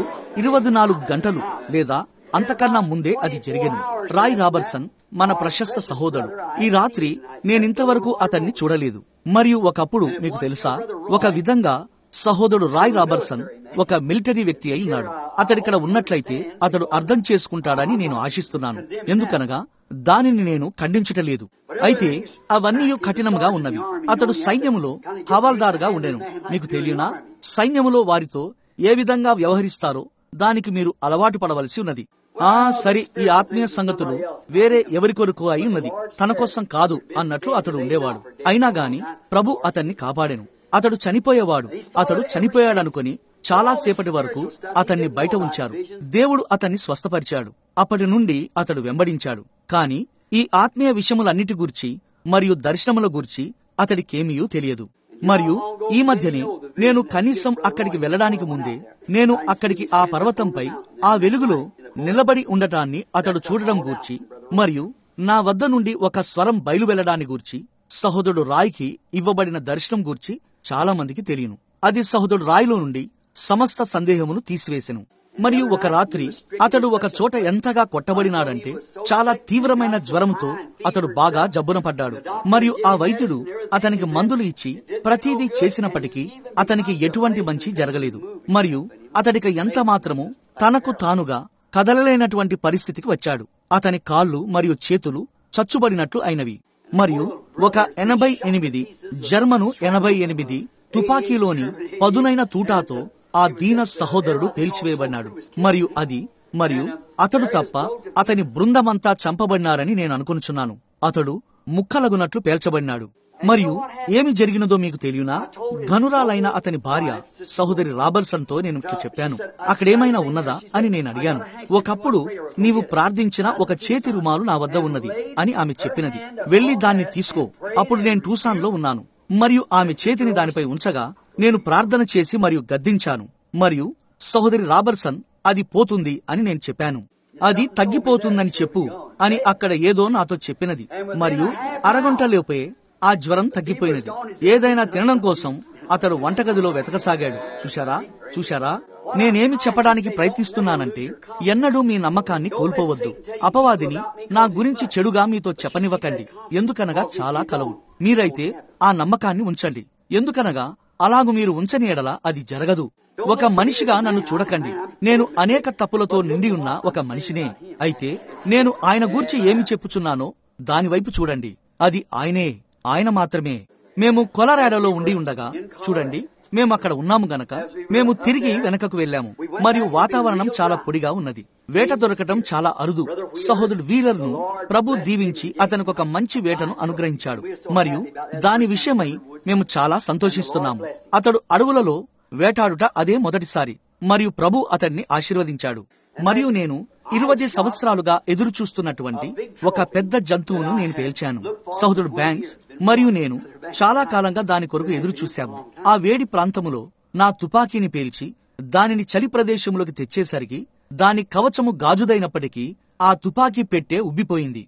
24 గంటలు లేదా అంతకన్నా ముందే అది జరిగెను. రాయ్ రాబర్సన్ మన ప్రశస్త సహోదరుడు. ఈ రాత్రి నేనింతవరకు అతన్ని చూడలేదు. మరియు ఒకప్పుడు మీకు తెలుసా, ఒక విధంగా సహోదరుడు రాయ్ రాబర్సన్ ఒక మిలిటరీ వ్యక్తి అయి ఉన్నాడు. అతడిక్కడ ఉన్నట్లయితే అతడు అర్థం చేసుకుంటాడని నేను ఆశిస్తున్నాను. ఎందుకనగా దానిని నేను ఖండించటలేదు. అయితే అవన్నీ కఠినంగా ఉన్నవి. అతడు సైన్యములో హవాల్దారుగా ఉండెను. మీకు తెలియనా, సైన్యములో వారితో ఏ విధంగా వ్యవహరిస్తారో దానికి మీరు అలవాటు పడవలసి ఉన్నది. సరి, ఈ ఆత్మీయ సంగతులు వేరే ఎవరి కొరకు అయి ఉన్నది, తన కోసం కాదు అన్నట్లు అతడు ఉండేవాడు. అయినా గాని ప్రభు అతన్ని కాపాడెను. అతడు చనిపోయేవాడు. అతడు చనిపోయాడనుకుని చాలా సేపటి వరకు అతన్ని బయట ఉంచారు. దేవుడు అతన్ని స్వస్థపరిచాడు. అప్పటి నుండి అతడు వెంబడించాడు. కాని ఈ ఆత్మీయ విషయములన్నిటి గూర్చి మరియు దర్శనముల గూర్చి అతడికేమీ తెలియదు. మరియు ఈ మధ్యనే నేను కనీసం అక్కడికి వెళ్లడానికి ముందే నేను అక్కడికి ఆ పర్వతంపై ఆ వెలుగులో నిలబడి ఉండటాన్ని అతడు చూడడం గూర్చి మరియు నా వద్ద నుండి ఒక స్వరం బయలు వెళ్లడాన్ని గూర్చి సహోదరుడు రాయ్కి ఇవ్వబడిన దర్శనం గూర్చి చాలా మందికి తెలియను. అది సహోదరుడు రాయ్లో నుండి సమస్త సందేహమును తీసివేసెను. మరియు ఒక రాత్రి అతడు ఒక చోట ఎంతగా కొట్టబడినాడంటే చాలా తీవ్రమైన జ్వరంతో అతడు బాగా జబ్బున పడ్డాడు. మరియు ఆ వైద్యుడు అతనికి మందులు ఇచ్చి ప్రతిదీ చేసినప్పటికీ అతనికి ఎటువంటి మంచి జరగలేదు. మరియు అతడికి ఎంత మాత్రము తనకు తానుగా కదలలేనటువంటి పరిస్థితికి వచ్చాడు. అతని కాళ్ళు మరియు చేతులు చచ్చుబడినట్లు అయినవి. మరియు ఒక 88 జర్మను 88 తుపాకీలోని పదునైన తూటాతో ఆ దీన సహోదరుడు పేల్చివేయబడినాడు. మరియు అతడు తప్ప అతని బృందమంతా చంపబడినారని నేను అనుకొనుచున్నాను. అతడు ముక్కలగునట్లు పేల్చబడినాడు. మరియు ఏమి జరిగినదో మీకు తెలియనా? ఘనురాలైన అతని భార్య సహోదరి రాబర్సన్ తో నేను చెప్పాను, అక్కడేమైనా ఉన్నదా అని నేను అడిగాను. ఒకప్పుడు నీవు ప్రార్థించిన ఒక చేతి రుమాలు నా వద్ద ఉన్నది అని ఆమె చెప్పినది. వెళ్లి దాన్ని తీసుకో. అప్పుడు నేను టూసాన్ లో ఉన్నాను. మరియు ఆమె చేతిని దానిపై ఉంచగా నేను ప్రార్థన చేసి మరియు గద్దించాను. మరియు సహోదరి రాబర్సన్ అది పోతుంది అని నేను చెప్పాను. అది తగ్గిపోతుందని చెప్పు అని అక్కడ ఏదో నాతో చెప్పినది. మరియు అరగంటలోపే ఆ జ్వరం తగ్గిపోయినది. ఏదైనా తినడం కోసం అతడు వంటగదిలో వెతకసాగాడు. చూశారా నేనేమి చెప్పడానికి ప్రయత్నిస్తున్నానంటే, ఎన్నడూ మీ నమ్మకాన్ని కోల్పోవద్దు. అపవాదిని నా గురించి చెడుగా మీతో చెప్పనివ్వకండి. ఎందుకనగా చాలా కలవు. మీరైతే ఆ నమ్మకాన్ని ఉంచండి. ఎందుకనగా అలాగు మీరు ఉంచని ఎడల అది జరగదు. ఒక మనిషిగా నన్ను చూడకండి. నేను అనేక తప్పులతో నిండి ఉన్న ఒక మనిషినే. అయితే నేను ఆయన గూర్చి ఏమి చెప్పుచున్నానో దానివైపు చూడండి. అది ఆయన మాత్రమే. మేము కొలరాడోలో ఉండి ఉండగా చూడండి, మేము అక్కడ ఉన్నాము గనక మేము తిరిగి వెనకకు వెళ్ళాము. మరియు వాతావరణం చాలా పొడిగా ఉన్నది. వేట దొరకటం చాలా అరుదు. సహోదరుడు వీలర్ను ప్రభు దీవించి అతనికి ఒక మంచి వేటను అనుగ్రహించాడు. మరియు దాని విషయమై మేము చాలా సంతోషిస్తున్నాము. అతడు అడవులలో వేటాడుట అదే మొదటిసారి. మరియు ప్రభు అతన్ని ఆశీర్వదించాడు. మరియు నేను 20 సంవత్సరాలుగా ఎదురు చూస్తున్నటువంటి ఒక పెద్ద జంతువును నేను పేల్చాను. సహోదరుడు బ్యాంక్స్ మరియు నేను చాలా కాలంగా దాని కొరకు ఎదురు చూశాము. ఆ వేడి ప్రాంతములో నా తుపాకీని పేల్చి దానిని చలి ప్రదేశంలోకి తెచ్చేసరికి దాని కవచము గాజుదైనప్పటికీ ఆ తుపాకీ పెట్టె ఉబ్బిపోయింది.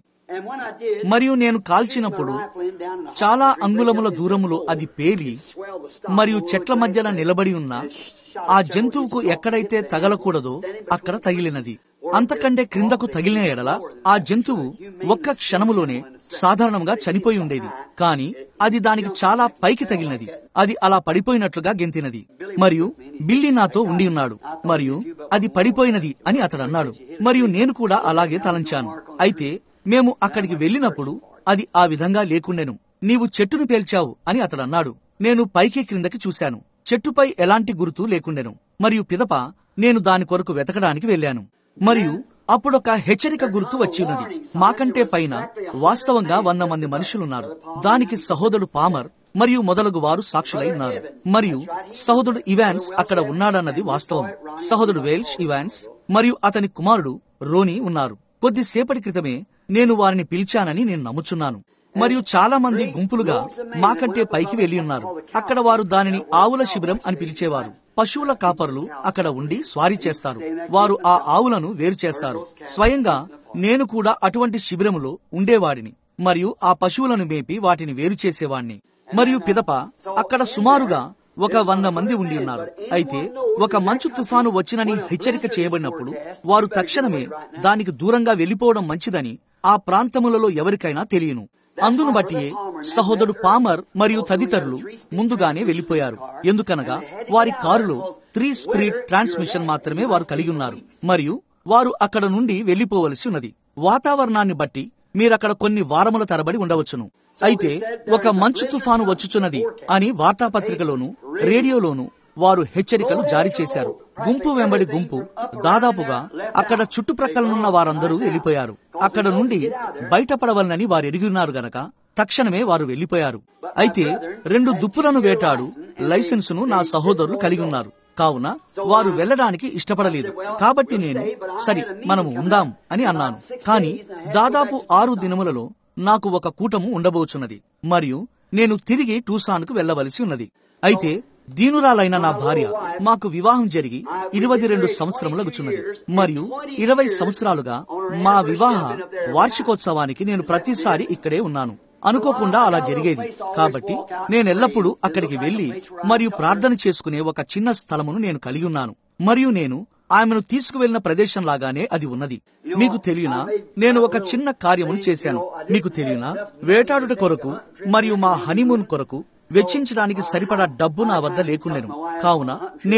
మరియు నేను కాల్చినప్పుడు చాలా అంగుళముల దూరములో అది పేలి మరియు చెట్ల మధ్యన నిలబడి ఉన్న ఆ జంతువుకు ఎక్కడైతే తగలకూడదో అక్కడ తగిలినది. అంతకంటే క్రిందకు తగిలిన ఎడల ఆ జంతువు ఒక్క క్షణములోనే సాధారణంగా చనిపోయి ఉండేది. కాని అది దానికి చాలా పైకి తగిలినది. అది అలా పడిపోయినట్లుగా గెంతినది. మరియు బిల్లీ నాతో ఉండి ఉన్నాడు. మరియు అది పడిపోయినది అని అతడు అన్నాడు. మరియు నేను కూడా అలాగే తలంచాను. అయితే మేము అక్కడికి వెళ్ళినప్పుడు అది ఆ విధంగా లేకుండెను. నీవు చెట్టును పేల్చావు అని అతడు అన్నాడు. నేను పైకి క్రిందకి చూశాను. చెట్టుపై ఎలాంటి గుర్తు లేకుండెను. మరియు పిదప నేను దాని కొరకు వెతకడానికి వెళ్ళాను. మరియు అప్పుడొక హెచ్చరిక గుర్తు వచ్చి ఉన్నది. మాకంటే పైన వాస్తవంగా 100 మంది మనుషులున్నారు. దానికి సహోదరుడు పామర్ మరియు మొదలగు వారు సాక్షులై ఉన్నారు. మరియు సహోదరుడు ఇవాన్స్ అక్కడ ఉన్నాడన్నది వాస్తవం. సహోదరుడు వెల్ష్ ఇవాన్స్ మరియు అతని కుమారుడు రోనీ ఉన్నారు. కొద్దిసేపటి క్రితమే నేను వారిని పిలిచానని నేను నమ్ముచున్నాను. మరియు చాలా మంది గుంపులుగా మాకంటే పైకి వెళ్లి ఉన్నారు. అక్కడ వారు దానిని ఆవుల శిబిరం అని పిలిచేవారు. పశువుల కాపరులు అక్కడ ఉండి స్వారీ చేస్తారు. వారు ఆ ఆవులను వేరు చేస్తారు. స్వయంగా నేను కూడా అటువంటి శిబిరములో ఉండేవాడిని మరియు ఆ పశువులను మేపి వాటిని వేరు చేసేవాణ్ణి. మరియు పిదప అక్కడ సుమారుగా ఒక 100 మంది ఉండి ఉన్నారు. అయితే ఒక మంచు తుఫాను వచ్చినని హెచ్చరిక చేయబడినప్పుడు వారు తక్షణమే దానికి దూరంగా వెళ్లిపోవడం మంచిదని ఆ ప్రాంతములలో ఎవరికైనా తెలియను. అందును బట్టి సహోదరుడు పామర్ మరియు తదితరులు ముందుగానే వెళ్లిపోయారు. ఎందుకనగా వారి కారులో 3 స్పీడ్ ట్రాన్స్మిషన్ మాత్రమే వారు కలిగి ఉన్నారు. మరియు వారు అక్కడ నుండి వెళ్లిపోవలసి ఉన్నది. వాతావరణాన్ని బట్టి మీరక్కడ కొన్ని వారముల తరబడి ఉండవచ్చును. అయితే ఒక మంచు తుఫాను వచ్చుచున్నది అని వార్తాపత్రికలోను రేడియోలోను వారు హెచ్చరికలు జారీ చేశారు. గుంపు వెంబడి గుంపు దాదాపుగా అక్కడ చుట్టుప్రక్కలనున్న వారందరూ వెళ్లిపోయారు. అక్కడ నుండి బయటపడవలనని వారు ఎరిగి ఉన్నారు గనక తక్షణమే వారు వెళ్లిపోయారు. అయితే 2 దుప్పులను వేటాడు లైసెన్సును నా సహోదరులు కలిగి ఉన్నారు. కావున వారు వెళ్లడానికి ఇష్టపడలేదు. కాబట్టి నేను సరి మనము ఉందాం అని అన్నాను. కాని దాదాపు 6 దినములలో నాకు ఒక కూటము ఉండబోచున్నది. మరియు నేను తిరిగి టూసాన్కు వెళ్లవలసి ఉన్నది. అయితే దీనురాలైన నా భార్య మాకు వివాహం జరిగి 22 సంవత్సరములగుచున్నది. మరియు 20 సంవత్సరాలుగా మా వివాహ వార్షికోత్సవానికి నేను ప్రతిసారి ఇక్కడే ఉన్నాను. అనుకోకుండా అలా జరిగేది. కాబట్టి నేనెల్లప్పుడూ అక్కడికి వెళ్లి మరియు ప్రార్థన చేసుకునే ఒక చిన్న స్థలమును నేను కలిగి ఉన్నాను. మరియు నేను ఆమెను తీసుకువెళ్లిన ప్రదేశం లాగానే అది ఉన్నది. మీకు తెలియనా, నేను ఒక చిన్న కార్యమును చేశాను. మీకు తెలియనా, వేటాడుట కొరకు మరియు మా హనీమూన్ కొరకు వెచ్చించడానికి సరిపడా డబ్బు నా వద్ద లేకుండెను. కావున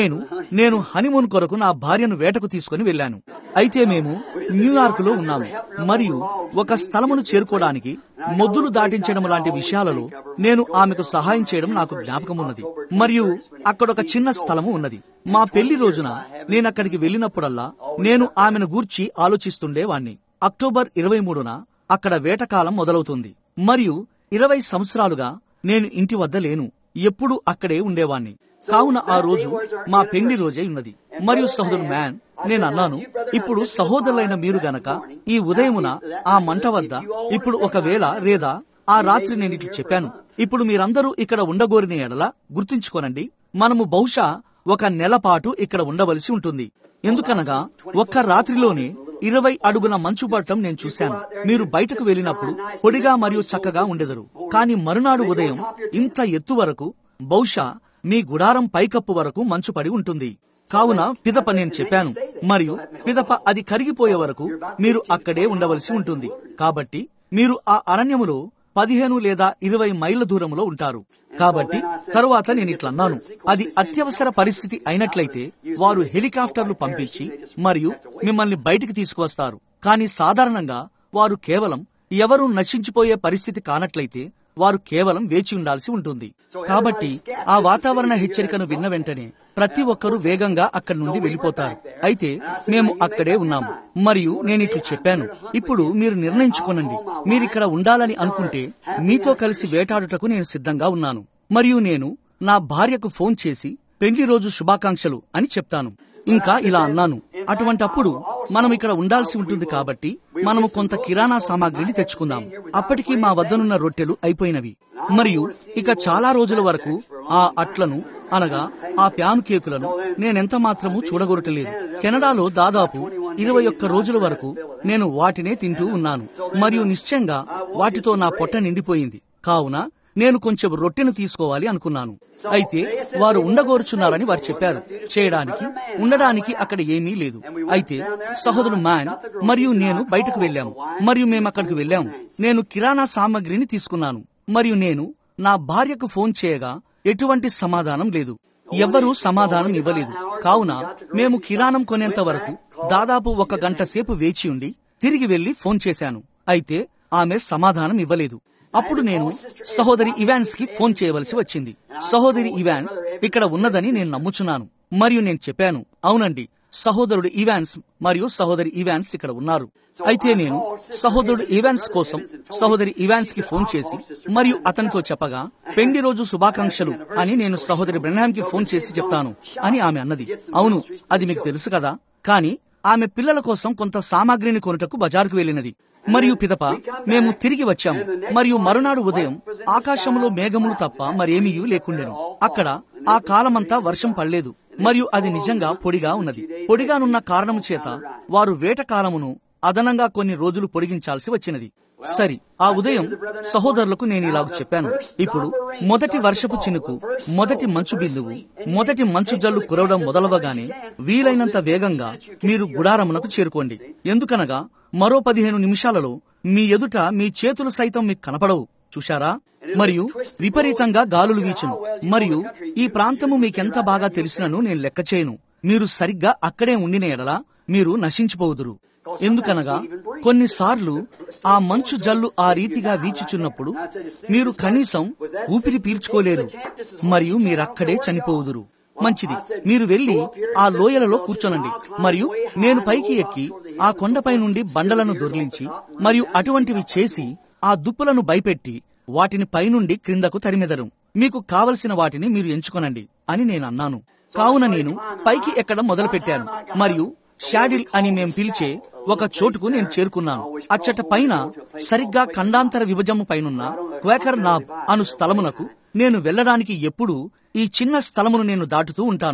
నేను హనీమూన్ కొరకు నా భార్యను వేటకు తీసుకుని వెళ్ళాను. అయితే మేము న్యూయార్క్ లో ఉన్నాము మరియు ఒక స్థలమును చేరుకోవడానికి మొద్దులు దాటించడం లాంటి విషయాలలో నేను ఆమెకు సహాయం చేయడం నాకు జ్ఞాపకం ఉన్నది. మరియు అక్కడొక చిన్న స్థలము ఉన్నది. మా పెళ్లి రోజున నేనక్కడికి వెళ్ళినప్పుడల్లా నేను ఆమెను గూర్చి ఆలోచిస్తుండేవాణ్ణి. అక్టోబర్ 23న అక్కడ వేటకాలం మొదలవుతుంది. మరియు 20 సంవత్సరాలుగా నేను ఇంటి వద్ద లేను. ఎప్పుడూ అక్కడే ఉండేవాణ్ణి. కావున ఆ రోజు మా పెళ్లి రోజై ఉన్నది. మరియు సహోదరు మ్యాన్, నేను అన్నాను, ఇప్పుడు సహోదరులైన మీరు గనక ఈ ఉదయమున ఆ మంట వద్ద ఇప్పుడు ఒకవేళ లేదా ఆ రాత్రి నేను ఇట్లా చెప్పాను, ఇప్పుడు మీరందరూ ఇక్కడ ఉండగోరిన ఎడల గుర్తుంచుకోనండి, మనము బహుశా 1 నెల పాటు ఇక్కడ ఉండవలసి ఉంటుంది. ఎందుకనగా ఒక్క రాత్రిలోనే 20 అడుగుల మంచు పడటం నేను చూశాను. మీరు బయటకు వెళ్ళినప్పుడు పొడిగా మరియు చక్కగా ఉండెదరు. కాని మరునాడు ఉదయం ఇంత ఎత్తు వరకు, బహుశా మీ గుడారం పైకప్పు వరకు మంచు పడి ఉంటుంది. కావున పిదప నేను చెప్పాను, మరియు పిదప అది కరిగిపోయే వరకు మీరు అక్కడే ఉండవలసి ఉంటుంది. కాబట్టి మీరు ఆ అరణ్యములో 15 లేదా 20 మైళ్ళ దూరంలో ఉంటారు. కాబట్టి తరువాత నేను ఇట్లన్నాను, అది అత్యవసర పరిస్థితి అయినట్లయితే వారు హెలికాప్టర్లు పంపించి మరియు మిమ్మల్ని బయటికి తీసుకువస్తారు. కానీ సాధారణంగా వారు కేవలం ఎవరూ నశించిపోయే పరిస్థితి కానట్లయితే వారు కేవలం వేచి ఉండాల్సి ఉంటుంది. కాబట్టి ఆ వాతావరణ హెచ్చరికను విన్న వెంటనే ప్రతి ఒక్కరూ వేగంగా అక్కడి నుండి వెళ్లిపోతారు. అయితే మేము అక్కడే ఉన్నాము. మరియు నేనిట్లు చెప్పాను, ఇప్పుడు మీరు నిర్ణయించుకోనండి. మీరిక్కడ ఉండాలని అనుకుంటే మీతో కలిసి వేటాడుటకు నేను సిద్ధంగా ఉన్నాను. మరియు నేను నా భార్యకు ఫోన్ చేసి పెళ్లి రోజు శుభాకాంక్షలు అని చెప్తాను. ఇంకా ఇలా అన్నాను, అటువంటప్పుడు మనం ఇక్కడ ఉండాల్సి ఉంటుంది. కాబట్టి మనము కొంత కిరాణా సామాగ్రిని తెచ్చుకుందాం. అప్పటికి మా వద్దనున్న రొట్టెలు అయిపోయినవి. మరియు ఇక చాలా రోజుల వరకు ఆ అట్లను అనగా ఆ ప్యాన్ కేకులను నేనెంత మాత్రము చూడగొరటలేదు. కెనడాలో దాదాపు 21 రోజుల వరకు నేను వాటినే తింటూ ఉన్నాను. మరియు నిశ్చయంగా వాటితో నా పొట్ట నిండిపోయింది. కావున నేను కొంచెం రొట్టెను తీసుకోవాలి అనుకున్నాను. అయితే వారు ఉండగోరుచున్నారని వారు చెప్పారు. చేయడానికి ఉండడానికి అక్కడ ఏమీ లేదు. అయితే సహోదరు మ్యాన్ మరియు నేను బయటకు వెళ్ళాము. మరియు మేమక్కడికి వెళ్ళాము. నేను కిరాణా సామాగ్రిని తీసుకున్నాను. మరియు నేను నా భార్యకు ఫోన్ చేయగా ఎటువంటి సమాధానం లేదు. ఎవ్వరూ సమాధానం ఇవ్వలేదు. కావున మేము కిరాణం కొనేంత వరకు దాదాపు 1 గంట సేపు వేచి ఉండి తిరిగి వెళ్లి ఫోన్ చేశాను. అయితే ఆమె సమాధానం ఇవ్వలేదు. అప్పుడు నేను సహోదరి ఇవాన్స్ కి ఫోన్ చేయవలసి వచ్చింది. సహోదరి ఇవాన్స్ ఇక్కడ ఉన్నదని నేను నమ్ముచున్నాను. మరియు నేను చెప్పాను, అవునండి, సహోదరుడు ఇవాన్స్ మరియు సహోదరి ఇవాన్స్ ఇక్కడ ఉన్నారు. అయితే నేను సహోదరుడు ఇవాన్స్ కోసం సహోదరి ఇవాన్స్ కి ఫోన్ చేసి మరియు అతనితో చెప్పగా, పెళ్లి రోజు శుభాకాంక్షలు అని నేను సహోదరి బ్రెన్హామ్ కి ఫోన్ చేసి చెప్తాను అని ఆమె అన్నది. అవును, అది మీకు తెలుసు కదా. కానీ ఆమె పిల్లల కోసం కొంత సామాగ్రిని కొనుటకు బజారుకు వెళ్లినది. మరియు పిదప మేము తిరిగి వచ్చాము. మరియు మరునాడు ఉదయం ఆకాశంలో మేఘములు తప్ప మరేమీ లేకుండెను. అక్కడ ఆ కాలమంతా వర్షం పడలేదు. మరియు అది నిజంగా పొడిగా ఉన్నది. పొడిగానున్న కారణము చేత వారు వేట కాలమును అదనంగా కొన్ని రోజులు పొడిగించాల్సి వచ్చినది. సరి, ఆ ఉదయం సహోదరులకు నేను ఇలాగ చెప్పాను, ఇప్పుడు మొదటి వర్షపు చినుకు, మొదటి మంచు బిందువు, మొదటి మంచు జల్లు కురవడం మొదలవగానే వీలైనంత వేగంగా మీరు గుడారమునకు చేరుకోండి. ఎందుకనగా మరో 15 నిమిషాలలో మీ ఎదుట మీ చేతులు సైతం మీకు కనపడవు. చూశారా? మరియు విపరీతంగా గాలులు వీచును. మరియు ఈ ప్రాంతము మీకెంత బాగా తెలిసినను నేను లెక్క చేయను. మీరు సరిగ్గా అక్కడే ఉండిన ఎడల మీరు నశించిపోవుదురు. ఎందుకనగా కొన్నిసార్లు ఆ మంచు జల్లు ఆ రీతిగా వీచుచున్నప్పుడు మీరు కనీసం ఊపిరి పీల్చుకోలేరు మరియు మీరక్కడే చనిపోవుదురు. మంచిది, మీరు వెళ్లి ఆ లోయలలో కూర్చోనండి. మరియు నేను పైకి ఎక్కి ఆ కొండపై నుండి బండలను దొర్లించి మరియు అటువంటివి చేసి ఆ దుప్పులను భయపెట్టి వాటిని పైనుండి క్రిందకు తరిమెదరు. మీకు కావలసిన వాటిని మీరు ఎంచుకొనండి అని నేను అన్నాను. కావున నేను పైకి ఎక్కడం మొదలు పెట్టాను. మరియు షాడిల్ అని మేం పిలిచే ఒక చోటుకు నేను చేరుకున్నాను. అచ్చట పైన సరిగ్గా ఖండాంతర విభజము పైనున్న క్వేకర్ నాబ్ అను స్థలమునకు నేను వెళ్లడానికి ఎప్పుడూ ఈ చిన్న స్థలమును నేను దాటుతూ ఉంటాను.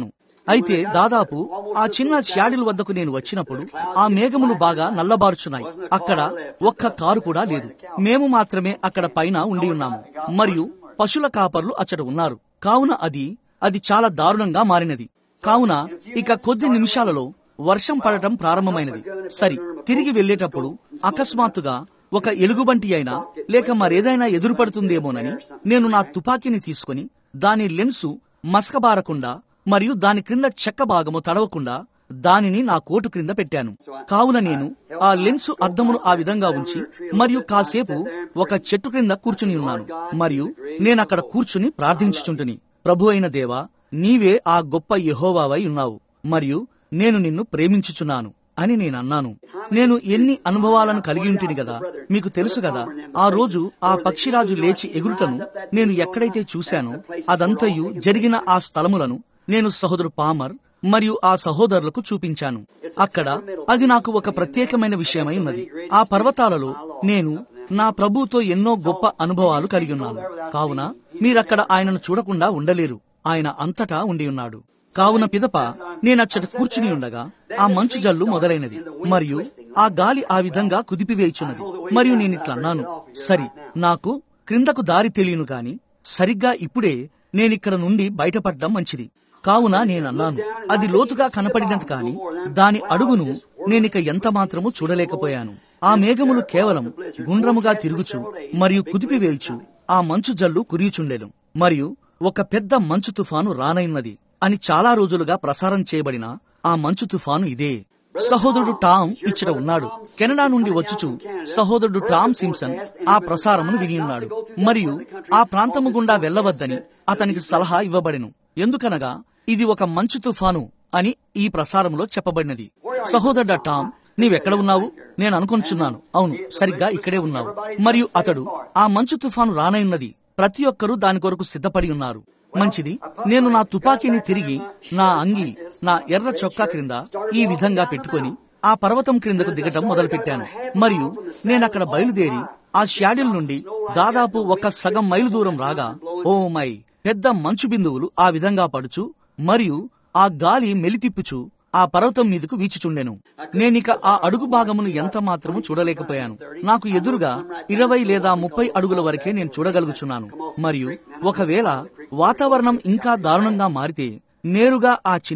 అయితే దాదాపు ఆ చిన్న షాడిల్ వద్దకు నేను వచ్చినప్పుడు ఆ మేఘములు బాగా నల్లబారుచున్నాయి. అక్కడ ఒక్క కారు కూడా లేదు. మేము మాత్రమే అక్కడ పైన ఉండి ఉన్నాము మరియు పశువుల కాపర్లు అచ్చట ఉన్నారు. కావున అది చాలా దారుణంగా మారినది. కావున ఇక కొద్ది నిమిషాలలో వర్షం పడటం ప్రారంభమైనది. సరి తిరిగి వెళ్లేటప్పుడు అకస్మాత్తుగా ఒక ఎలుగుబంటి అయినా లేక మరేదైనా ఎదురుపడుతుందేమోనని నేను నా తుపాకీని తీసుకుని దాని లెన్సు మసకబారకుండా మరియు దాని క్రింద చెక్క భాగము తడవకుండా దానిని నా కోటు క్రింద పెట్టాను. కావున నేను ఆ లెన్సు అద్దమును ఆ విధంగా ఉంచి మరియు కాసేపు ఒక చెట్టు క్రింద కూర్చుని ఉన్నాను. మరియు నేనక్కడ కూర్చుని ప్రార్థించుచుంటుని, ప్రభు అయిన దేవా, నీవే ఆ గొప్ప యెహోవావై ఉన్నావు మరియు నేను నిన్ను ప్రేమించుచున్నాను అని నేనన్నాను. నేను ఎన్ని అనుభవాలను కలిగి ఉంటిని గదా, మీకు తెలుసు గదా. ఆ రోజు ఆ పక్షిరాజు లేచి ఎగురుటను నేను ఎక్కడైతే చూశానో అదంతయు జరిగిన ఆ స్థలములను నేను సహోదరు పామర్ మరియు ఆ సహోదరులకు చూపించాను. అక్కడ అది నాకు ఒక ప్రత్యేకమైన విషయమై ఉన్నది. ఆ పర్వతాలలో నేను నా ప్రభువుతో ఎన్నో గొప్ప అనుభవాలు కలిగి ఉన్నాను. కావున మీరక్కడ ఆయనను చూడకుండా ఉండలేరు. ఆయన అంతటా ఉండి ఉన్నాడు. కావున పిదప నేనచ్చట కూర్చుని ఉండగా ఆ మంచు జల్లు మొదలైనది మరియు ఆ గాలి ఆ విధంగా కుదిపివేయుచున్నది. మరియు నేనిట్లన్నాను, సరి నాకు క్రిందకు దారి తెలియను గాని సరిగ్గా ఇప్పుడే నేనిక్కడ నుండి బయటపడ్డం మంచిది. కావున నేనన్నాను, అది లోతుగా కనపడినది కాని దాని అడుగును నేనిక ఎంత మాత్రము చూడలేకపోయాను. ఆ మేఘములు కేవలం గుండ్రముగా తిరుగుచు మరియు కుదిపివేయుచు ఆ మంచు జల్లు కురియుచుండెను. మరియు ఒక పెద్ద మంచు తుఫాను రానైన్నది అని చాలా రోజులుగా ప్రసారం చేయబడిన ఆ మంచు తుఫాను ఇదే. సహోదరుడు టామ్ ఇచ్చట ఉన్నాడు. కెనడా నుండి వచ్చుచు సహోదరుడు టామ్ సింప్సన్ ఆ ప్రసారమును విని ఉన్నాడు మరియు ఆ ప్రాంతము గుండా వెళ్లవద్దని అతనికి సలహా ఇవ్వబడెను. ఎందుకనగా ఇది ఒక మంచు తుఫాను అని ఈ ప్రసారంలో చెప్పబడినది. సహోదరుడు టామ్, నీవెక్కడ ఉన్నావు? నేను అనుకొంచున్నాను. అవును, సరిగ్గా ఇక్కడే ఉన్నావు. మరియు అతడు, ఆ మంచు తుఫాను రానైన్నది, ప్రతి ఒక్కరూ దాని కొరకు సిద్ధపడి ఉన్నారు. మంచిది. నేను నా తుపాకీని తిరిగి నా అంగి, నా ఎర్ర చొక్కా క్రింద ఈ విధంగా పెట్టుకుని ఆ పర్వతం క్రిందకు దిగటం మొదలుపెట్టాను. మరియు నేనక్కడ బయలుదేరి ఆ షాడిల్ నుండి దాదాపు ఒక సగం మైలు దూరం రాగా, ఓ మై, పెద్ద మంచు బిందువులు ఆ విధంగా పడుచు మరియు ఆ గాలి మెలితిప్పుచు ఆ పర్వతం మీదకు వీచుచుండెను. నేనిక ఆ అడుగు భాగమును ఎంత మాత్రము చూడలేకపోయాను. నాకు ఎదురుగా 20 లేదా 30 అడుగుల వరకే నేను చూడగలుగుచున్నాను. మరియు ఒకవేళ వాతావరణం ఇంకా దారుణంగా మారితే నేరుగా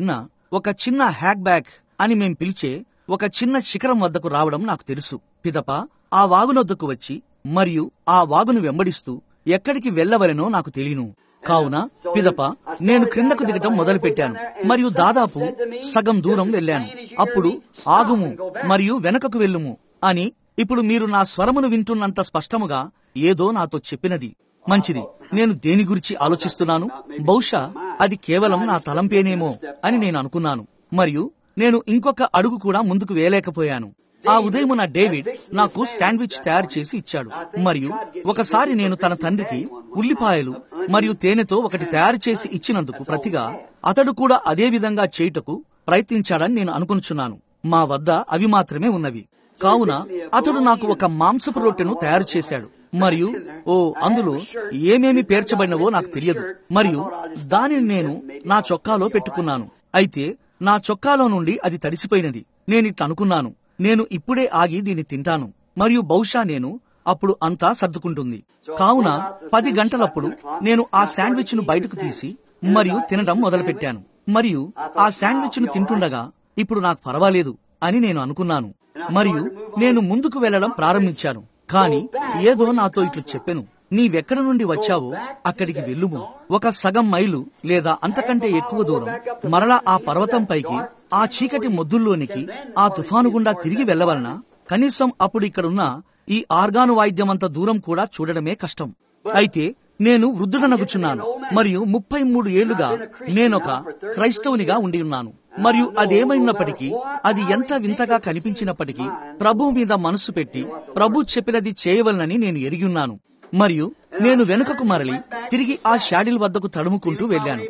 ఒక చిన్న హ్యాక్ బ్యాక్ అని మేం పిలిచే ఒక చిన్న శిఖరం వద్దకు రావడం నాకు తెలుసు. పిదప ఆ వాగునొద్దకు వచ్చి మరియు ఆ వాగును వెంబడిస్తూ ఎక్కడికి వెళ్లవలెనో నాకు తెలియను. కావున పిదప నేను క్రిందకు దిగటం మొదలు పెట్టాను మరియు దాదాపు సగం దూరం వెళ్ళాను. అప్పుడు ఆగుము మరియు వెనకకు వెళ్ళుము అని ఇప్పుడు మీరు నా స్వరమును వింటున్నంత స్పష్టముగా ఏదో నాతో చెప్పినది. మంచిది. నేను దేని గురించి ఆలోచిస్తున్నాను? బహుశా అది కేవలం నా తలంపేనేమో అని నేను అనుకున్నాను. మరియు నేను ఇంకొక అడుగు కూడా ముందుకు వేయలేకపోయాను. ఆ ఉదయమున డేవిడ్ నాకు శాండ్విచ్ తయారు చేసి ఇచ్చాడు. మరియు ఒకసారి నేను తన తండ్రికి ఉల్లిపాయలు మరియు తేనెతో ఒకటి తయారు చేసి ఇచ్చినందుకు ప్రతిగా అతడు కూడా అదే విధంగా చేయుటకు ప్రయత్నించాడని నేను అనుకొనుచున్నాను. మా వద్ద అవి మాత్రమే ఉన్నవి. కావున అతడు నాకు ఒక మాంసపు రొట్టెను తయారు చేశాడు. మరియు అందులో ఏమేమి పేర్చబడినవో నాకు తెలియదు. మరియు దానిని నేను నా చొక్కాలో పెట్టుకున్నాను. అయితే నా చొక్కాలో నుండి అది తడిసిపోయినది. నేనిట్లనుకున్నాను, నేను ఇప్పుడే ఆగి దీన్ని తింటాను మరియు బహుశా నేను అప్పుడు అంతా సర్దుకుంటుంది. కావున 10 గంటలప్పుడు నేను ఆ శాండ్విచ్ ను బయటకు తీసి మరియు తినడం మొదలుపెట్టాను. మరియు ఆ శాండ్విచ్ ను తింటుండగా ఇప్పుడు నాకు పర్వాలేదు అని నేను అనుకున్నాను. మరియు నేను ముందుకు వెళ్లడం ప్రారంభించాను. కాని ఏదో నాతో ఇట్లు చెప్పెను, నీవెక్కడ నుండి వచ్చావో అక్కడికి వెళ్ళుము. ఒక సగం మైలు లేదా అంతకంటే ఎక్కువ దూరం మరలా ఆ పర్వతం పైకి ఆ చీకటి మొద్దుల్లోనికి ఆ తుఫాను గుండా తిరిగి వెళ్లవలన కనీసం అప్పుడు ఇక్కడున్న ఈ ఆర్గాను వాయిద్యమంత దూరం కూడా చూడడమే కష్టం. అయితే నేను వృద్ధుడనగుచున్నాను మరియు 33 ఏళ్లుగా నేనొక క్రైస్తవునిగా ఉండి ఉన్నాను. మరియు అదేమైనప్పటికీ, అది ఎంత వింతగా కనిపించినప్పటికీ ప్రభు మీద మనస్సు పెట్టి ప్రభు చెప్పినది చేయవలనని నేను ఎరిగిన్నాను. మరియు నేను వెనుకకు మరలి తిరిగి ఆ షాడిల్ వద్దకు తడుముకుంటూ వెళ్ళాను.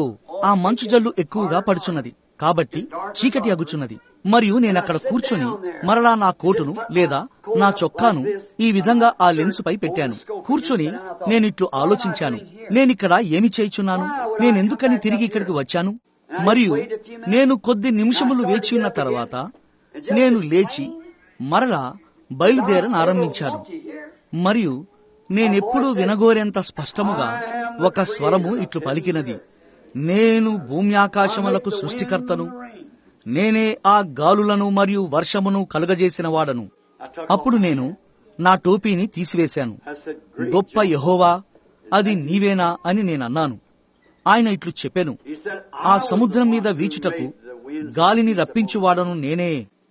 ఆ మంచు జల్లు ఎక్కువగా పడుచున్నది కాబట్టి చీకటి అగుచున్నది. మరియు నేనక్కడ కూర్చొని మరలా నా కోటును లేదా నా చొక్కాను ఈ విధంగా ఆ లెన్సుపై పెట్టాను. కూర్చొని నేనిట్లు ఆలోచించాను, నేనిక్కడ ఏమి చేయుచున్నాను? నేనెందుకని తిరిగి ఇక్కడికి వచ్చాను? మరియు నేను కొద్ది నిమిషములు వేచి ఉన్న తర్వాత నేను లేచి మరలా బయలుదేరనారంభించాను. మరియు నేనెప్పుడూ వినగోరేంత స్పష్టముగా ఒక స్వరము ఇట్లు పలికినది, నేను భూమి ఆకాశములకు సృష్టికర్తను, నేనే ఆ గాలులను మరియు వర్షమును కలుగజేసిన వాడను. అప్పుడు నేను నా టోపీని తీసివేశాను. గొప్ప యెహోవా, అది నీవేనా అని నేనన్నాను. ఆయన ఇట్లు చెప్పెను, ఆ సముద్రం మీద వీచుటకు గాలిని రప్పించువాడను నేనే,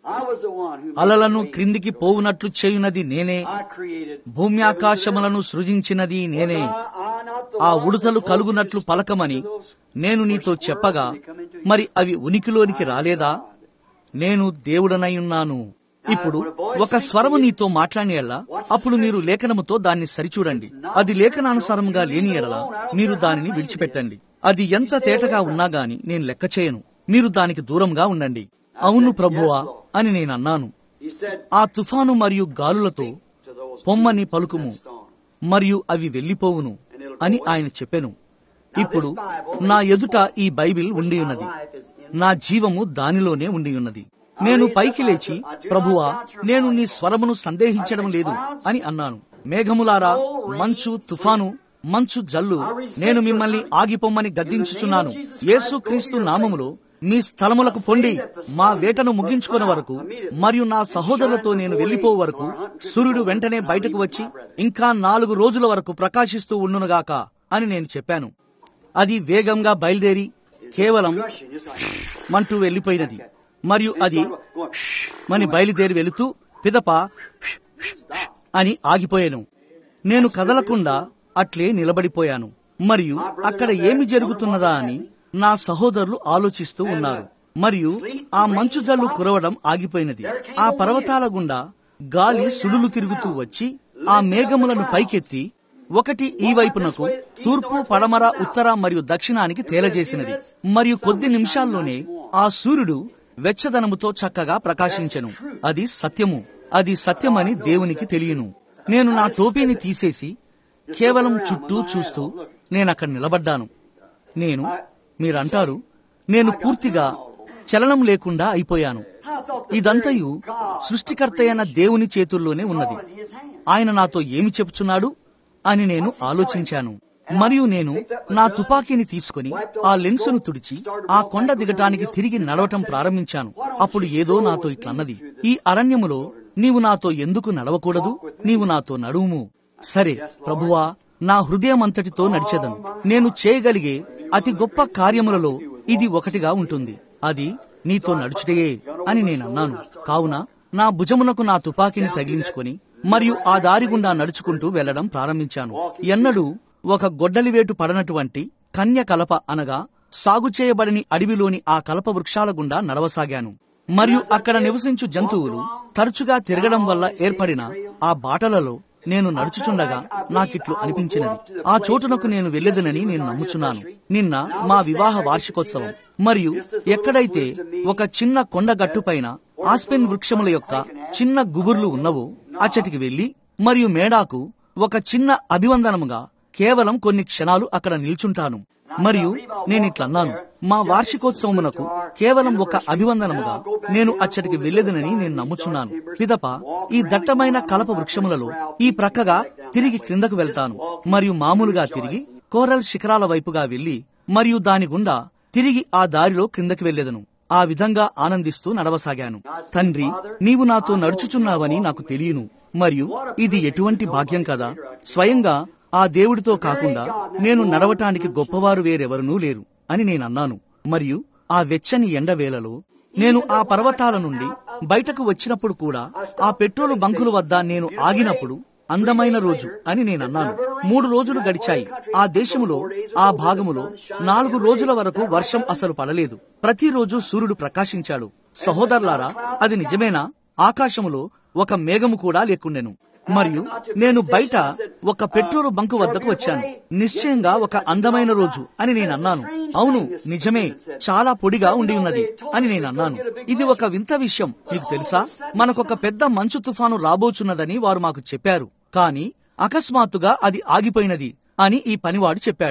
అలలను క్రిందికి పోవునట్లు చేయునది నేనే, భూమి ఆకాశములను సృజించినది నేనే, ఆ ఉడతలు కలుగునట్లు పలకమని నేను నీతో చెప్పగా మరి అవి ఉనికిలోనికి రాలేదా? నేను దేవుడనైయున్నాను. ఇప్పుడు ఒక స్వరము నీతో మాట్లాడిన ఎడల అప్పుడు మీరు లేఖనముతో దాన్ని సరిచూడండి. అది లేఖనానుసారంగా లేని ఎడల మీరు దానిని విడిచిపెట్టండి. అది ఎంత తేటగా ఉన్నా గాని నేను లెక్క చేయను. మీరు దానికి దూరంగా ఉండండి. అవును ప్రభువా అని నేనన్నాను. ఆ తుఫాను మరియు గాలులతో పొమ్మని పలుకుము మరియు అవి వెళ్లిపోవును అని ఆయన చెప్పెను. ఇప్పుడు నా ఎదుట ఈ బైబిల్ ఉండి ఉన్నది. నా జీవము దానిలోనే ఉండి ఉన్నది. నేను పైకి లేచి, ప్రభువా, నేను నీ స్వరమును సందేహించడం లేదు అని అన్నాను. మేఘములారా, మంచు, తుఫాను, మంచు జల్లు, నేను మిమ్మల్ని ఆగిపోమ్మని గద్దించుచున్నాను. యేసుక్రీస్తు నామములో మీ స్థలములకు పొండి, మా వేటను ముగించుకునే వరకు మరియు నా సహోదరులతో నేను వెళ్లిపో వరకు సూర్యుడు వెంటనే బయటకు వచ్చి ఇంకా 4 రోజుల వరకు ప్రకాశిస్తూ ఉండునుగాక అని నేను చెప్పాను. అది వేగంగా బయలుదేరి కేవలం మంటూ వెళ్లిపోయినది. మరియు అది మని బయలుదేరి వెళుతూ పిదప అని ఆగిపోయాను. నేను కదలకుండా అట్లే నిలబడిపోయాను. మరియు అక్కడ ఏమి జరుగుతున్నదా అని నా సహోదరులు ఆలోచిస్తూ ఉన్నారు. మరియు ఆ మంచు జల్లు కురవడం ఆగిపోయినది. ఆ పర్వతాల గుండా గాలి సుడులు తిరుగుతూ వచ్చి ఆ మేఘములను పైకెత్తి ఒకటి ఈ వైపునకు, తూర్పు, పడమర, ఉత్తర మరియు దక్షిణానికి తేలజేసినది. మరియు కొద్ది నిమిషాల్లోనే ఆ సూర్యుడు వెచ్చదనముతో చక్కగా ప్రకాశించెను. అది సత్యము. అది సత్యమని దేవునికి తెలియను. నేను నా టోపీని తీసేసి కేవలం చుట్టూ చూస్తూ నేనక్కడ నిలబడ్డాను. మీరంటారు, నేను పూర్తిగా చలనం లేకుండా అయిపోయాను. ఇదంతయు సృష్టికర్త అయిన దేవుని చేతుల్లోనే ఉన్నది. ఆయన నాతో ఏమి చెప్తున్నాడు అని నేను ఆలోచించాను. మరియు నేను నా తుపాకీని తీసుకుని ఆ లెన్సును తుడిచి ఆ కొండ దిగటానికి తిరిగి నడవటం ప్రారంభించాను. అప్పుడు ఏదో నాతో ఇట్లన్నది, ఈ అరణ్యములో నీవు నాతో ఎందుకు నడవకూడదు? నీవు నాతో నడువుము. సరే ప్రభువా, నా హృదయమంతటితో నడిచెదను. నేను చేయగలిగే అతి గొప్ప కార్యములలో ఇది ఒకటిగా ఉంటుంది. అది నీతో నడుచుటయే అని నేనన్నాను. కావున నా భుజమునకు నా తుపాకీని తగిలించుకొని మరియు ఆ దారి గుండా నడుచుకుంటూ వెళ్లడం ప్రారంభించాను. ఎన్నడూ ఒక గొడ్డలివేటు పడనటువంటి కన్య కలప అనగా సాగు చేయబడని అడవిలోని ఆ కలప వృక్షాల గుండా నడవసాగాను. మరియు అక్కడ నివసించు జంతువులు తరచుగా తిరగడం వల్ల ఏర్పడిన ఆ బాటలలో నేను నడుచుచుండగా నాకిట్లు అనిపించినది. ఆ చోటునకు నేను వెళ్లేదనని నేను నమ్ముచున్నాను. నిన్న మా వివాహ వార్షికోత్సవం. మరియు ఎక్కడైతే ఒక చిన్న కొండగట్టుపైన ఆస్పెన్ వృక్షముల యొక్క చిన్న గుబుర్లు ఉన్నవో అచ్చటికి వెళ్లి మరియు మేడాకు ఒక చిన్న అభివందనముగా కేవలం కొన్ని క్షణాలు అక్కడ నిల్చుంటాను. మరియు నేనిట్లన్నాను, మా వార్షికోత్సవమునకు కేవలం ఒక అభివందనముగా నేను అచ్చటికి వెళ్లేదనని నేను నమ్ముచున్నాను. పిదప ఈ దట్టమైన కలప వృక్షములలో ఈ ప్రక్కగా తిరిగి క్రిందకు వెళ్తాను మరియు మామూలుగా తిరిగి కోరల్ శిఖరాల వైపుగా వెళ్లి మరియు దాని గుండా తిరిగి ఆ దారిలో క్రిందకి వెళ్లేదను. ఆ విధంగా ఆనందిస్తూ నడవసాగాను. తండ్రి, నీవు నాతో నడుచుచున్నావని నాకు తెలియను. మరియు ఇది ఎటువంటి భాగ్యం కదా! స్వయంగా ఆ దేవుడితో కాకుండా నేను నడవటానికి గొప్పవారు వేరెవరనూ లేరు అని నేనన్నాను. మరియు ఆ వెచ్చని ఎండవేళలో నేను ఆ పర్వతాల నుండి బయటకు వచ్చినప్పుడు కూడా ఆ పెట్రోలు బంకుల వద్ద నేను ఆగినప్పుడు అందమైన రోజు అని నేనన్నాను. 3 రోజులు గడిచాయి. ఆ దేశములో ఆ భాగములో 4 రోజుల వరకు వర్షం అసలు పడలేదు. ప్రతిరోజు సూర్యుడు ప్రకాశించాడు. సహోదరులారా, అది నిజమేనా? ఆకాశములో ఒక మేఘము కూడా లేకుండెను. మరియు నేను బయట ఒక పెట్రోలు బంకు వద్దకు వచ్చాను. నిశ్చయంగా ఒక అందమైన రోజు అని నేనన్నాను. అవును, నిజమే, చాలా పొడిగా ఉండి ఉన్నది అని నేనన్నాను. ఇది ఒక వింత విషయం. మీకు తెలుసా, మనకొక పెద్ద మంచు తుఫాను రాబోచున్నదని వారు మాకు చెప్పారు. కాని అకస్మాత్తుగా అది ఆగిపోయినది అని ఈ పనివాడు చెప్పాడు.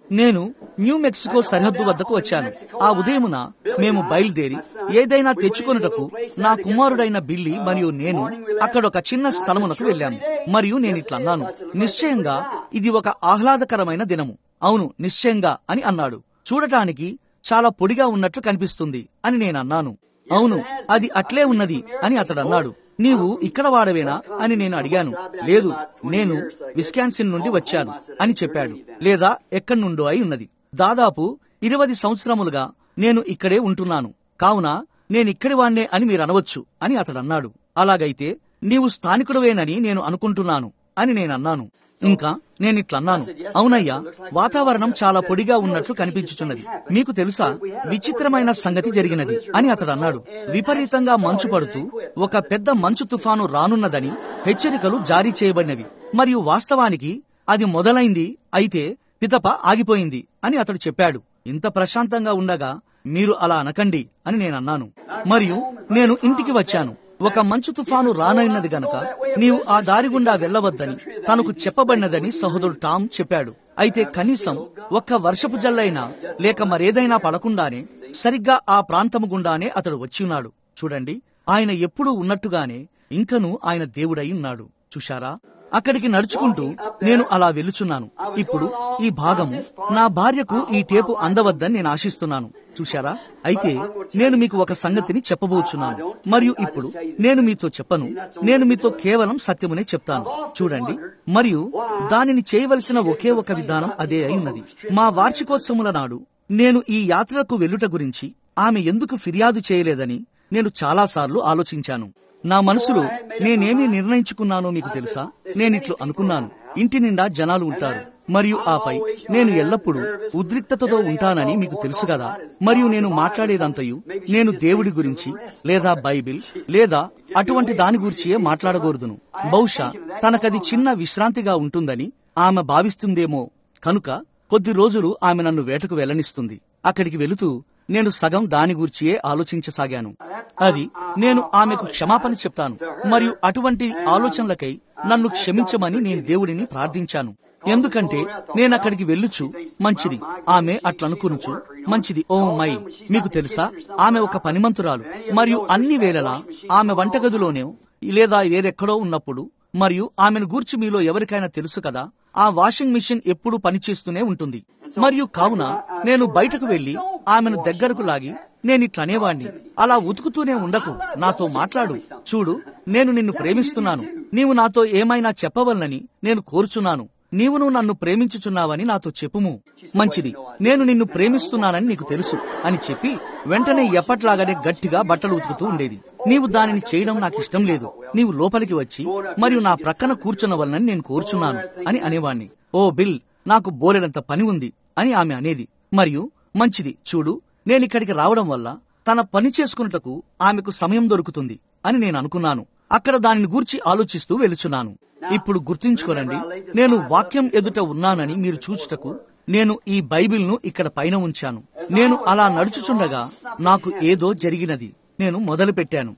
నేను న్యూ మెక్సికో సరిహద్దు వద్దకు వచ్చాను. ఆ ఉదయమున మేము బయలుదేరి ఏదైనా తెచ్చుకొనుటకు నా కుమారుడైన బిల్లి మరియు నేను అక్కడ ఒక చిన్న స్థలమునకు వెళ్ళాము. మరియు నేనిట్లన్నాను, నిశ్చయంగా ఇది ఒక ఆహ్లాదకరమైన దినము. అవును, నిశ్చయంగా అని అన్నాడు. చూడటానికి చాలా పొడిగా ఉన్నట్లు కనిపిస్తుంది అని నేనన్నాను. అవును, అది అట్లే ఉన్నది అని అతడు అన్నాడు. నీవు ఇక్కడ వాడవేనా అని నేను అడిగాను. లేదు, నేను విస్కాన్సిన్ నుండి వచ్చాను అని చెప్పాడు. లేదా ఎక్కడి నుండో అయి ఉన్నది. దాదాపు 20 సంవత్సరములుగా నేను ఇక్కడే ఉంటున్నాను, కావున నేనిక్కడి వాణ్ణే అని మీరు అనవచ్చు అని అతడు అన్నాడు. అలాగైతే నీవు స్థానికుడవేనని నేను అనుకుంటున్నాను అని నేనన్నాను. ఇంకా నేనిట్లన్నాను, అవునయ్యా, వాతావరణం చాలా పొడిగా ఉన్నట్లు కనిపించుచున్నది. మీకు తెలుసా, విచిత్రమైన సంగతి జరిగినది అని అతడు అన్నాడు. విపరీతంగా మంచు పడుతూ ఒక పెద్ద మంచు తుఫాను రానున్నదని హెచ్చరికలు జారీ చేయబడినవి. మరియు వాస్తవానికి అది మొదలైంది, అయితే పిదప ఆగిపోయింది అని అతడు చెప్పాడు. ఇంత ప్రశాంతంగా ఉండగా మీరు అలా అనకండి అని నేనన్నాను. మరియు నేను ఇంటికి వచ్చాను. ఒక మంచు తుఫాను రానైనది గనక నీవు ఆ దారి గుండా వెళ్లవద్దని తనకు చెప్పబడినదని సహోదరుడు టామ్ చెప్పాడు. అయితే కనీసం ఒక్క వర్షపు జల్లైనా లేక మరేదైనా పడకుండానే సరిగ్గా ఆ ప్రాంతము గుండానే అతడు వచ్చియున్నాడు. చూడండి, ఆయన ఎప్పుడూ ఉన్నట్టుగానే ఇంకనూ ఆయన దేవుడై ఉన్నాడు. చూశారా, అక్కడికి నడుచుకుంటూ నేను అలా వెళ్లుచున్నాను. ఇప్పుడు ఈ భాగము నా భార్యకు ఈ టేపు అందవద్దని నేను ఆశిస్తున్నాను. చూశారా, అయితే నేను మీకు ఒక సంగతిని చెప్పబోచున్నాను. మరియు ఇప్పుడు నేను మీతో చెప్పను, నేను మీతో కేవలం సత్యమునే చెప్తాను. చూడండి, మరియు దానిని చేయవలసిన ఒకే ఒక విధానం అదే అయి ఉన్నది. మా వార్షికోత్సవముల నాడు నేను ఈ యాత్రకు వెళ్ళుట గురించి ఆమె ఎందుకు ఫిర్యాదు చేయలేదని నేను చాలాసార్లు ఆలోచించాను. నా మనసులో నేనేమి నిర్ణయించుకున్నానో మీకు తెలుసా? నేనిట్లు అనుకున్నాను, ఇంటి నిండా జనాలు ఉంటారు మరియు ఆపై నేను ఎల్లప్పుడూ ఉద్రిక్తతతో ఉంటానని మీకు తెలుసు కదా. మరియు నేను మాట్లాడేదంతయు నేను దేవుడి గురించి లేదా బైబిల్ లేదా అటువంటి దాని గురించే మాట్లాడకూడదును. బహుశా తనకది చిన్న విశ్రాంతిగా ఉంటుందని ఆమె భావిస్తుందేమో. కనుక కొద్ది రోజులు ఆమె నన్ను వేటకు వెళ్లనిస్తుంది. అక్కడికి వెళుతూ నేను సగం దాని గురించియే ఆలోచించసాగాను. అది నేను ఆమెకు క్షమాపణ చెప్తాను మరియు అటువంటి ఆలోచనలకై నన్ను క్షమించమని నేను దేవుడిని ప్రార్థించాను. ఎందుకంటే నేనక్కడికి వెళ్ళుచు మంచిది, ఆమె అట్లనుకునుచు మంచిది, ఓ మై, మీకు తెలుసా, ఆమె ఒక పనిమంతురాలు మరియు అన్ని వేళలా ఆమె వంటగదిలోనే లేదా వేరెక్కడో ఉన్నప్పుడు, మరియు ఆమెను గూర్చి మీలో ఎవరికైనా తెలుసు కదా, ఆ వాషింగ్ మిషన్ ఎప్పుడూ పనిచేస్తూనే ఉంటుంది. మరియు కావున నేను బయటకు వెళ్లి ఆమెను దగ్గరకు లాగి నేనిట్లనేవాణ్ణి, అలా ఉతుకుతూనే ఉండకు, నాతో మాట్లాడు. చూడు, నేను నిన్ను ప్రేమిస్తున్నాను, నీవు నాతో ఏమైనా చెప్పవలనని నేను కోరుచున్నాను. నీవును నన్ను ప్రేమించుచున్నావని నాతో చెప్పుము. మంచిది, నేను నిన్ను ప్రేమిస్తున్నానని నీకు తెలుసు అని చెప్పి వెంటనే ఎప్పట్లాగానే గట్టిగా బట్టలు ఉతుకుతూ ఉండేది. నీవు దానిని చేయడం నాకిష్టం లేదు, నీవు లోపలికి వచ్చి మరియు నా ప్రక్కన కూర్చున్నవలనని నేను కోరుచున్నాను అని అనేవాణ్ణి. ఓ బిల్, నాకు బోలెడంత పని ఉంది అని ఆమె అనేది. మరియు మంచిది, చూడు, నేనిక్కడికి రావడం వల్ల తన పని చేసుకున్నటకు ఆమెకు సమయం దొరుకుతుంది అని నేను అనుకున్నాను. అక్కడ దానిని గూర్చి ఆలోచిస్తూ వెళుచున్నాను. ఇప్పుడు గుర్తుంచుకోనండి, నేను వాక్యం ఎదుట ఉన్నానని మీరు చూచుటకు నేను ఈ బైబిల్ను ఇక్కడ పైన ఉంచాను. నేను అలా నడుచుచుండగా నాకు ఏదో జరిగినది. నేను మొదలుపెట్టాను.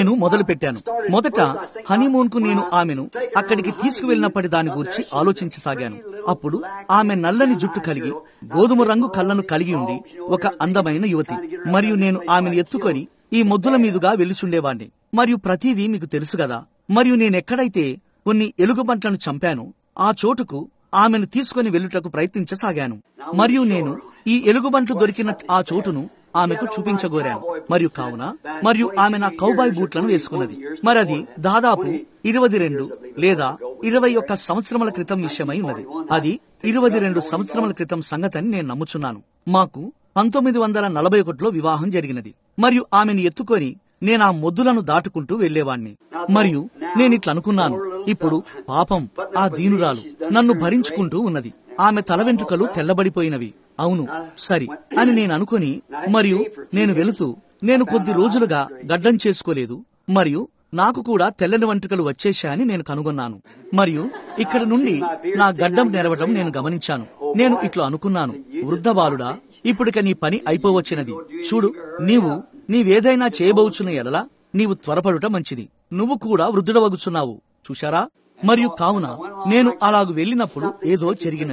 మొదట హనీమూన్ కు నేను ఆమెను అక్కడికి తీసుకువెళ్ళినప్పటి దాని గురించి ఆలోచించసాగాను. అప్పుడు ఆమె నల్లని జుట్టు కలిగి గోధుమ రంగు కళ్ళను కలిగి ఉండి ఒక అందమైన యువతి. మరియు నేను ఆమెను ఎత్తుకొని ఈ మొద్దుల మీదుగా వెళ్లిచుండేవాణ్ణి. మరియు ప్రతిదీ మీకు తెలుసు కదా. మరియు నేనెక్కడైతే కొన్ని ఎలుగుబంట్లను చంపానో ఆ చోటుకు ఆమెను తీసుకుని వెళ్ళుటకు ప్రయత్నించసాగాను. మరియు నేను ఈ ఎలుగుబంట్లు దొరికిన ఆ చోటును ఆమెకు చూపించగోరాను. మరియు ఆమె నా కౌబాయ్ బూట్లను వేసుకున్నది. మరది దాదాపు 22 లేదా 21 సంవత్సరముల క్రితం విషయమై ఉన్నది. అది 22 సంవత్సరముల క్రితం సంగతని నేను నమ్ముచున్నాను. మాకు 1941లో వివాహం జరిగినది. మరియు ఆమెను ఎత్తుకొని నేనా మొద్దులను దాటుకుంటూ వెళ్లేవాణ్ణి. మరియు నేనిట్లనుకున్నాను, ఇప్పుడు పాపం ఆ దీనురాలు నన్ను భరించుకుంటూ ఉన్నది. ఆమె తల వెంట్రుకలు తెల్లబడిపోయినవి. అవును, సరి అని నేను అనుకుని, మరియు నేను వెళుతూ నేను కొద్ది రోజులుగా గడ్డం చేసుకోలేదు మరియు నాకు కూడా తెల్లని వెంట్రుకలు వచ్చేశాయని నేను కనుగొన్నాను. మరియు ఇక్కడ నుండి నా గడ్డం నెరవటం నేను గమనించాను. నేను ఇట్లా అనుకున్నాను, వృద్ధ బాలుడా, ఇప్పుడిక నీ పని అయిపోవచ్చినది. చూడు, నీవేదైనా చేయబోచున్న ఎడల నీవు త్వరపడుట మంచిది. నువ్వు కూడా వృద్ధుడవగుచున్నావు. చూశారా? మరియు కావున నేను అలాగు వెళ్ళినప్పుడు ఏదో జరిగినది.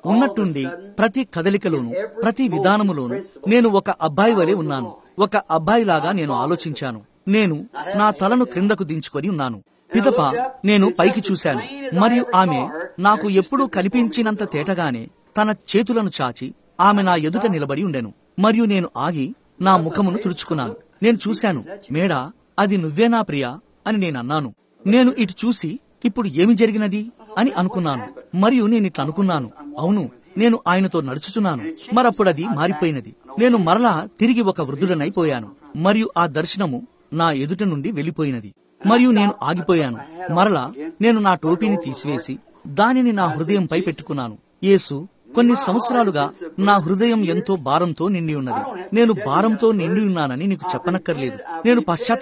ఉన్నట్టుండి ప్రతి కదలికలోను, ప్రతి విధానములోను నేను ఒక అబ్బాయి వలె ఉన్నాను. ఒక అబ్బాయిలాగా నేను ఆలోచించాను. నేను నా తలను క్రిందకు దించుకొని ఉన్నాను. పిదప నేను పైకి చూశాను, మరియు ఆమె నాకు ఎప్పుడూ కనిపించినంత తేటగానే తన చేతులను చాచి ఆమె నా ఎదుట నిలబడి ఉండెను. మరియు నేను ఆగి నా ముఖమును తుడుచుకున్నాను. నేను చూశాను, మేడా, అది నువ్వేనా ప్రియా అని నేనన్నాను. నేను ఇటు చూసి ఇప్పుడు ఏమి జరిగినది అని అనుకున్నాను. మరియు నేనిట్లా అనుకున్నాను, అవును, నేను ఆయనతో నడుచుచున్నాను. మరప్పుడది మారిపోయినది. నేను మరలా తిరిగి ఒక వృద్ధుడనైపోయాను. మరియు ఆ దర్శనము నా ఎదుట నుండి వెళ్లిపోయినది. మరియు నేను ఆగిపోయాను. మరలా నేను నా టోపీని తీసివేసి దానిని నా హృదయంపై పెట్టుకున్నాను. యేసు, కొన్ని సంవత్సరాలుగా నా హృదయం ఎంతో భారంతో నిండి ఉన్నది. నేను భారంతో నిండి ఉన్నానని నీకు చెప్పనక్కర్లేదు. నేను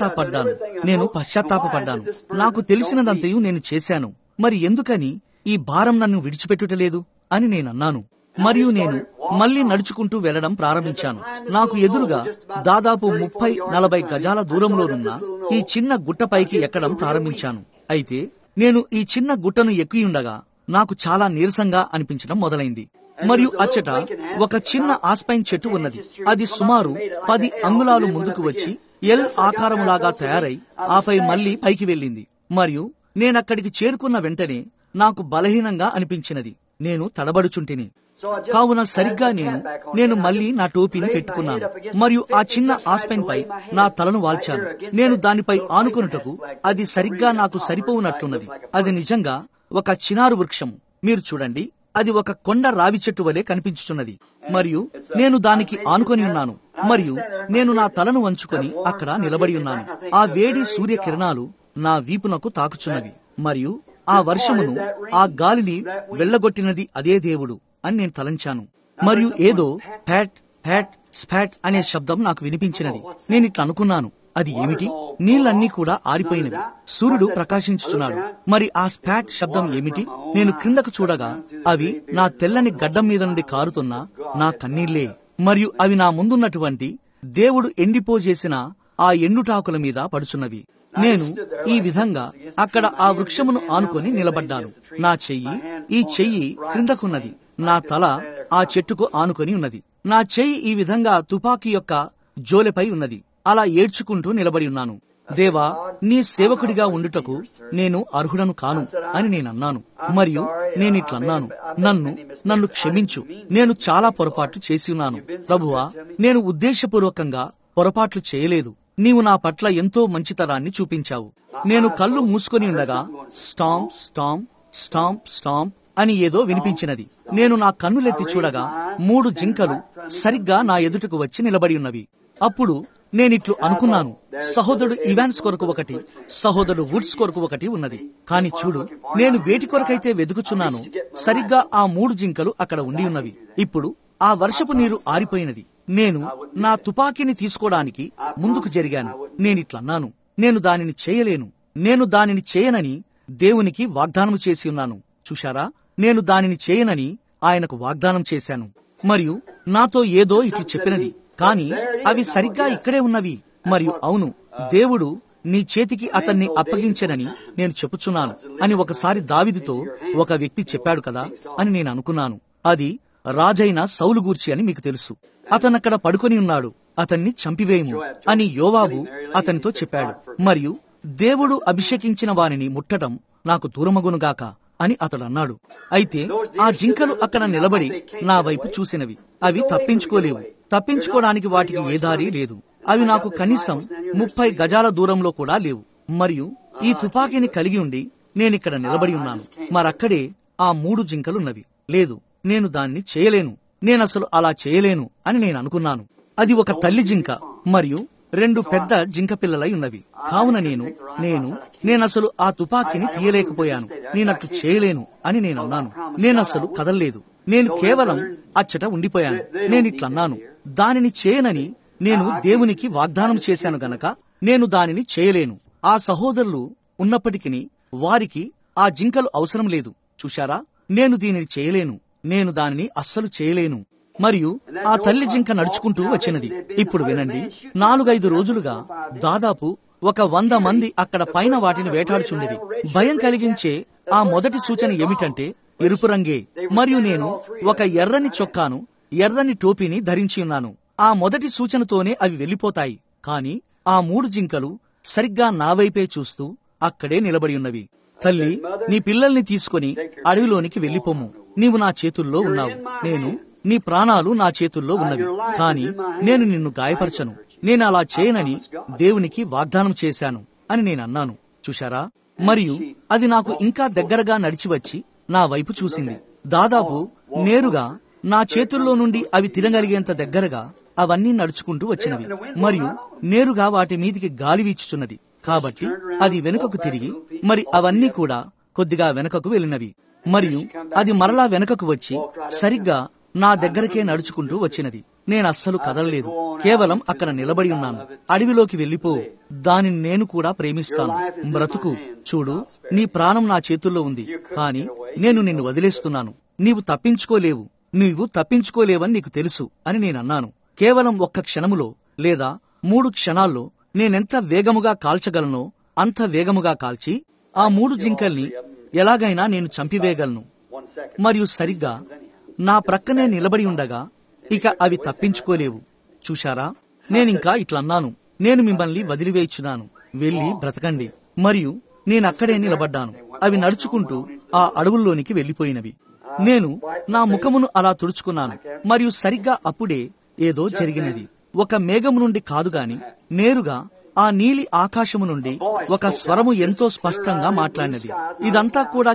పశ్చాత్తాపడ్డాను. నాకు తెలిసినదంతయు నేను చేశాను. మరి ఎందుకని ఈ భారం నన్ను విడిచిపెట్టుటలేదు అని నేనన్నాను. మరియు నేను మళ్లీ నడుచుకుంటూ వెళ్లడం ప్రారంభించాను. నాకు ఎదురుగా దాదాపు 30-40 గజాల దూరంలోనున్న ఈ చిన్న గుట్టపైకి ఎక్కడం ప్రారంభించాను. అయితే నేను ఈ చిన్న గుట్టను ఎక్కియుండగా నాకు చాలా నీరసంగా అనిపించడం మొదలైంది. మరియు అచ్చట ఒక చిన్న ఆస్పైన్ చెట్టు ఉన్నది. అది సుమారు 10 అంగుళాలు ముందుకు వచ్చి ఎల్ ఆకారములాగా తయారై ఆపై మళ్లీ పైకి వెళ్ళింది. మరియు నేనక్కడికి చేరుకున్న వెంటనే నాకు బలహీనంగా అనిపించినది. నేను తడబడుచుంటిని. కావున సరిగ్గా నేను మళ్లీ నా టోపీని పెట్టుకున్నాను. మరియు ఆ చిన్న ఆస్పైన్ పై నా తలను వాల్చాను. నేను దానిపై ఆనుకొనుటకు అది సరిగ్గా నాకు సరిపోవునట్లున్నది. అది నిజంగా ఒక చినారు వృక్షం. మీరు చూడండి, అది ఒక కొండ రావి చెట్టు వలె కనిపించుచున్నది. మరియు నేను దానికి ఆనుకొని ఉన్నాను. మరియు నేను నా తలను వంచుకొని అక్కడ నిలబడి ఉన్నాను. ఆ వేడి సూర్యకిరణాలు నా వీపునకు తాకుచున్నవి. మరియు ఆ వర్షమును, ఆ గాలిని వెళ్లగొట్టినది అదే దేవుడు అని నేను తలంచాను. మరియు ఏదో ఫ్యాట్ ఫ్యాట్ స్పాట్ అనే శబ్దం నాకు వినిపించినది. నేనిట్లా అనుకున్నాను, అది ఏమిటి? నీళ్లన్నీ కూడా ఆరిపోయినవి. సూర్యుడు ప్రకాశించుచున్నాడు. మరి ఆ స్పాట్ శబ్దం ఏమిటి? నేను క్రిందకు చూడగా అవి నా తెల్లని గడ్డం మీద నుండి కారుతున్న నా కన్నీళ్లే. మరియు అవి నా ముందున్నటువంటి దేవుడు ఎండిపోజేసిన ఆ ఎండుటాకుల మీద పడుచున్నవి. నేను ఈ విధంగా అక్కడ ఆ వృక్షమును ఆనుకొని నిలబడ్డాను. నా ఈ చెయ్యి క్రిందకున్నది. నా తల ఆ చెట్టుకు ఆనుకొని ఉన్నది. నా చెయ్యి ఈ విధంగా తుపాకీ యొక్క జోలెపై ఉన్నది. అలా ఏడ్చుకుంటూ నిలబడి ఉన్నాను. దేవా, నీ సేవకుడిగా ఉండుటకు నేను అర్హుడను కాను అని నేనన్నాను. మరియు నేనిట్లన్నాను, నన్ను క్షమించు. నేను చాలా పొరపాట్లు చేసి ఉన్నాను ప్రభువా. నేను ఉద్దేశపూర్వకంగా పొరపాట్లు చేయలేదు. నీవు నా పట్ల ఎంతో మంచితనాన్ని చూపించావు. నేను కళ్ళు మూసుకొని ఉండగా స్టాంప్ స్టాంప్ స్టాంప్ స్టాంప్ అని ఏదో వినిపించినది. నేను నా కన్నులెత్తి చూడగా 3 జింకలు సరిగ్గా నా ఎదుటకు వచ్చి నిలబడి ఉన్నవి. అప్పుడు నేనిట్లు అనుకున్నాను, సహోదరుడు ఇవాన్స్ కొరకు ఒకటి, సహోదరుడు వుడ్స్ కొరకు ఒకటి ఉన్నది. కాని చూడు, నేను వేటి కొరకైతే వెతుకుచున్నాను, సరిగ్గా ఆ 3 జింకలు అక్కడ ఉండి ఉన్నవి. ఇప్పుడు ఆ వర్షపు నీరు ఆరిపోయినది. నేను నా తుపాకీని తీసుకోవడానికి ముందుకు జరిగాను. నేనిట్లన్నాను, నేను దానిని చేయలేను. నేను దానిని చేయనని దేవునికి వాగ్దానం చేసి ఉన్నాను. చూశారా, నేను దానిని చేయనని ఆయనకు వాగ్దానం చేశాను. మరియు నాతో ఏదో ఇట్లు చెప్పినది, కాని అవి సరిగ్గా ఇక్కడే ఉన్నవి. మరియు అవును, దేవుడు నీ చేతికి అతన్ని అప్పగించెనని నేను చెప్పుచున్నాను అని ఒకసారి దావీదుతో ఒక వ్యక్తి చెప్పాడు కదా అని నేను అనుకున్నాను. అది రాజైన సౌలు గూర్చి అని మీకు తెలుసు. అతనక్కడ పడుకొని ఉన్నాడు, అతన్ని చంపివేయము అని యోవాబు అతనితో చెప్పాడు. మరియు దేవుడు అభిషేకించిన వారిని ముట్టడం నాకు దూరమగునుగాక అని అతడు అన్నాడు. అయితే ఆ జింకలు అక్కడ నిలబడి నా వైపు చూసినవి. అవి తప్పించుకోలేవు. తప్పించుకోవడానికి వాటికి ఏ దారి లేదు. అవి నాకు కనీసం 30 గజాల దూరంలో కూడా లేవు. మరియు ఈ తుపాకీని కలిగి ఉండి నేనిక్కడ నిలబడి ఉన్నాను. మరక్కడే ఆ 3 జింకలున్నవి. లేదు, నేను దాన్ని చేయలేను. నేనసలు అలా చేయలేను అని నేను అనుకున్నాను. అది ఒక తల్లి జింక మరియు 2 పెద్ద జింక పిల్లలై ఉన్నవి. కావున నేనసలు ఆ తుపాకీని తీయలేకపోయాను. నేనట్లు చేయలేను అని నేనన్నాను. నేనసలు కదల్లేదు. నేను కేవలం అచ్చట ఉండిపోయాను. నేనిట్లన్నాను, దానిని చేయనని నేను దేవునికి వాగ్దానం చేశాను గనక నేను దానిని చేయలేను. ఆ సహోదరులు ఉన్నప్పటికీ వారికి ఆ జింకలు అవసరం లేదు. చూశారా, నేను దీనిని చేయలేను. నేను దానిని అస్సలు చేయలేను. మరియు ఆ తల్లి జింక నడుచుకుంటూ వచ్చినది. ఇప్పుడు వినండి, 4-5 రోజులుగా దాదాపు 100 మంది అక్కడ పైన వాటిని వేటాడుచుండేది. భయం కలిగించే ఆ మొదటి సూచన ఏమిటంటే ఎరుపు రంగే. మరియు నేను ఒక ఎర్రని చొక్కాను, ఎర్రని టోపీని ధరించి ఉన్నాను. ఆ మొదటి సూచనతోనే అవి వెళ్లిపోతాయి. కాని ఆ 3 జింకలు సరిగ్గా నా వైపే చూస్తూ అక్కడే నిలబడి ఉన్నవి. తల్లి, నీ పిల్లల్ని తీసుకుని అడవిలోనికి వెళ్లిపోము. నీవు నా చేతుల్లో ఉన్నావు. నీ ప్రాణాలు నా చేతుల్లో ఉన్నవి. కాని నేను నిన్ను గాయపరచను. నేను అలా చేయనని దేవునికి వాగ్దానం చేశాను అని నేనన్నాను. చూశారా? మరియు అది నాకు ఇంకా దగ్గరగా నడిచి వచ్చి నా వైపు చూసింది. దాదాపు నేరుగా నా చేతుల్లో నుండి అవి తినగలిగేంత దగ్గరగా అవన్నీ నడుచుకుంటూ వచ్చినవి. మరియు నేరుగా వాటి మీదికి గాలి వీచుచున్నది. కాబట్టి అది వెనుకకు తిరిగి మరి అవన్నీ కూడా కొద్దిగా వెనుకకు వెళ్ళినవి. మరియు అది మరలా వెనుకకు వచ్చి సరిగ్గా నా దగ్గరకే నడుచుకుంటూ వచ్చినది. నేనస్సలు కదలలేదు. కేవలం అక్కడ నిలబడి ఉన్నాను. అడవిలోకి వెళ్లిపో, దానిని నేను కూడా ప్రేమిస్తాను. బ్రతుకు. చూడు, నీ ప్రాణం నా చేతుల్లో ఉంది. కాని నేను నిన్ను వదిలేస్తున్నాను. నీవు తప్పించుకోలేవని నీకు తెలుసు అని నేనన్నాను. కేవలం 1 క్షణములో లేదా 3 క్షణాల్లో నేనెంత వేగముగా కాల్చగలనో అంత వేగముగా కాల్చి ఆ 3 జింకల్ని ఎలాగైనా నేను చంపివేయగలను. మరియు సరిగ్గా నా ప్రక్కనే నిలబడి ఉండగా ఇక అవి తప్పించుకోలేవు. చూశారా? నేనింకా ఇట్లన్నాను, నేను మిమ్మల్ని వదిలివేయుచున్నాను, వెళ్లి బ్రతకండి. మరియు నేనక్కడే నిలబడ్డాను. అవి నడుచుకుంటూ ఆ అడవుల్లోనికి వెళ్లిపోయినవి. నేను నా ముఖమును అలా తుడుచుకున్నాను. మరియు సరిగ్గా అప్పుడే ఏదో జరిగినది. ఒక మేఘము నుండి కాదుగాని నేరుగా ఆ నీలి ఆకాశము నుండి ఒక స్వరము ఎంతో స్పష్టంగా మాట్లాడినది. ఇదంతా కూడా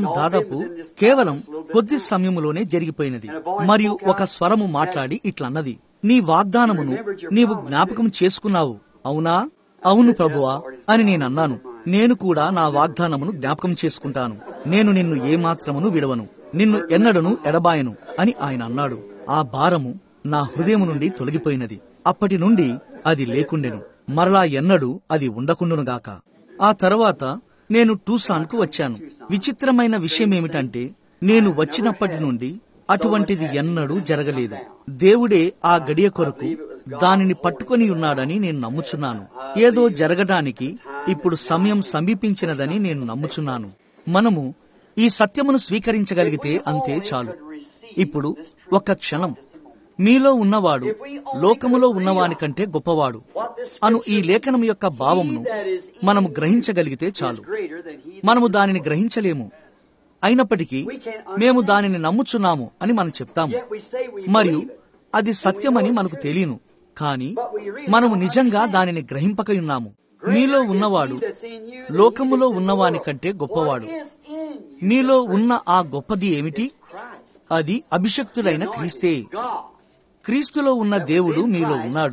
కేవలం కొద్ది సమయములోనే జరిగిపోయినది. మరియు ఒక స్వరము మాట్లాడి ఇట్లన్నది, నీ వాగ్దానమును నీవు జ్ఞాపకం చేసుకున్నావు, అవునా? అవును ప్రభువా అని నేనన్నాను. నేను కూడా నా వాగ్దానమును జ్ఞాపకం చేసుకుంటాను. నేను నిన్ను ఏమాత్రమును విడవను, నిన్ను ఎన్నడను ఎడబాయను అని ఆయన అన్నాడు. ఆ భారము నా హృదయము నుండి తొలగిపోయినది. అప్పటి నుండి అది లేకుండెను. మరలా ఎన్నడూ అది ఉండకుండునుగాక. ఆ తర్వాత నేను టూసాన్కు వచ్చాను. విచిత్రమైన విషయమేమిటంటే నేను వచ్చినప్పటి నుండి అటువంటిది ఎన్నడూ జరగలేదు. దేవుడే ఆ గడియ కొరకు దానిని పట్టుకొని ఉన్నాడని నేను నమ్ముచున్నాను. ఏదో జరగడానికి ఇప్పుడు సమయం సమీపించినదని నేను నమ్ముచున్నాను. మనము ఈ సత్యమును స్వీకరించగలిగితే అంతే చాలు. ఇప్పుడు 1 క్షణం, మీలో ఉన్నవాడు లోకములో ఉన్నవాని కంటే గొప్పవాడు అను ఈ లేఖనం యొక్క భావమును మనము గ్రహించగలిగితే చాలు. మనము దానిని గ్రహించలేము, అయినప్పటికీ మేము దానిని నమ్ముచున్నాము అని మనం చెప్తాము. మరియు అది సత్యమని మనకు తెలియను, కాని మనము నిజంగా దానిని గ్రహింపకయున్నాము. మీలో ఉన్నవాడు లోకములో ఉన్నవాని కంటే గొప్పవాడు. మీలో ఉన్న ఆ గొప్పది ఏమిటి? అది అభిషక్తుడైన క్రీస్తే. క్రీస్తులో ఉన్న దేవుడు మీలో ఉన్నాడు.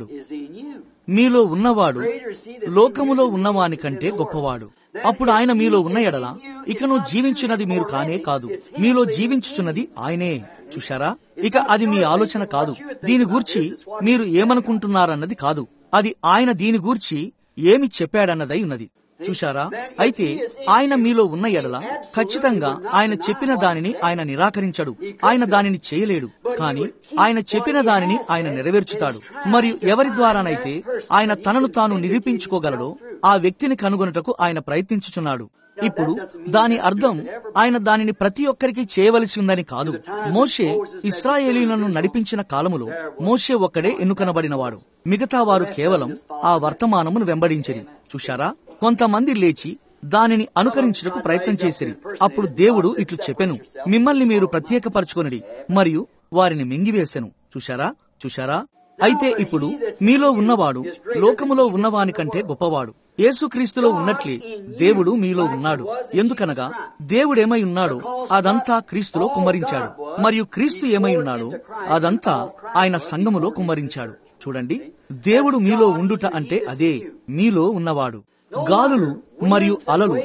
మీలో ఉన్నవాడు లోకములో ఉన్నవాని కంటే గొప్పవాడు. అప్పుడు ఆయన మీలో ఉన్న ఎడల ఇకను జీవించున్నది మీరు కానే కాదు, మీలో జీవించుచున్నది ఆయనే. చూశారా? ఇక అది మీ ఆలోచన కాదు, దీని గూర్చి మీరు ఏమనుకుంటున్నారన్నది కాదు, అది ఆయన దీని గూర్చి ఏమి చెప్పాడన్నదై ఉన్నది. చూశారా? అయితే ఆయన మీలో ఉన్న ఎడల ఖచ్చితంగా ఆయన చెప్పిన దానిని ఆయన నిరాకరించడు. ఆయన దానిని చేయలేడు, కాని ఆయన చెప్పిన దానిని ఆయన నెరవేర్చుతాడు. మరియు ఎవరి ద్వారానైతే ఆయన తనను తాను నిరూపించుకోగలడో ఆ వ్యక్తిని కనుగొనుటకు ఆయన ప్రయత్నించుచున్నాడు. ఇప్పుడు దాని అర్థం ఆయన దానిని ప్రతి ఒక్కరికి చేయవలసి ఉందని కాదు. మోషే ఇశ్రాయేలీయులను నడిపించిన కాలములో మోషే ఒక్కడే ఎన్నుకనబడినవాడు. మిగతా వారు కేవలం ఆ వర్తమానమును వెంబడించిరి. చూశారా? కొంతమంది లేచి దానిని అనుకరించుటకు ప్రయత్నం చేసిరి. అప్పుడు దేవుడు ఇట్లు చెప్పెను, మిమ్మల్ని మీరు ప్రత్యేకపరచుకొనిడి, మరియు వారిని మింగివేసెను. చూశారా? అయితే ఇప్పుడు మీలో ఉన్నవాడు లోకములో ఉన్నవాని కంటే గొప్పవాడు. యేసుక్రీస్తులో ఉన్నట్లే దేవుడు మీలో ఉన్నాడు. ఎందుకనగా దేవుడేమై ఉన్నాడో అదంతా క్రీస్తులో కుమ్మరించాడు, మరియు క్రీస్తు ఏమై ఉన్నాడో అదంతా ఆయన సంఘములో కుమ్మరించాడు. చూడండి, దేవుడు మీలో ఉండుట అంటే అదే, మీలో ఉన్నవాడు. గాలులు మరియు అలలు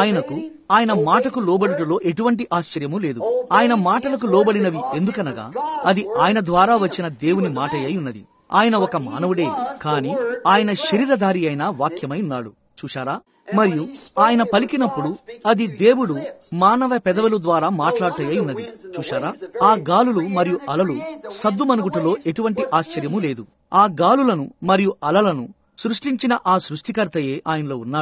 ఆయన మాటకు లోబడుటలో ఎటువంటి ఆశ్చర్యము లేదు. ఆయన మాటలకు లోబడినవి, ఎందుకనగా అది ఆయన ద్వారా వచ్చిన దేవుని మాట అయి ఉన్నది. ఆయన ఒక మానవుడే, కాని ఆయన శరీరధారి అయిన వాక్యమై ఉన్నాడు. చూశారా? మరియు ఆయన పలికినప్పుడు అది దేవుడు మానవ పెదవుల ద్వారా మాట్లాడటై ఉన్నది. చూశారా? ఆ గాలులు మరియు అలలు సద్దుమనుగుటలో ఎటువంటి ఆశ్చర్యము లేదు. ఆ గాలులను మరియు అలలను సృష్టించిన ఆ సృష్టికర్తయే ఆయనలో ఉన్నాడు.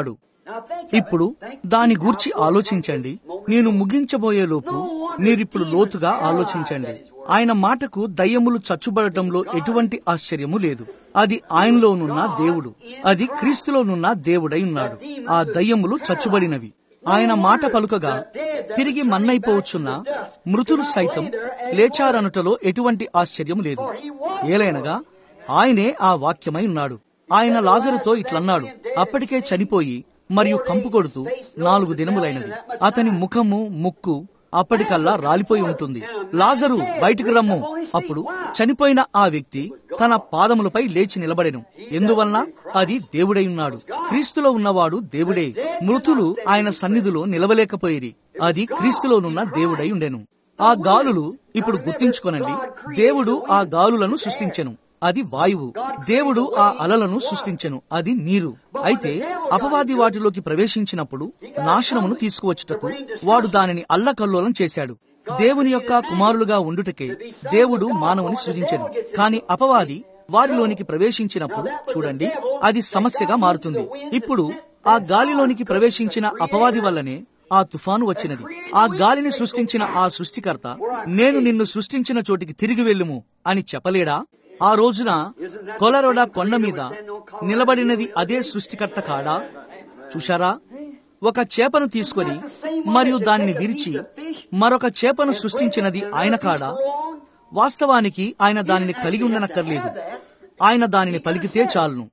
ఇప్పుడు దాని గూర్చి ఆలోచించండి. నేను ముగించబోయేలోపు మీరిప్పుడు లోతుగా ఆలోచించండి. ఆయన మాటకు దయ్యములు చచ్చుబడటంలో ఎటువంటి ఆశ్చర్యము లేదు. అది ఆయనలోనున్న దేవుడు, అది క్రీస్తులోనున్న దేవుడై ఉన్నాడు. ఆ దయ్యములు చచ్చుబడినవి. ఆయన మాట పలుకగా తిరిగి మన్నైపోవచ్చున్న మృతులు సైతం లేచారనుటలో ఎటువంటి ఆశ్చర్యం లేదు. ఏలైనగా ఆయనే ఆ వాక్యమై ఉన్నాడు. ఆయన లాజరుతో ఇట్లన్నాడు, అప్పటికే చనిపోయి మరియు కంపు కొడుతూ 4 దినములైనది. అతని ముఖము ముక్కు అప్పటికల్లా రాలిపోయి ఉంటుంది. లాజరు బయటికి రమ్ము. అప్పుడు చనిపోయిన ఆ వ్యక్తి తన పాదములపై లేచి నిలబడెను. ఎందువలన? అది దేవుడై ఉన్నాడు. క్రీస్తులో ఉన్నవాడు దేవుడే. మృతులు ఆయన సన్నిధిలో నిలవలేకపోయిరి. అది క్రీస్తులోనున్న దేవుడై ఉండెను. ఆ గాలులు, ఇప్పుడు గుర్తించుకొనండి, దేవుడు ఆ గాలులను సృష్టించెను. అది వాయువు. దేవుడు ఆ అలలను సృష్టించెను. అది నీరు. అయితే అపవాది వాటిలోకి ప్రవేశించినప్పుడు నాశనమును తీసుకువచ్చుటకు వాడు దానిని అల్లకల్లోలం చేశాడు. దేవుని యొక్క కుమారులుగా ఉండుటకే దేవుడు మానవుని సృజించెను. కాని అపవాది వారిలోనికి ప్రవేశించినప్పుడు చూడండి, అది సమస్యగా మారుతుంది. ఇప్పుడు ఆ గాలిలోనికి ప్రవేశించిన అపవాది వల్లనే ఆ తుఫాను వచ్చినది. ఆ గాలిని సృష్టించిన ఆ సృష్టికర్త, నేను నిన్ను సృష్టించిన చోటికి తిరిగి వెళ్ళుము అని చెప్పలేడా? ఆ రోజున కొలరోడా కొండ మీద నిలబడినది అదే సృష్టికర్త కాడా? చూశారా? ఒక చేపను తీసుకొని మరియు దానిని విరిచి మరొక చేపను సృష్టించినది ఆయన కాడా? వాస్తవానికి ఆయన దానిని కలిగి ఉండనక్కర్లేదు. ఆయన దానిని పలికితే చాలును.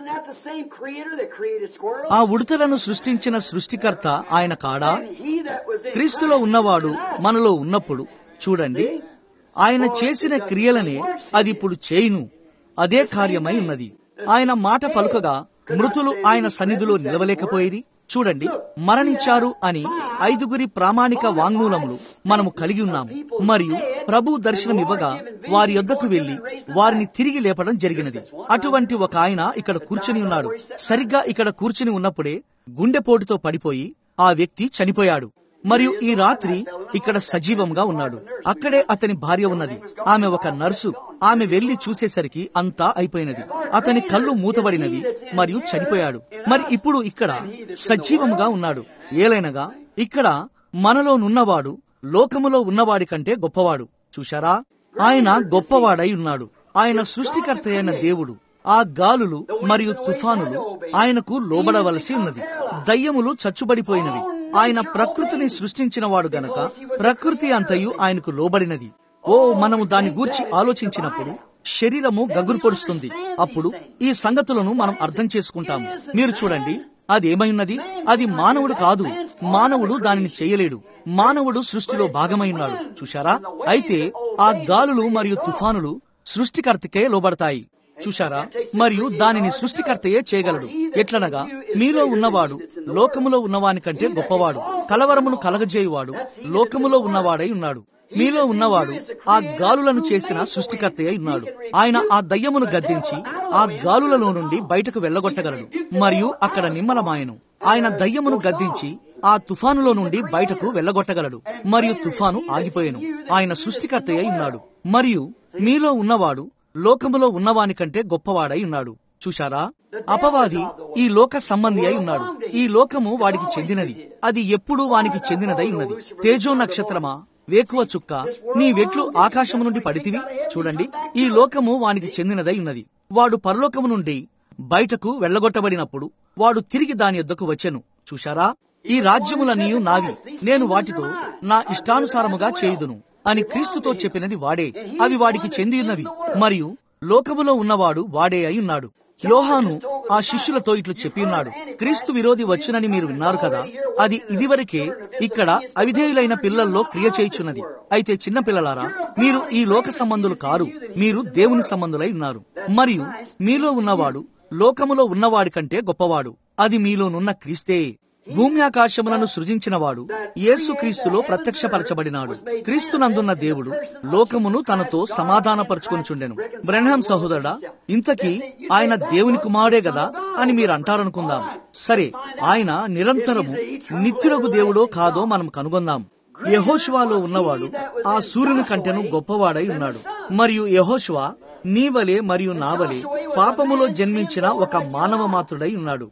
ఆ ఉడతలను సృష్టించిన సృష్టికర్త ఆయన కాడా? క్రీస్తులో ఉన్నవాడు మనలో ఉన్నప్పుడు చూడండి, ఆయన చేసిన క్రియలనే అది ఇప్పుడు చేయును. అదే కార్యమై ఉన్నది. ఆయన మాట పలుకగా మృతులు ఆయన సన్నిధిలో నిలవలేకపోయిరి. చూడండి, మరణించారు అని 5 ప్రామాణిక వాంగ్మూలములు మనము కలిగి ఉన్నాము. మరియు ప్రభు దర్శనం ఇవ్వగా వారి యొద్దకు వెళ్లి వారిని తిరిగి లేపడం జరిగినది. అటువంటి ఒక ఆయన ఇక్కడ కూర్చుని ఉన్నాడు. సరిగ్గా ఇక్కడ కూర్చుని ఉన్నప్పుడే గుండెపోటుతో పడిపోయి ఆ వ్యక్తి చనిపోయాడు. మరియు ఈ రాత్రి ఇక్కడ సజీవంగా ఉన్నాడు. అక్కడే అతని భార్య ఉన్నది. ఆమె ఒక నర్సు. ఆమె వెళ్లి చూసేసరికి అంతా అయిపోయినది. అతని కళ్ళు మూతబడినవి మరియు చనిపోయాడు. మరి ఇప్పుడు ఇక్కడ సజీవముగా ఉన్నాడు. ఏలైనగా ఇక్కడ మనలోనున్నవాడు లోకములో ఉన్నవాడి కంటే గొప్పవాడు. చూశారా? ఆయన గొప్పవాడై ఉన్నాడు. ఆయన సృష్టికర్త అయిన దేవుడు. ఆ గాలులు మరియు తుఫానులు ఆయనకు లోబడవలసి ఉన్నది. దయ్యములు చచ్చుబడిపోయినవి. ఆయన ప్రకృతిని సృష్టించినవాడు గనక ప్రకృతి అంతయు ఆయనకు లోబడినది. మనము దాని గూర్చి ఆలోచించినప్పుడు శరీరము గగురుపొడుస్తుంది. అప్పుడు ఈ సంగతులను మనం అర్థం చేసుకుంటాము. మీరు చూడండి, అదేమైనది? అది మానవుడు కాదు. మానవుడు దానిని చేయలేడు. మానవుడు సృష్టిలో భాగమై ఉన్నాడు. చూశారా? అయితే ఆ గాలులు మరియు తుఫానులు సృష్టికర్తకే లోబడతాయి. చూశారా? మరియు దానిని సృష్టికర్తయే చేయగలడు. ఎట్లనగా మీలో ఉన్నవాడు లోకములో ఉన్నవాని కంటే గొప్పవాడు. కలవరమును కలగజేయువాడు లోకములో ఉన్నవాడై ఉన్నాడు. మీలో ఉన్నవాడు ఆ గాలులను చేసిన సృష్టికర్తయై ఉన్నాడు. ఆయన ఆ దయ్యమును గద్దించి ఆ గాలులలో నుండి బయటకు వెళ్లగొట్టగలడు మరియు అక్కడ నిమ్మలమాయను. ఆయన దయ్యమును గద్దించి ఆ తుఫానులో నుండి బయటకు వెళ్లగొట్టగలడు మరియు తుఫాను ఆగిపోయెను. ఆయన సృష్టికర్తయై ఉన్నాడు. మరియు మీలో ఉన్నవాడు లోకములో ఉన్నవాని కంటే గొప్పవాడై ఉన్నాడు. చూశారా? అపవాది ఈ లోక సంబంధి అయి ఉన్నాడు. ఈ లోకము వాడికి చెందినది. అది ఎప్పుడూ వానికి చెందినదై ఉన్నది. తేజో నక్షత్రమా, వేకువ చుక్క, నీ వెట్లు ఆకాశము నుండి పడితివి. చూడండి, ఈ లోకము వానికి చెందినదై ఉన్నది. వాడు పరలోకము నుండి బయటకు వెళ్లగొట్టబడినప్పుడు వాడు తిరిగి దాని యొద్దకు వచ్చెను. చూశారా? ఈ రాజ్యములన్నీయు నావి, నేను వాటితో నా ఇష్టానుసారముగా చేయుదును అని క్రీస్తుతో చెప్పినది వాడే. అవి వాడికి చెందియున్నవి మరియు లోకములో ఉన్నవాడు వాడే అయి ఉన్నాడు. యోహాను ఆ శిష్యులతో ఇట్లు చెప్పి ఉన్నాడు, క్రీస్తు విరోధి వచ్చునని మీరు విన్నారు కదా. అది ఇదివరకే ఇక్కడ అవిధేయులైన పిల్లల్లో క్రియ చేయుచున్నది. అయితే చిన్న పిల్లలారా, మీరు ఈ లోక సంబంధులు కారు, మీరు దేవుని సంబంధులై ఉన్నారు. మరియు మీలో ఉన్నవాడు లోకములో ఉన్నవాడి కంటే గొప్పవాడు. అది మీలోనున్న క్రీస్తే. భూమి ఆకాశములను సృజించినవాడు యేసుక్రీస్తులో ప్రత్యక్షపరచబడినాడు. క్రీస్తునందున్న దేవుడు లోకమును తనతో సమాధానపరుచుకొనుచుండెను. బ్రెన్హామ్ సహోదరుడా, ఇంతకీ ఆయన దేవుని కుమారుడే గదా అని మీరు అంటారనుకుందాం. సరే, ఆయన నిరంతరము నిత్యుడగు దేవుడో కాదో మనం కనుగొందాం. యెహోషువలో ఉన్నవాడు ఆ సూర్యుని కంటెను గొప్పవాడై ఉన్నాడు. మరియు యెహోషువ నీ వలె మరియు నా వలె పాపములో జన్మించిన ఒక మానవ మాత్రుడై ఉన్నాడు.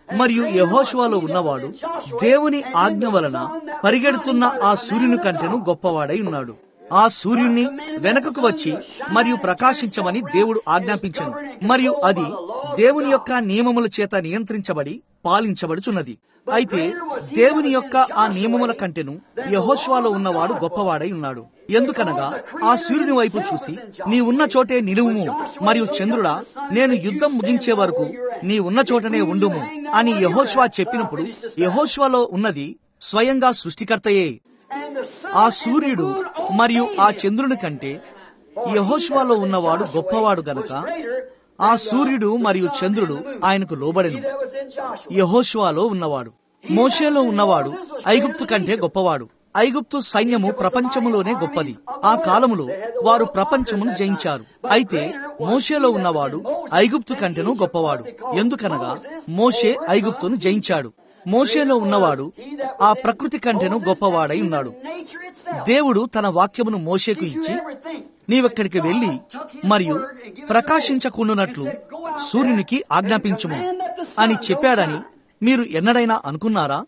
మరియు యెహోషువలో ఉన్నవాడు దేవుని ఆజ్ఞ వలన పరిగెడుతున్న ఆ సూర్యుని కంటెను గొప్పవాడై ఉన్నాడు. ఆ సూర్యుణ్ణి వెనకకు వచ్చి మరియు ప్రకాశించమని దేవుడు ఆజ్ఞాపించెను. మరియు అది దేవుని యొక్క నియమముల చేత నియంత్రించబడి పాలించబడుచున్నది. అయితే దేవుని యొక్క ఆ నియమముల కంటెను యెహోషువలో ఉన్నవాడు గొప్పవాడై ఉన్నాడు. ఎందుకనగా ఆ సూర్యుని వైపు చూసి, నీ ఉన్న చోటే నిలువుము, మరియు చంద్రుడా, నేను యుద్ధం ముగించే వరకు నీ ఉన్న చోటనే ఉండుము అని యెహోషువ చెప్పినప్పుడు యెహోషువలో ఉన్నది స్వయంగా సృష్టికర్తయే. ఆ సూర్యుడు మరియు ఆ చంద్రుని కంటే యెహోషువలో ఉన్నవాడు గొప్పవాడు గనుక ఆ సూర్యుడు మరియు చంద్రుడు ఆయనకు లోబడెను. యెహోషువలో ఉన్నవాడు, మోషేలో ఉన్నవాడు ఐగుప్తు కంటే గొప్పవాడు. ఐగుప్తు సైన్యము ప్రపంచములోనే గొప్పది. ఆ కాలములో వారు ప్రపంచమును జయించారు. అయితే మోషేలో ఉన్నవాడు ఐగుప్తు కంటేనూ గొప్పవాడు. ఎందుకనగా మోషే ఐగుప్తును జయించాడు. మోషేలో ఉన్నవాడు ఆ ప్రకృతి కంటేనూ గొప్పవాడై ఉన్నాడు. దేవుడు తన వాక్యమును మోషేకు ఇచ్చి, నీవెక్కడికి వెళ్లి మరియు ప్రకాశించకుండునట్లు సూర్యునికి ఆజ్ఞాపించుము అని చెప్పాడని మీరు ఎన్నడైనా అనుకున్నారా?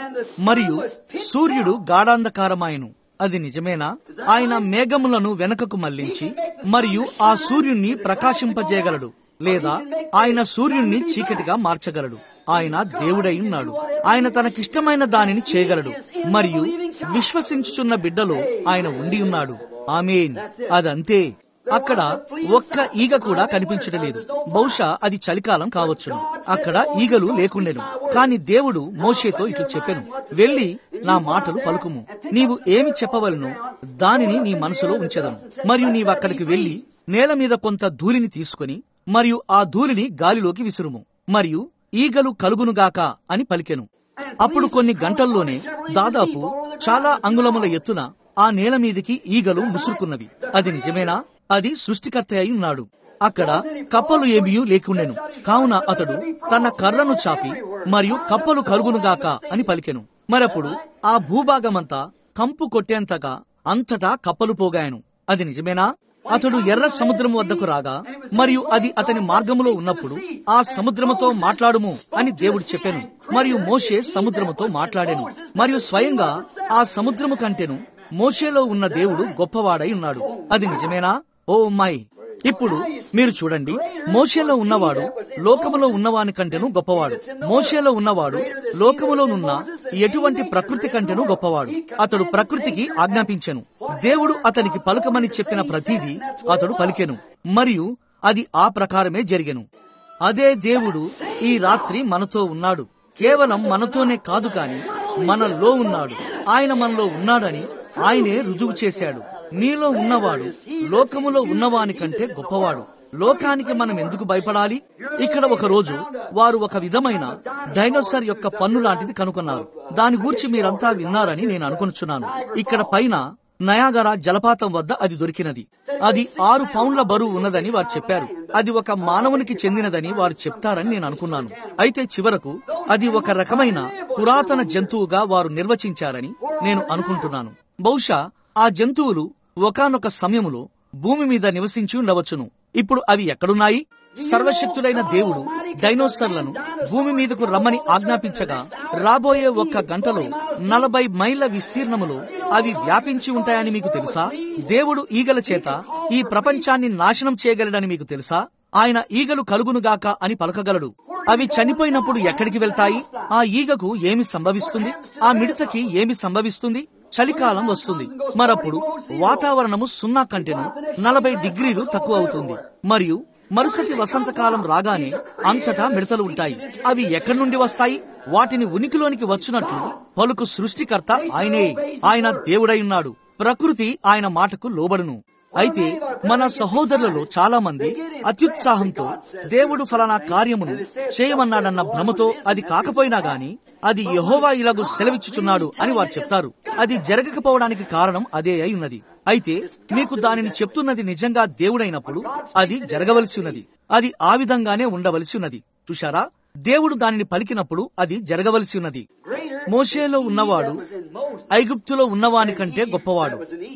మరియు సూర్యుడు గాఢాంధకారమాయెను. అది నిజమేనా? ఆయన మేఘములను వెనకకు మళ్లించి మరియు ఆ సూర్యుణ్ణి ప్రకాశింపజేయగలడు, లేదా ఆయన సూర్యుణ్ణి చీకటిగా మార్చగలడు. ఆయన దేవుడై ఉన్నాడు. ఆయన తనకిష్టమైన దానిని చేయగలడు. మరియు విశ్వసించుచున్న బిడ్డలో ఆయన ఉండి ఉన్నాడు. ఆమేన్. అదంతే. అక్కడ ఒక్క ఈగ కూడా కనిపించడలేదు. బహుశా అది చలికాలం కావచ్చును. అక్కడ ఈగలు లేకుండెను. కాని దేవుడు మోషేతో ఇట్లు చెప్పెను, వెళ్లి నా మాటలు పలుకుము. నీవు ఏమి చెప్పవలనో దానిని నీ మనసులో ఉంచెదను. మరియు నీవక్కడికి వెళ్లి నేల మీద కొంత ధూళిని తీసుకుని మరియు ఆ ధూళిని గాలిలోకి విసురుము, మరియు ఈగలు కలుగునుగాక అని పలికెను. అప్పుడు కొన్ని గంటల్లోనే దాదాపు చాలా అంగుళముల ఎత్తున ఆ నేల మీదికి ఈగలు ముసురుకున్నవి. అది నిజమేనా? అది సృష్టికర్త అయి ఉన్నాడు. అక్కడ కప్పలు ఏమీ లేకుండెను. కావున అతడు తన కర్రను చాపి మరియు కప్పలు కలుగునుగాక అని పలికెను. మరప్పుడు ఆ భూభాగమంతా కంపు కొట్టేంతగా అంతటా కప్పలు పోగాయను. అది నిజమేనా? అతడు ఎర్ర సముద్రం వద్దకు రాగా మరియు అది అతని మార్గములో ఉన్నప్పుడు ఆ సముద్రముతో మాట్లాడుము అని దేవుడు చెప్పెను. మరియు మోషే సముద్రముతో మాట్లాడెను. మరియు స్వయంగా ఆ సముద్రము కంటేను మోషేలో ఉన్న దేవుడు గొప్పవాడై ఉన్నాడు. అది నిజమేనా? Oh my. ఇప్పుడు మీరు చూడండి, మోషేలో ఉన్నవాడు లోకములో ఉన్నవాని కంటేను గొప్పవాడు. మోషేలో ఉన్నవాడు లోకములోనున్న ఎటువంటి ప్రకృతి కంటేను గొప్పవాడు. అతడు ప్రకృతికి ఆజ్ఞాపించెను. దేవుడు అతనికి పలుకమని చెప్పిన ప్రతిదీ అతడు పలికెను, మరియు అది ఆ ప్రకారమే జరిగెను. అదే దేవుడు ఈ రాత్రి మనతో ఉన్నాడు. కేవలం మనతోనే కాదు కాని మనలో ఉన్నాడు. ఆయన మనలో ఉన్నాడని ఆయనే రుజువు చేశాడు. నీలో ఉన్నవాడు లోకములో ఉన్నవాని కంటే గొప్పవాడు. లోకానికి మనం ఎందుకు భయపడాలి? ఇక్కడ ఒక రోజు వారు ఒక విధమైన డైనోసార్ యొక్క పన్ను లాంటిది కనుగొన్నారు. దాని గూర్చి మీరంతా విన్నారని నేను అనుకొనుచున్నాను. ఇక్కడ పైన నయాగరా జలపాతం వద్ద అది దొరికినది. అది 6 పౌండ్ల బరువు ఉన్నదని వారు చెప్పారు. అది ఒక మానవునికి చెందినదని వారు చెప్తారని నేను అనుకున్నాను. అయితే చివరకు అది ఒక రకమైన పురాతన జంతువుగా వారు నిర్వచించారని నేను అనుకుంటున్నాను. బహుశా ఆ జంతువులు ఒకానొక సమయములో భూమి మీద నివసించి ఉండవచ్చును. ఇప్పుడు అవి ఎక్కడున్నాయి? సర్వశక్తుడైన దేవుడు డైనోసార్లను భూమి మీదకు రమ్మని ఆజ్ఞాపించగా రాబోయే 1 గంటలో 40 మైళ్ల విస్తీర్ణములో అవి వ్యాపించి ఉంటాయని మీకు తెలుసా? దేవుడు ఈగల చేత ఈ ప్రపంచాన్ని నాశనం చేయగలడని మీకు తెలుసా? ఆయన ఈగలు కలుగునుగాక అని పలకగలడు. అవి చనిపోయినప్పుడు ఎక్కడికి వెళ్తాయి? ఆ ఈగకు ఏమి సంభవిస్తుంది? ఆ మిడతకి ఏమి సంభవిస్తుంది? చలికాలం వస్తుంది. మరప్పుడు వాతావరణము 0 కంటేను 40 డిగ్రీలు తక్కువ అవుతుంది. మరియు మరుసటి వసంతకాలం రాగానే అంతటా మిడతలు ఉంటాయి. అవి ఎక్కడి నుండి వస్తాయి? వాటిని ఉనికిలోనికి వచ్చునట్లు పలుకు సృష్టికర్త ఆయనే. ఆయన దేవుడై ఉన్నాడు. ప్రకృతి ఆయన మాటకు లోబడును. అయితే మన సహోదరులలో చాలా మంది అత్యుత్సాహంతో దేవుడు ఫలానా కార్యమును చేయమన్నాడన్న భ్రమతో అది కాకపోయినా గాని అది యెహోవా ఇలాగు సెలవిచ్చుచున్నాడు అని వారు చెప్తారు. అది జరగకపోవడానికి కారణం అదే అయి ఉన్నది. అయితే మీకు దానిని చెప్తున్నది నిజంగా దేవుడైనప్పుడు అది జరగవలసి ఉన్నది. అది ఆ విధంగానే ఉండవలసి ఉన్నది. చూశారా? దేవుడు దానిని పలికినప్పుడు అది జరగవలసి ఉన్నది. మోషేలో ఉన్నవాడు ఐగుప్తులో ఉన్నవాని కంటే గొప్పవాడు.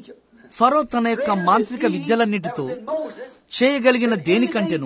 ఫరో తన యొక్క మాంత్రిక విద్యలన్నిటితో చేయగలిగిన దేనికంటేను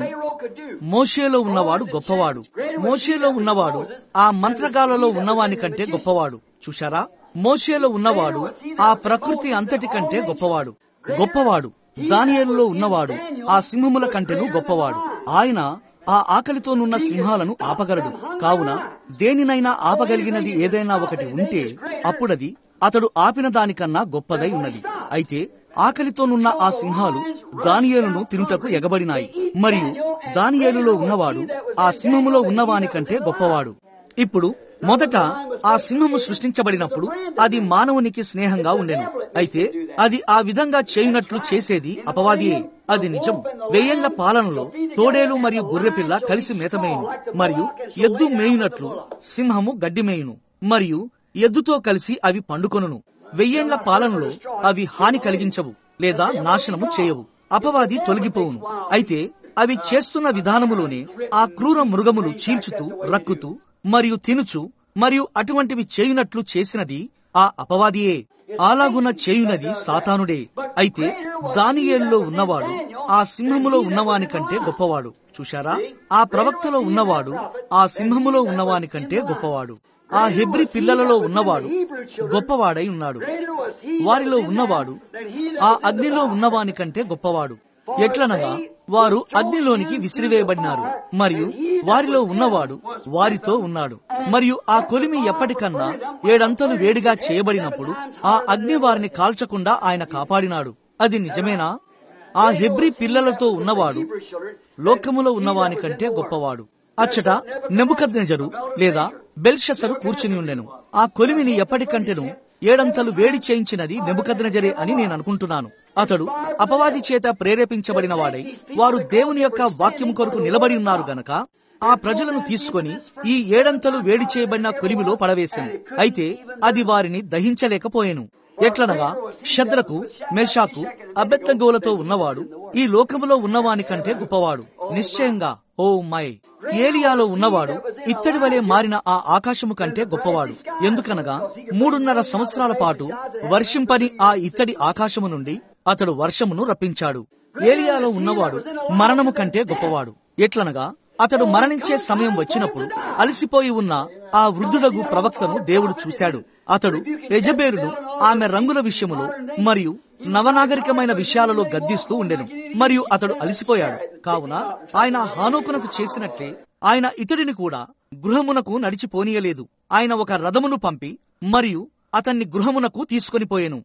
మోషేలో ఉన్నవాడు గొప్పవాడు. మోషేలో ఉన్నవాడు ఆ మంత్రగాలలో ఉన్నవాని కంటే గొప్పవాడు. చూశారా, మోషేలో ఉన్నవాడు ఆ ప్రకృతి అంతటి కంటే గొప్పవాడు. దానియేలులో ఉన్నవాడు ఆ సింహముల కంటేను గొప్పవాడు. ఆయన ఆ ఆకలితోనున్న సింహాలను ఆపగలడు. కావున దేనినైనా ఆపగలిగినది ఏదైనా ఒకటి ఉంటే అప్పుడది అతడు ఆపిన దానికన్నా గొప్పదై ఉన్నది. అయితే ఆకలితోనున్న ఆ సింహాలు దానియేలును తినుటకు ఎగబడినాయి. మరియు దానియేలులో ఉన్నవాడు ఆ సింహములో ఉన్నవాని కంటే గొప్పవాడు. ఇప్పుడు మొదట ఆ సింహము సృష్టించబడినప్పుడు అది మానవునికి స్నేహంగా ఉండెను. అయితే అది ఆ విధంగా చేయునట్లు చేసేది అపవాదియే. అది నిజం. 1000 ఏళ్ల పాలనలో తోడేలు మరియు గొర్రెపిల్ల కలిసి మేతమేయును, మరియు ఎద్దు మేయునట్లు సింహము గడ్డి మేయును, మరియు ఎద్దుతో కలిసి అవి పండుకొనును. 1000 ఏళ్ల పాలనలో అవి హాని కలిగించవు లేదా నాశనము చేయవు. అపవాది తొలగిపోవును. అయితే అవి చేస్తున్న విధానములోనే ఆ క్రూర మృగములు చీల్చుతూ, రక్కుతూ మరియు తినుచు మరియు అటువంటివి చేయునట్లు చేసినది ఆ అపవాదియే. అలాగున చేయునది సాతానుడే. అయితే దానియేలులో ఉన్నవాడు ఆ సింహములో ఉన్నవాని కంటే గొప్పవాడు. చూశారా, ఆ ప్రవక్తలో ఉన్నవాడు ఆ సింహములో ఉన్నవాని కంటే గొప్పవాడు. ఆ హెబ్రీ పిల్లలలో ఉన్నవాడు గొప్పవాడై ఉన్నాడు. వారిలో ఉన్నవాడు ఆ అగ్నిలో ఉన్నవాని కంటే గొప్పవాడు. ఎట్లనగా వారు అగ్నిలోనికి విసిరివేయబడినారు, మరియు వారిలో ఉన్నవాడు వారితో ఉన్నాడు. మరియు ఆ కొలిమి ఎప్పటికన్నా 7 అంతలు వేడిగా చేయబడినప్పుడు ఆ అగ్ని వారిని కాల్చకుండా ఆయన కాపాడినాడు. అది నిజమేనా? ఆ హెబ్రీ పిల్లలతో ఉన్నవాడు లోకములో ఉన్నవాని కంటే గొప్పవాడు. అచ్చట నెబుకద్నెజరు లేదా బెల్షస్సరు కూర్చుని ఉండెను. ఆ కొలిమిని ఎప్పటికంటేను 7 అంతలు వేడి చేయించినది నెబుకద్నెజరే అని నేను అనుకుంటున్నాను. అతడు అపవాది చేత ప్రేరేపించబడిన వాడై వారు దేవుని యొక్క వాక్యము కొరకు నిలబడి ఉన్నారు గనక ఆ ప్రజలను తీసుకొని ఈ 7 అంతలు వేడి చేయబడిన కొలిమిలో పడవేశాను. అయితే అది వారిని దహించలేకపోయెను. ఎట్లనగా షద్రకు, మేషాకు, అబేద్నెగోలతో ఉన్నవాడు ఈ లోకములో ఉన్నవాని కంటే గొప్పవాడు. నిశ్చయంగా ఓ మై ఏలియాలో ఉన్నవాడు ఇత్తడి వలె మారిన ఆ ఆకాశము కంటే గొప్పవాడు. ఎందుకనగా 3.5 సంవత్సరాల పాటు వర్షింపని ఆ ఇత్తడి ఆకాశము నుండి అతడు వర్షమును రప్పించాడు. ఏలియాలో ఉన్నవాడు మరణము కంటే గొప్పవాడు. ఎట్లనగా అతడు మరణించే సమయం వచ్చినప్పుడు అలసిపోయి ఉన్న ఆ వృద్ధుడగు ప్రవక్తను దేవుడు చూశాడు. అతడు యెజబెలును ఆమె రంగుల విషయములో మరియు నవనాగరికమైన విషయాలలో గద్దిస్తూ ఉండెను. మరియు అతడు అలసిపోయాడు. కావున ఆయన హానోకునకు చేసినట్లే ఆయన ఇతడిని కూడా గృహమునకు నడిచిపోనీయలేదు. ఆయన ఒక రథమును పంపి మరియు అతన్ని గృహమునకు తీసుకొని పోయెను.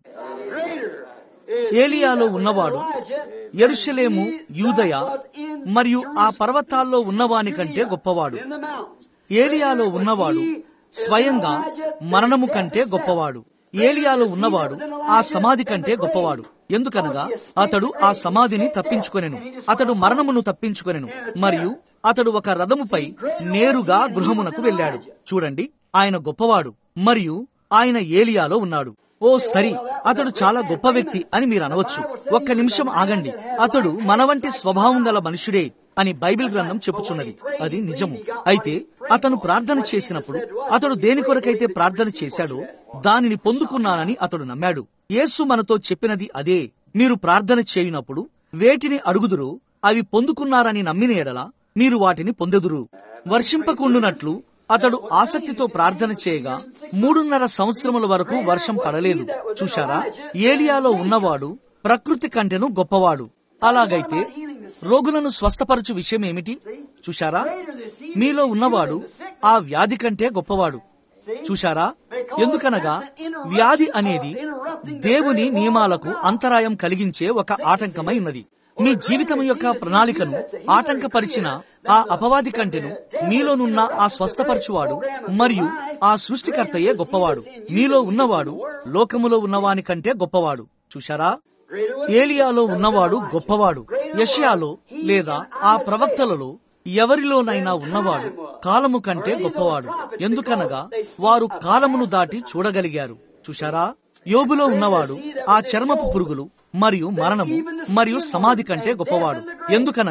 ఏలియాలో ఉన్నవాడు యెరూషలేము, యూదయ మరియు ఆ పర్వతాల్లో ఉన్నవాని కంటే గొప్పవాడు. ఏలియాలో ఉన్నవాడు స్వయంగా మరణము కంటే గొప్పవాడు. ఏలియాలో ఉన్నవాడు ఆ సమాధి కంటే గొప్పవాడు. ఎందుకనగా అతడు ఆ సమాధిని తప్పించుకొనెను. అతడు మరణమును తప్పించుకొనెను. మరియు అతడు ఒక రథముపై నేరుగా గృహమునకు వెళ్ళాడు. చూడండి, ఆయన గొప్పవాడు మరియు ఆయన ఏలియాలో ఉన్నాడు. ఓ సరి, అతడు చాలా గొప్ప వ్యక్తి అని మీరు అనవచ్చు. ఒక్క నిమిషం ఆగండి. అతడు మన వంటి స్వభావం గల మనుషుడే అని బైబిల్ గ్రంథం చెప్పుచున్నది. అది నిజము. అయితే అతను ప్రార్థన చేసినప్పుడు అతడు దేని కొరకైతే ప్రార్థన చేశాడో దానిని పొందుకున్నానని అతడు నమ్మాడు. యేసు మనతో చెప్పినది అదే. మీరు ప్రార్థన చేయునప్పుడు వేటిని అడుగుదురో అవి పొందుకున్నారని నమ్మిన ఎడల మీరు వాటిని పొందెదురు. వర్షింపకుండునట్లు అతడు ఆసక్తితో ప్రార్థన చేయగా 3.5 సంవత్సరముల వరకు వర్షం పడలేదు. చూశారా, ఏలియాలో ఉన్నవాడు ప్రకృతి కంటెను గొప్పవాడు. అలాగైతే రోగులను స్వస్థపరచు విషయం ఏమిటి? చూశారా, మీలో ఉన్నవాడు ఆ వ్యాధి కంటే గొప్పవాడు. చూశారా, ఎందుకనగా వ్యాధి అనేది దేవుని నియమాలకు అంతరాయం కలిగించే ఒక ఆటంకమై ఉన్నది. మీ జీవితం యొక్క ప్రణాళికను ఆటంకపరిచిన ఆ అపవాది కంటెను మీలోనున్న ఆ స్వస్థపరచువాడు మరియు ఆ సృష్టికర్తయే గొప్పవాడు. మీలో ఉన్నవాడు లోకములో ఉన్నవాని కంటే గొప్పవాడు. చూశారా, ఏలియాలో ఉన్నవాడు గొప్పవాడు. యెషయాలో లేదా ఆ ప్రవక్తలలో ఎవరిలోనైనా ఉన్నవాడు కాలము కంటే గొప్పవాడు. ఎందుకనగా వారు కాలమును దాటి చూడగలిగారు. చూశారా, యోబులో ఉన్నవాడు ఆ చర్మపు పురుగులు మరియు మరణము మరియు సమాధి కంటే గొప్పవాడు. ఎందుకనగా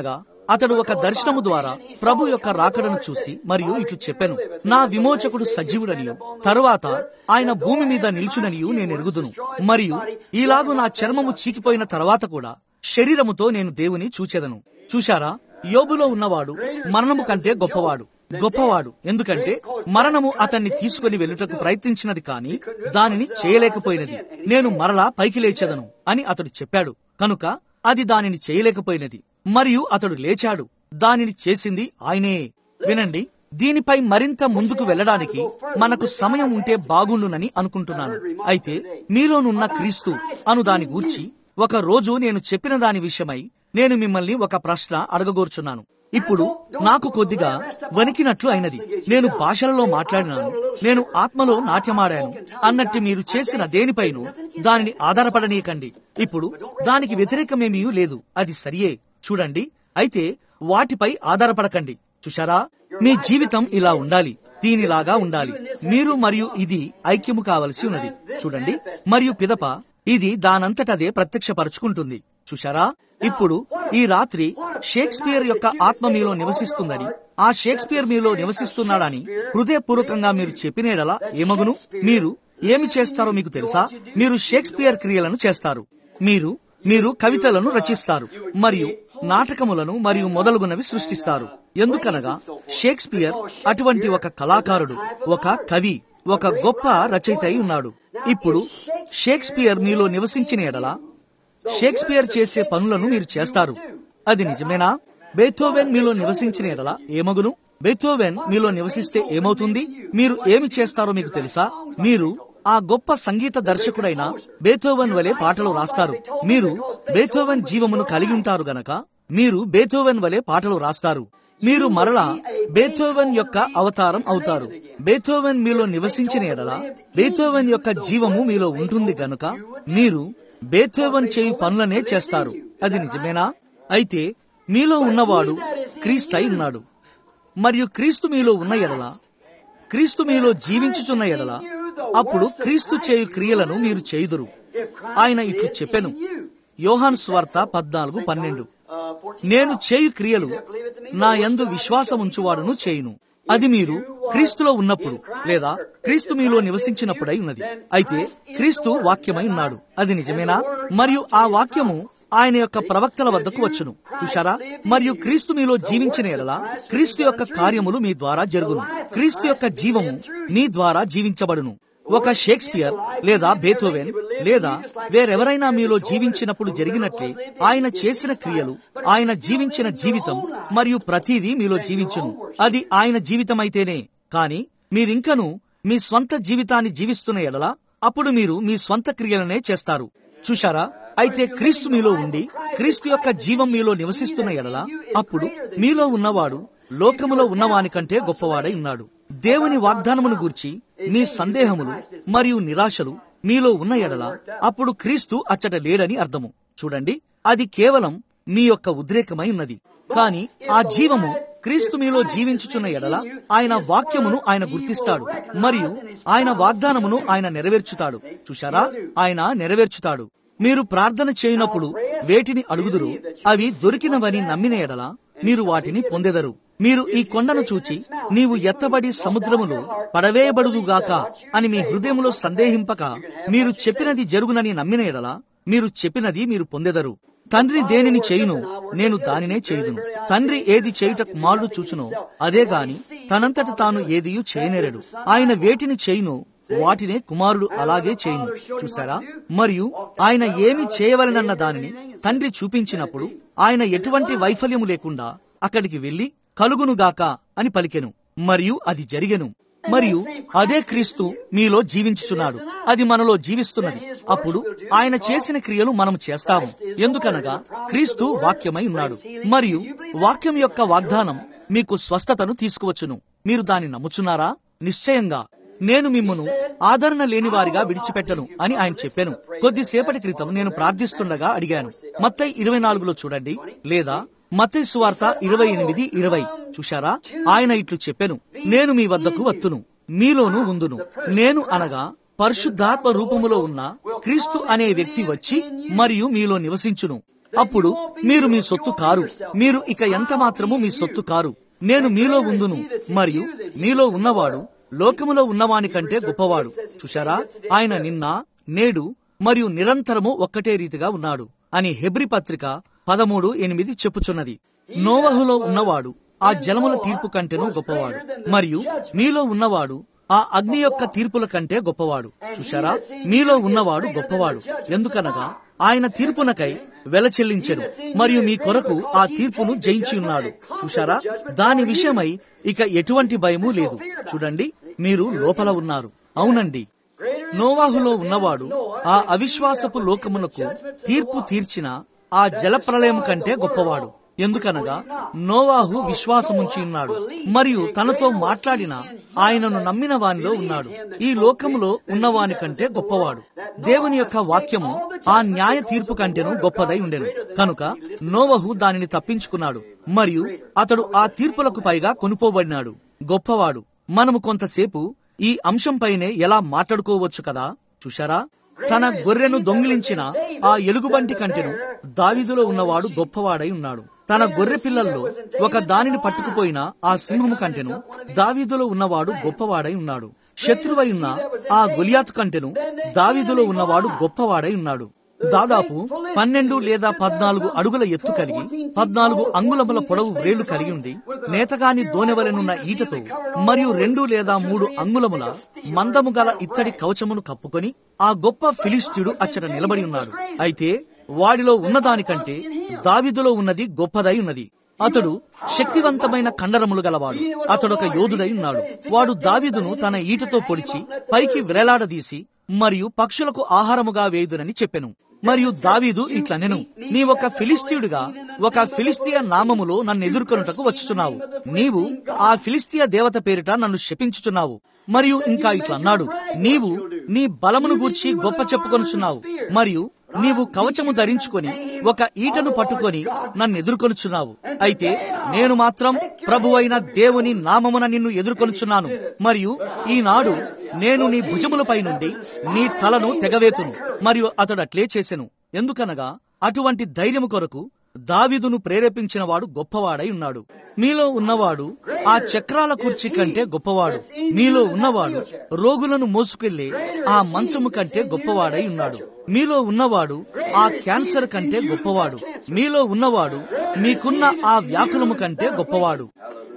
అతడు ఒక దర్శనము ద్వారా ప్రభు యొక్క రాకడను చూసి మరియు ఇట్లు చెప్పెను, నా విమోచకుడు సజీవుడనియు తరువాత ఆయన భూమి మీద నిల్చుననియు నేను ఎరుగుదును, మరియు ఈలాగు నా చర్మము చీకిపోయిన తర్వాత కూడా శరీరముతో నేను దేవుని చూచెదను. చూశారా, యోబులో ఉన్నవాడు మరణము కంటే గొప్పవాడు. ఎందుకంటే మరణము అతన్ని తీసుకుని వెళ్ళుటకు ప్రయత్నించినది కాని దానిని చేయలేకపోయినది. నేను మరలా పైకి లేచెదను అని అతడు చెప్పాడు కనుక అది దానిని చేయలేకపోయినది, మరియు అతడు లేచాడు. దానిని చేసింది ఆయనే. వినండి, దీనిపై మరింత ముందుకు వెళ్ళడానికి మనకు సమయం ఉంటే బాగుండునని అనుకుంటున్నాను. అయితే మీలోనున్న క్రీస్తు అను దాని గూర్చి ఒక రోజు నేను చెప్పిన దాని విషయమై నేను మిమ్మల్ని ఒక ప్రశ్న అడగగోర్చున్నాను. ఇప్పుడు నాకు కొద్దిగా వణికినట్లు అయినది. నేను భాషలలో మాట్లాడినాను, నేను ఆత్మలో నాట్యమాడాను అన్నట్టు మీరు చేసిన దేనిపైనూ దానిని ఆధారపడనీయకండి. ఇప్పుడు దానికి వ్యతిరేకమేమీ లేదు, అది సరియే. చూడండి, అయితే వాటిపై ఆధారపడకండి. చూశారా, మీ జీవితం ఇలా ఉండాలి, దీనిలాగా ఉండాలి. మీరు మరియు ఇది ఐక్యము కావలసి ఉన్నది. చూడండి, మరియు పిదప ఇది దానంతటదే ప్రత్యక్షపరుచుకుంటుంది. చూశారా, ఇప్పుడు ఈ రాత్రి షేక్స్పియర్ యొక్క ఆత్మ మీలో నివసిస్తుందని, ఆ షేక్స్పియర్ మీలో నివసిస్తున్నాడని హృదయపూర్వకంగా మీరు చెప్పినేడలా ఏమగును? మీరు ఏమి చేస్తారో మీకు తెలుసా? మీరు షేక్స్పియర్ క్రియలను చేస్తారు. మీరు కవితలను రచిస్తారు మరియు నాటకములను మరియు మొదలుగునవి సృష్టిస్తారు. ఎందుకనగా షేక్స్పియర్ అటువంటి ఒక కళాకారుడు, ఒక కవి, ఒక గొప్ప రచయిత అయి ఉన్నాడు. ఇప్పుడు షేక్స్పియర్ మీలో నివసించిన ఎడల షేక్స్పియర్ చేసే పనులను మీరు చేస్తారు. అది నిజమేనా? బెథోవెన్ మీలో నివసించిన ఎడల ఏమగును? బెథోవెన్ మీలో నివసిస్తే ఏమవుతుంది? మీరు ఏమి చేస్తారో మీకు తెలుసా? మీరు ఆ గొప్ప సంగీత దర్శకుడైన బెథోవెన్ వలె పాటలు రాస్తారు. మీరు బెథోవెన్ జీవమును కలిగి ఉంటారు గనక మీరు బెథోవెన్ వలె పాటలు రాస్తారు. మీరు మరలా బెథోవెన్ యొక్క అవతారం అవుతారు. బెథోవెన్ మీలో నివసించిన ఎడల బెథోవెన్ యొక్క జీవము మీలో ఉంటుంది గనుక మీరు బెథోవెన్ చేయు పనులనే చేస్తారు. అది నిజమేనా? అయితే మీలో ఉన్నవాడు క్రీస్తై ఉన్నాడు, మరియు క్రీస్తు మీలో ఉన్న ఎడల, క్రీస్తు మీలో జీవించుచున్న ఎడల, అప్పుడు క్రీస్తు చేయు క్రియలను మీరు చేయుదురు. ఆయన ఇట్లు చెప్పెను, యోహాను సువార్త 14:12, నేను చేయు క్రియలు నా యందు విశ్వాసముంచువాడును చేయును. అది మీరు క్రీస్తులో ఉన్నప్పుడు లేదా క్రీస్తు మీలో నివసించినప్పుడై ఉన్నది. అయితే క్రీస్తు వాక్యమై ఉన్నాడు. అది నిజమేనా? మరియు ఆ వాక్యము ఆయన యొక్క ప్రవక్తల వద్దకు వచ్చును. చూశారా? మరియు క్రీస్తు మీలో జీవించిన ఎడల క్రీస్తు యొక్క కార్యములు మీ ద్వారా జరుగును. క్రీస్తు యొక్క జీవము మీ ద్వారా జీవించబడును. ఒక షేక్స్పియర్ లేదా బెథోవెన్ లేదా వేరెవరైనా మీలో జీవించినప్పుడు జరిగినట్లే ఆయన చేసిన క్రియలు, ఆయన జీవించిన జీవితం మరియు ప్రతిదీ మీలో జీవించును. అది ఆయన జీవితమైతేనే. కాని మీరింకను మీ స్వంత జీవితాన్ని జీవిస్తున్న ఎడల అప్పుడు మీరు మీ స్వంత క్రియలనే చేస్తారు. చూశారా? అయితే క్రీస్తు మీలో ఉండి క్రీస్తు యొక్క జీవం మీలో నివసిస్తున్న ఎడల అప్పుడు మీలో ఉన్నవాడు లోకములో ఉన్నవాని కంటే గొప్పవాడై ఉన్నాడు. దేవుని వాగ్దానమును గూర్చి మీ సందేహములు మరియు నిరాశలు మీలో ఉన్న ఎడల అప్పుడు క్రీస్తు అచ్చట లేడని అర్థము. చూడండి, అది కేవలం మీ యొక్క ఉద్రేకమై ఉన్నది. కాని ఆ జీవము క్రీస్తు మీలో జీవించుచున్న ఎడల ఆయన వాక్యమును ఆయన గుర్తిస్తాడు మరియు ఆయన వాగ్దానమును ఆయన నెరవేర్చుతాడు. చూశారా? ఆయన నెరవేర్చుతాడు. మీరు ప్రార్థన చేయనప్పుడు వేటిని అడుగుదురు అవి దొరికినవని నమ్మిన ఎడల మీరు వాటిని పొందెదరు. మీరు ఈ కొండను చూచి నీవు ఎత్తబడి సముద్రములో పడవేయబడుదుగాక అని మీ హృదయములో సందేహింపక మీరు చెప్పినది జరుగునని నమ్మిన ఎడల మీరు చెప్పినది మీరు పొందెదరు. తండ్రి దేనిని చేయును నేను దానినే చేయుదును. తండ్రి ఏది చేయుట కుమారుడు చూచునో అదే గాని తనంతట తాను ఏదియూ చేయనేరడు. ఆయన వేటిని చేయునో వాటినే కుమారుడు అలాగే చేయును. చూసారా? మరియు ఆయన ఏమి చేయవలనన్న దానిని తండ్రి చూపించినప్పుడు ఆయన ఎటువంటి వైఫల్యము లేకుండా అక్కడికి వెళ్లి కలుగునుగాక అని పలికెను, మరియు అది జరిగెను. మరియు అదే క్రీస్తు మీలో జీవించుచున్నాడు. అది మనలో జీవిస్తున్నది. అప్పుడు ఆయన చేసిన క్రియలు మనం చేస్తాము. ఎందుకనగా క్రీస్తు వాక్యమై ఉన్నాడు మరియు వాక్యం యొక్క వాగ్దానం మీకు స్వస్థతను తీసుకువచ్చును. మీరు దాన్ని నమ్ముచున్నారా? నిశ్చయంగా నేను మిమ్మును ఆదరణ లేని వారిగా విడిచిపెట్టను అని ఆయన చెప్పాను. కొద్దిసేపటి క్రితం నేను ప్రార్థిస్తుండగా అడిగాను. మత్తయి 24లో చూడండి, లేదా మత్తయి సువార్త 28:20. చూశారా? ఆయన ఇట్లు చెప్పెను, నేను మీ వద్దకు వత్తును, మీలోను ఉందును. నేను అనగా పరిశుద్ధాత్మ రూపములో ఉన్న క్రీస్తు అనే వ్యక్తి వచ్చి మరియు మీలో నివసించును. అప్పుడు మీరు మీ సొత్తు కారు. మీరు ఇక ఎంత మాత్రము మీ సొత్తు కారు. నేను మీలో ఉందును, మరియు మీలో ఉన్నవాడు లోకములో ఉన్నవాని కంటే గొప్పవాడు. చూశారా, ఆయన నిన్న, నేడు మరియు నిరంతరము ఒక్కటే రీతిగా ఉన్నాడు అని హెబ్రీ పత్రిక 13:8 చెప్పుచున్నది. నోవహులో ఉన్నవాడు ఆ జలముల తీర్పు కంటేనూ గొప్పవాడు, మరియు మీలో ఉన్నవాడు ఆ అగ్ని యొక్క తీర్పుల కంటే గొప్పవాడు. చూశారా, మీలో ఉన్నవాడు గొప్పవాడు, ఎందుకనగా ఆయన తీర్పునకై వెల చెల్లించెను, మరియు మీ కొరకు ఆ తీర్పును జయించి ఉన్నాడు. చూశారా, దాని విషయమై ఇక ఎటువంటి భయమూ లేదు. చూడండి, మీరు లోపల ఉన్నారు. అవునండి, నోవాహులో ఉన్నవాడు ఆ అవిశ్వాసపు లోకమునకు తీర్పు తీర్చిన ఆ జలప్రళయం కంటే గొప్పవాడు, ఎందుకనగా నోవాహు విశ్వాసముంచి ఉన్నాడు, మరియు తనతో మాట్లాడిన ఆయనను నమ్మిన వానిలో ఉన్నాడు. ఈ లోకములో ఉన్నవాని కంటే గొప్పవాడు. దేవుని యొక్క వాక్యము ఆ న్యాయ తీర్పు కంటేను గొప్పదై ఉండెను కనుక నోవహు దానిని తప్పించుకున్నాడు, మరియు అతడు ఆ తీర్పులకు పైగా కొనుపోబడినాడు. గొప్పవాడు. మనము కొంతసేపు ఈ అంశంపైనే ఎలా మాట్లాడుకోవచ్చు కదా. చూశారా, తన గొర్రెను దొంగిలించిన ఆ ఎలుగుబంటి కంటెను దావీదులో ఉన్నవాడు గొప్పవాడై ఉన్నాడు. తన గొర్రె పిల్లల్లో ఒక దానిని పట్టుకుపోయిన ఆ సింహము కంటెను దావీదులో ఉన్నవాడు గొప్పవాడై ఉన్నాడు. శత్రువై ఉన్న ఆ గొలియాతు కంటెను దావీదులో ఉన్నవాడు గొప్పవాడై ఉన్నాడు. దాదాపు 12 లేదా 14 అడుగుల ఎత్తు కలిగి 14 అంగుళముల పొడవు వ్రేళ్లు కలిగి ఉండి నేతగాని దోనెవలెనున్న ఈటతో మరియు 2 లేదా 3 అంగుళముల మందము గల ఇత్తడి కవచమును కప్పుకొని ఆ గొప్ప ఫిలిష్తీయుడు అచ్చట నిలబడి ఉన్నాడు. అయితే వాడిలో ఉన్నదానికంటే దావీదులో ఉన్నది గొప్పదై ఉన్నది. అతడు శక్తివంతమైన కండరములు గలవాడు. అతడొక యోధుడై ఉన్నాడు. వాడు దావీదును తన ఈటతో పొడిచి పైకి వ్రేలాడదీసి మరియు పక్షులకు ఆహారముగా వేయుదునని చెప్పెను. మరియు దావీదు ఇట్లనెను, నీ ఒక ఫిలిస్తీయుడుగా ఒక ఫిలిస్తీయ నామములో నన్ను ఎదుర్కొనుటకు వచ్చుచున్నావు. నీవు ఆ ఫిలిస్తీయ దేవత పేరిట నన్ను శపించుచున్నావు. మరియు ఇంకా ఇట్లన్నాడు, నీవు నీ బలమును గూర్చి గొప్ప చెప్పుకొనుచున్నావు, మరియు నీవు కవచము ధరించుకొని ఒక ఈటను పట్టుకొని నన్ను ఎదుర్కొనుచున్నావు. అయితే నేను మాత్రం ప్రభువైన దేవుని నామమున నిన్ను ఎదుర్కొనుచున్నాను, మరియు ఈనాడు నేను నీ భుజములపై నుండి నీ తలను తెగవేతును. మరియు అతడు అట్లే చేసెను. ఎందుకనగా అటువంటి ధైర్యము కొరకు దావీదును ప్రేరేపించిన వాడు గొప్పవాడై ఉన్నాడు. మీలో ఉన్నవాడు ఆ చక్రాల కుర్చీ కంటే గొప్పవాడు. మీలో ఉన్నవాడు రోగులను మోసుకెళ్లే ఆ మంచము కంటే గొప్పవాడై ఉన్నాడు. మీలో ఉన్నవాడు ఆ క్యాన్సర్ కంటే గొప్పవాడు. మీలో ఉన్నవాడు మీకున్న ఆ వ్యాకులము కంటే గొప్పవాడు.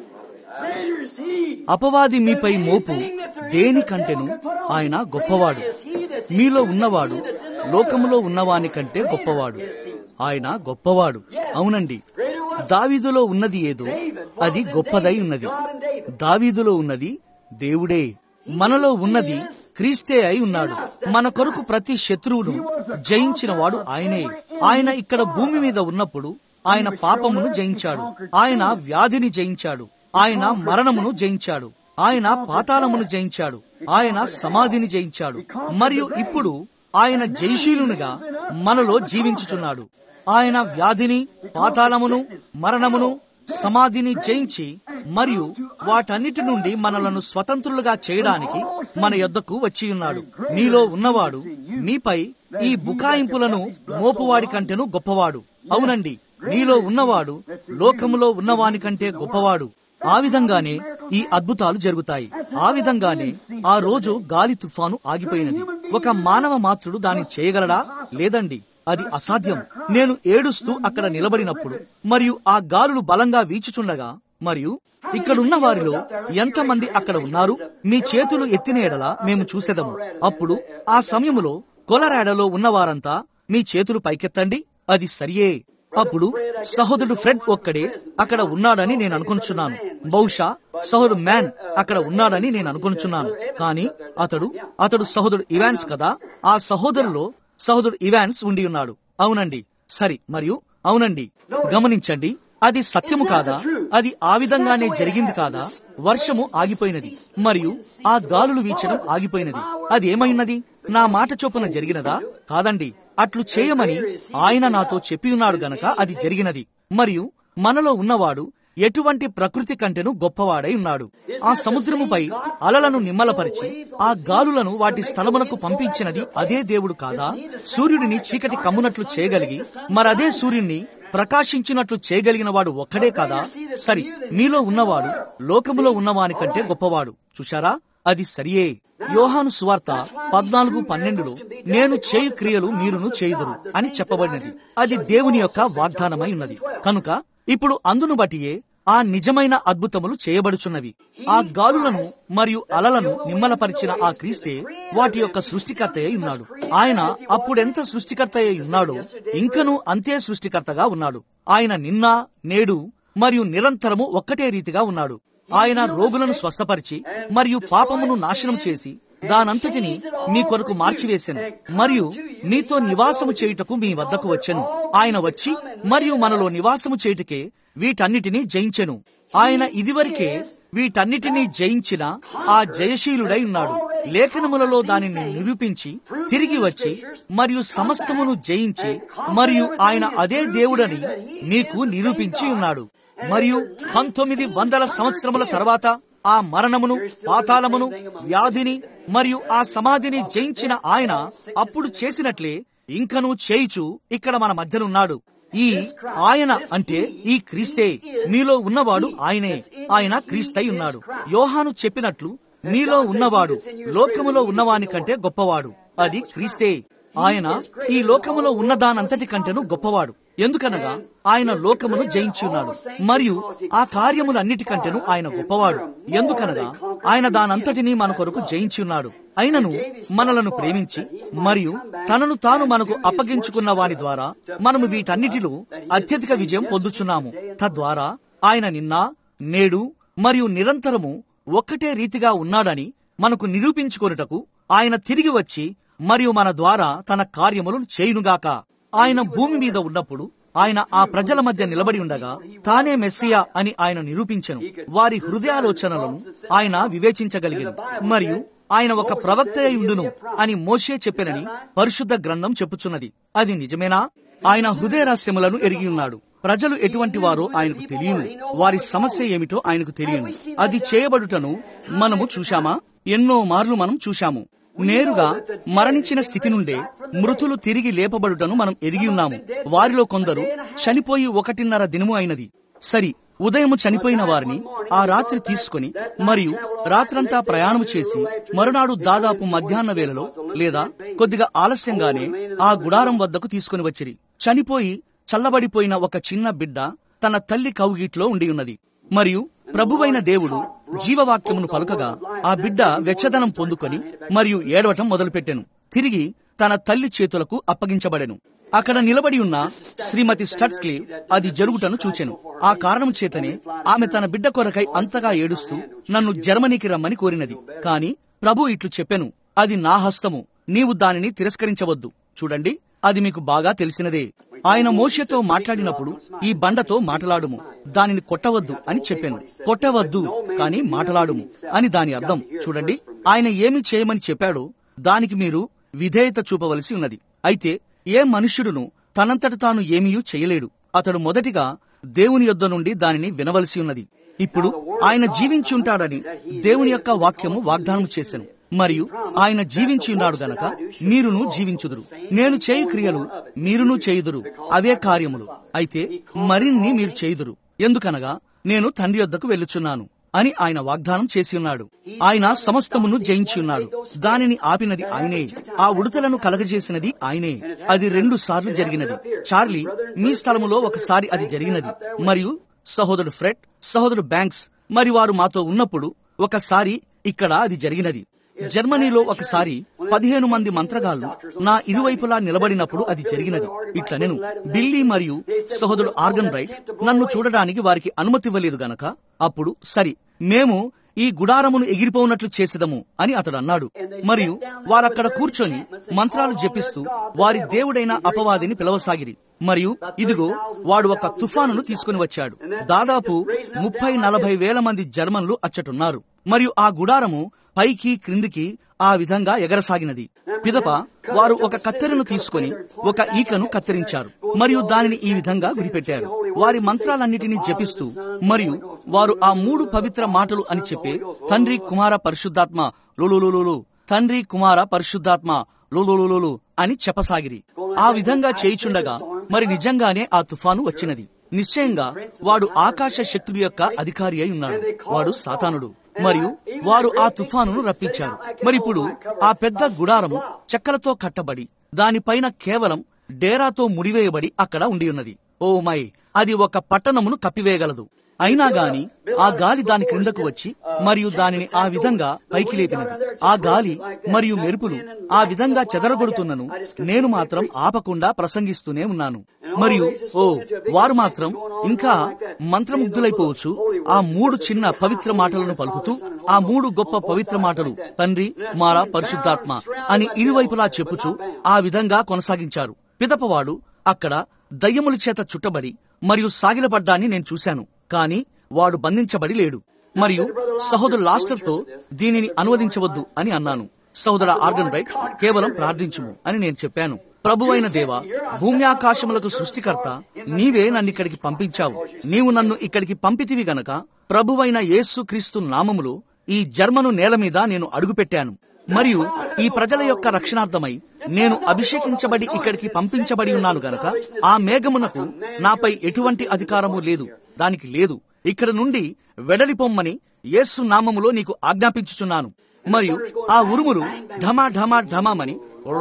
అపవాది మీపై మోపు దేనికంటేను ఆయన గొప్పవాడు. మీలో ఉన్నవాడు లోకములో ఉన్నవాని కంటే గొప్పవాడు. ఆయన గొప్పవాడు. అవునండి, దావీదులో ఉన్నది ఏదో అది గొప్పదై ఉన్నది. దావీదులో ఉన్నది దేవుడే. మనలో ఉన్నది క్రీస్తే అయి ఉన్నాడు. మన కొరకు ప్రతి శత్రువును జయించిన వాడు ఆయనే. ఆయన ఇక్కడ భూమి మీద ఉన్నప్పుడు ఆయన పాపమును జయించాడు, ఆయన వ్యాధిని జయించాడు, ఆయన మరణమును జయించాడు, ఆయన పాతాళమును జయించాడు, ఆయన సమాధిని జయించాడు, మరియు ఇప్పుడు ఆయన జయశీలునిగా మనలో జీవించుచున్నాడు. ఆయన వ్యాధిని, పాతాళమును, మరణమును, సమాధిని జయించి మరియు వాటన్నిటి నుండి మనలను స్వతంత్రులుగా చేయడానికి మన యొద్దకు వచ్చి ఉన్నాడు. మీలో ఉన్నవాడు మీపై ఈ బుకాయింపులను మోపువాడి కంటేను గొప్పవాడు. అవునండి, మీలో ఉన్నవాడు లోకములో ఉన్నవాని కంటే గొప్పవాడు. ఆ విధంగానే ఈ అద్భుతాలు జరుగుతాయి. ఆ విధంగానే ఆ రోజు గాలి తుఫాను ఆగిపోయినది. ఒక మానవ మాత్రుడు దాన్ని చేయగలడా? లేదండి, అది అసాధ్యం. నేను ఏడుస్తూ అక్కడ నిలబడినప్పుడు మరియు ఆ గాలులు బలంగా వీచుచుండగా, మరియు ఇక్కడున్న వారిలో ఎంతమంది అక్కడ ఉన్నారు? మీ చేతులు ఎత్తిన ఎడల మేము చూసేదము. అప్పుడు ఆ సమయములో కొలరాడలో ఉన్నవారంతా మీ చేతులు పైకెత్తండి. అది సరియే. అప్పుడు సహోదరుడు ఫ్రెడ్ ఒక్కడే అక్కడ ఉన్నాడని నేను అనుకొనుచున్నాను. బహుశా సహోదరుడు మ్యాన్ అక్కడ ఉన్నాడని నేను అనుకొనుచున్నాను. కానీ అతడు సహోదరుడు ఇవాన్స్ కదా. ఆ సహోదరులో సహోదరుడు ఇవాన్స్ ఉండి ఉన్నాడు. అవునండి, సరి. మరియు అవునండి, గమనించండి, అది సత్యము కాదా? అది ఆ విధంగానే జరిగింది కాదా? వర్షము ఆగిపోయినది మరియు ఆ గాలులు వీచడం ఆగిపోయినది. అది ఏమైనది? నా మాట చొప్పున జరిగినదా? కాదండి, అట్లు చేయమని ఆయన నాతో చెప్పి ఉన్నాడు గనక అది జరిగినది. మరియు మనలో ఉన్నవాడు ఎటువంటి ప్రకృతి కంటెను గొప్పవాడై ఉన్నాడు. ఆ సముద్రముపై అలలను నిమ్మలపరిచి ఆ గాలులను వాటి స్థలమునకు పంపించినది అదే దేవుడు కాదా? సూర్యుడిని చీకటి కమ్మునట్లు చేయగలిగి మరదే సూర్యుడిని ప్రకాశించినట్లు చేయగలిగిన వాడు ఒక్కడే కాదా? సరి, మీలో ఉన్నవాడు లోకములో ఉన్నవాని కంటే గొప్పవాడు. చూశారా? అది సరియే. యోహాను సువార్త 14:12లో నేను చేయు క్రియలు మీరును చేయుదురు అని చెప్పబడినది. అది దేవుని యొక్క వాగ్దానమై ఉన్నది. కనుక ఇప్పుడు అందును బట్టియే ఆ నిజమైన అద్భుతములు చేయబడుచున్నవి. ఆ గాలులను మరియు అలలను నిమ్మలపరిచిన ఆ క్రీస్తే వాటి యొక్క సృష్టికర్త అయి ఉన్నాడు. ఆయన అప్పుడెంత సృష్టికర్త అయి ఉన్నాడో ఇంకనూ అంతే సృష్టికర్తగా ఉన్నాడు. ఆయన నిన్న, నేడు మరియు నిరంతరము ఒక్కటే రీతిగా ఉన్నాడు. ఆయన రోగులను స్వస్థపరిచి మరియు పాపమును నాశనం చేసి దానంతటిని మీ కొరకు మార్చివేసెను మరియు మీతో నివాసము చేయుటకు మీ వద్దకు వచ్చెను. ఆయన వచ్చి మరియు మనలో నివాసము చేయుటకే వీటన్నిటినీ జయించెను. ఆయన ఇదివరకే వీటన్నిటినీ జయించిన ఆ జయశీలుడై ఉన్నాడు. లేఖనములలో దానిని నిరూపించి తిరిగి వచ్చి మరియు సమస్తమును జయించి మరియు ఆయన అదే దేవుడని మీకు నిరూపించి ఉన్నాడు. మరియు 1900 సంవత్సరముల తర్వాత ఆ మరణమును, పాతాళమును, వ్యాధిని మరియు ఆ సమాధిని జయించిన ఆయన అప్పుడు చేసినట్లే ఇంకనూ చేయుచు ఇక్కడ మన మధ్యనున్నాడు. ఈ ఆయన అంటే ఈ క్రీస్తే. మీలో ఉన్నవాడు ఆయనే. ఆయన క్రీస్తై ఉన్నాడు. యోహాను చెప్పినట్లు మీలో ఉన్నవాడు లోకములో ఉన్నవాని కంటే గొప్పవాడు. అది క్రీస్తే. ఆయన ఈ లోకములో ఉన్నదానంతటి కంటేను గొప్పవాడు. ఎందుకనగా ఆయన లోకమును జయించి ఉన్నాడు మరియు ఆ కార్యములన్నిటికంటేను ఆయన గొప్పవాడు. ఎందుకనగా ఆయన దానంతటినీ మన కొరకు జయించి ఉన్నాడు. అయినను మనలను ప్రేమించి మరియు తనను తాను మనకు అప్పగించుకున్న వాని ద్వారా మనము వీటన్నిటిలో అత్యధిక విజయం పొందుచున్నాము. తద్వారా ఆయన నిన్న, నేడు మరియు నిరంతరము ఒక్కటే రీతిగా ఉన్నాడని మనకు నిరూపించుకొనుటకు ఆయన తిరిగి వచ్చి మరియు మన ద్వారా తన కార్యములను చేయునుగాక. ఆయన భూమి మీద ఉన్నప్పుడు ఆయన ఆ ప్రజల మధ్య నిలబడి ఉండగా తానే మెస్సియా అని ఆయన నిరూపించెను. వారి హృదయాలోచనలను ఆయన వివేచించగలిగాను మరియు ఆయన ఒక ప్రవక్త అయి ఉండును అని మోషే చెప్పెనని పరిశుద్ధ గ్రంథం చెప్పుచున్నది. అది నిజమేనా? ఆయన హృదయ రహస్యములను ఎరిగి ఉన్నాడు. ప్రజలు ఎటువంటి వారో ఆయనకు తెలియను. వారి సమస్య ఏమిటో ఆయనకు తెలియను. అది చేయబడుటను మనము చూశామా? ఎన్నో మార్లు మనం చూశాము. నేరుగా మరణించిన స్థితి నుండే మృతులు తిరిగి లేపబడుటను మనం ఎరిగి ఉన్నాము. వారిలో కొందరు చనిపోయి 1.5 దినము అయినది. సరి, ఉదయము చనిపోయిన వారిని ఆ రాత్రి తీసుకుని మరియు రాత్రంతా ప్రయాణము చేసి మరునాడు దాదాపు మధ్యాహ్న వేళలో లేదా కొద్దిగా ఆలస్యంగానే ఆ గుడారం వద్దకు తీసుకుని వచ్చిరి. చనిపోయి చల్లబడిపోయిన ఒక చిన్న బిడ్డ తన తల్లి కౌగిట్లో ఉండి ఉన్నది. మరియు ప్రభువైన దేవుడు జీవవాక్యమును పలుకగా ఆ బిడ్డ వెచ్చదనం పొందుకొని మరియు ఏడవటం మొదలుపెట్టెను. తిరిగి తన తల్లి చేతులకు అప్పగించబడెను. అక్కడ నిలబడి ఉన్న శ్రీమతి స్టట్స్లీ అది జరుగుటను చూచెను. ఆ కారణం చేతనే ఆమె తన బిడ్డ కొరకై అంతగా ఏడుస్తూ నన్ను జర్మనీకి రమ్మని కోరినది. కాని ప్రభు ఇట్లు చెప్పెను, అది నా హస్తము, నీవు దానిని తిరస్కరించవద్దు. చూడండి, అది మీకు బాగా తెలిసినదే. ఆయన మోషేతో మాట్లాడినప్పుడు ఈ బండతో మాట్లాడుము, దానిని కొట్టవద్దు అని చెప్పాను. కొట్టవద్దు కాని మాట్లాడుము అని దాని అర్థం. చూడండి, ఆయన ఏమి చేయమని చెప్పాడో దానికి మీరు విధేయత చూపవలసి ఉన్నది. అయితే ఏ మనుష్యుడును తనంతట తాను ఏమీ చేయలేడు. అతడు మొదటిగా దేవుని యొద్ద నుండి దానిని వినవలసి ఉన్నది. ఇప్పుడు ఆయన జీవించి ఉంటాడని దేవుని యొక్క వాక్యము వాగ్దానం చేశాను మరియు ఆయన జీవించి ఉన్నాడు గనక మీరును జీవించుదురు. నేను చేయు క్రియలు మీరును చేయుదురు, అవే కార్యములు. అయితే మరిన్ని మీరు చేయుదురు, ఎందుకనగా నేను తండ్రి యొద్దకు వెళ్ళుచున్నాను అని ఆయన వాగ్దానం చేసి ఉన్నాడు. ఆయన సమస్తమును జయించి ఉన్నాడు. దానిని ఆపినది ఆయనే. ఆ ఉడతలను కలగజేసినది ఆయనే. అది 2 సార్లు జరిగినది. చార్లీ, మీ స్థలములో ఒకసారి అది జరిగినది. మరియు సహోదరుడు ఫ్రెడ్, సహోదరుడు బ్యాంక్స్ మరి వారు మాతో ఉన్నప్పుడు ఒకసారి ఇక్కడ అది జరిగినది. జర్మనీలో ఒకసారి 15 మంది మంత్రగాళ్లు నా ఇరువైపులా నిలబడినప్పుడు అది జరిగినది. ఇట్లా నేను బిల్లీ మరియు సహోదరుడు ఆర్గన్ రైట్ నన్ను చూడడానికి వారికి అనుమతి ఇవ్వలేదు గనక అప్పుడు సరి, మేము ఈ గుడారమును ఎగిరిపోనట్లు చేసేదము అని అతడు అన్నాడు. మరియు వారక్కడ కూర్చొని మంత్రాలు జపిస్తూ వారి దేవుడైన అపవాదిని పిలవసాగిరి. మరియు ఇదిగో వాడు ఒక తుఫానును తీసుకుని వచ్చాడు. దాదాపు 30-40 వేల మంది జర్మన్లు అచ్చటున్నారు. మరియు ఆ గుడారము పైకి క్రిందికి ఆ విధంగా ఎగరసాగినది. పిదప వారు ఒక కత్తెరను తీసుకుని ఒక ఈకను కత్తిరించారు మరియు దానిని ఈ విధంగా గురిపెట్టారు. వారి మంత్రాలన్నిటినీ జపిస్తూ మరియు వారు ఆ 3 పవిత్ర మాటలు అని చెప్పే తండ్రి కుమార పరిశుద్ధాత్మ లోలోలోలో, తండ్రి కుమార పరిశుద్ధాత్మ లోలోలోలో అని చెప్పసాగిరి. ఆ విధంగా చేయుచుండగా మరి నిజంగానే ఆ తుఫాను వచ్చినది. నిశ్చయంగా వాడు ఆకాశ శక్తుల యొక్క అధికారి అయి ఉన్నాడు. వాడు సాతానుడు. మరియు వారు ఆ తుఫానును రప్పించారు. మరిప్పుడు ఆ పెద్ద గుడారము చెక్కలతో కట్టబడి దానిపైన కేవలం డేరాతో ముడివేయబడి అక్కడ ఉండి ఉన్నది. ఓ మై, అది ఒక పట్టణమును కప్పివేయగలదు. అయినా గాని ఆ గాలి దాని క్రిందకు వచ్చి మరియు దానిని ఆ విధంగా పైకి లేపినది. ఆ గాలి మరియు మెరుపులు ఆ విధంగా చెదరగొడుతున్నను నేను మాత్రం ఆపకుండా ప్రసంగిస్తూనే ఉన్నాను. మరియు వారు మాత్రం ఇంకా మంత్రముగ్ధులైపోవచ్చు. ఆ 3 చిన్న పవిత్ర మాటలను పలుకుతూ ఆ 3 గొప్ప పవిత్ర మాటలు తండ్రి కుమార పరిశుద్ధాత్మ అని ఇరువైపులా చెప్పుచూ ఆ విధంగా కొనసాగించారు. పిదపవాడు అక్కడ దయ్యముల చేత చుట్టబడి మరియు సాగిలపడ్డాన్ని నేను చూశాను. కాని వాడు బంధించబడి లేడు. మరియు సహోదరు లాస్టర్ తో దీనిని అనువదించవద్దు అని అన్నాను. సహోదర ఆర్గన్ రైట్, కేవలం ప్రార్థించుము అని నేను చెప్పాను. ప్రభువైన దేవా, భూమి ఆకాశములకు సృష్టికర్త, నీవే నన్నిక్కడికి పంపించావు. నీవు నన్ను ఇక్కడికి పంపితివి గనక ప్రభువైన యేసు క్రీస్తు నామములో ఈ జర్మను నేల మీద నేను అడుగుపెట్టాను. మరియు ఈ ప్రజల యొక్క రక్షణార్థమై నేను అభిషేకించబడి ఇక్కడికి పంపించబడి ఉన్నాను గనక ఆ మేఘమునకు నాపై ఎటువంటి అధికారము లేదు, దానికి లేదు. ఇక్కడ నుండి వెడలిపొమ్మని యేసు నామములో నీకు ఆజ్ఞాపించుచున్నాను. మరియు ఆ ఉరుములు ఢమా ఢమా ఢమామని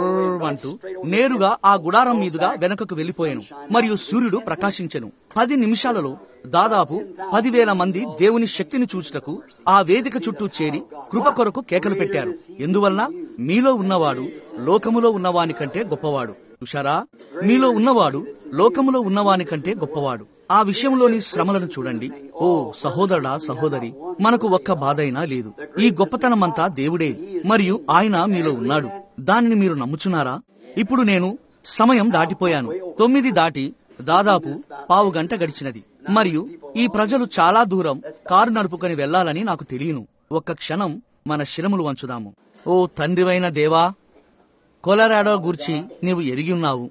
అంటూ నేరుగా ఆ గుడారం మీదుగా వెనకకు వెళ్లిపోయాను. మరియు సూర్యుడు ప్రకాశించెను. 10 నిమిషాలలో దాదాపు 10,000 మంది దేవుని శక్తిని చూచుటకు ఆ వేదిక చుట్టూ చేరి కృప కొరకు కేకలు పెట్టారు. ఎందువలన మీలో ఉన్నవాడు లోకములో ఉన్నవాని కంటే గొప్పవాడు. చూశారా, మీలో ఉన్నవాడు లోకములో ఉన్నవాని కంటే గొప్పవాడు. ఆ విషయంలోని శ్రమలను చూడండి. ఓ సహోదరుడా, సహోదరి, మనకు ఒక్క బాధైనా లేదు. ఈ గొప్పతనమంతా దేవుడే మరియు ఆయన మీలో ఉన్నాడు. దానిని మీరు నమ్ముచున్నారా? ఇప్పుడు నేను సమయం దాటిపోయాను. 9 దాటి దాదాపు పావు గంట గడిచినది. మరియు ఈ ప్రజలు చాలా దూరం కారు నడుపుకొని వెళ్లాలని నాకు తెలియను. ఒక్క క్షణం మన శిరములు వంచుదాము. ఓ తండ్రివైన దేవా, కొలరాడో గూర్చి నీవు ఎరిగి ఉన్నావు.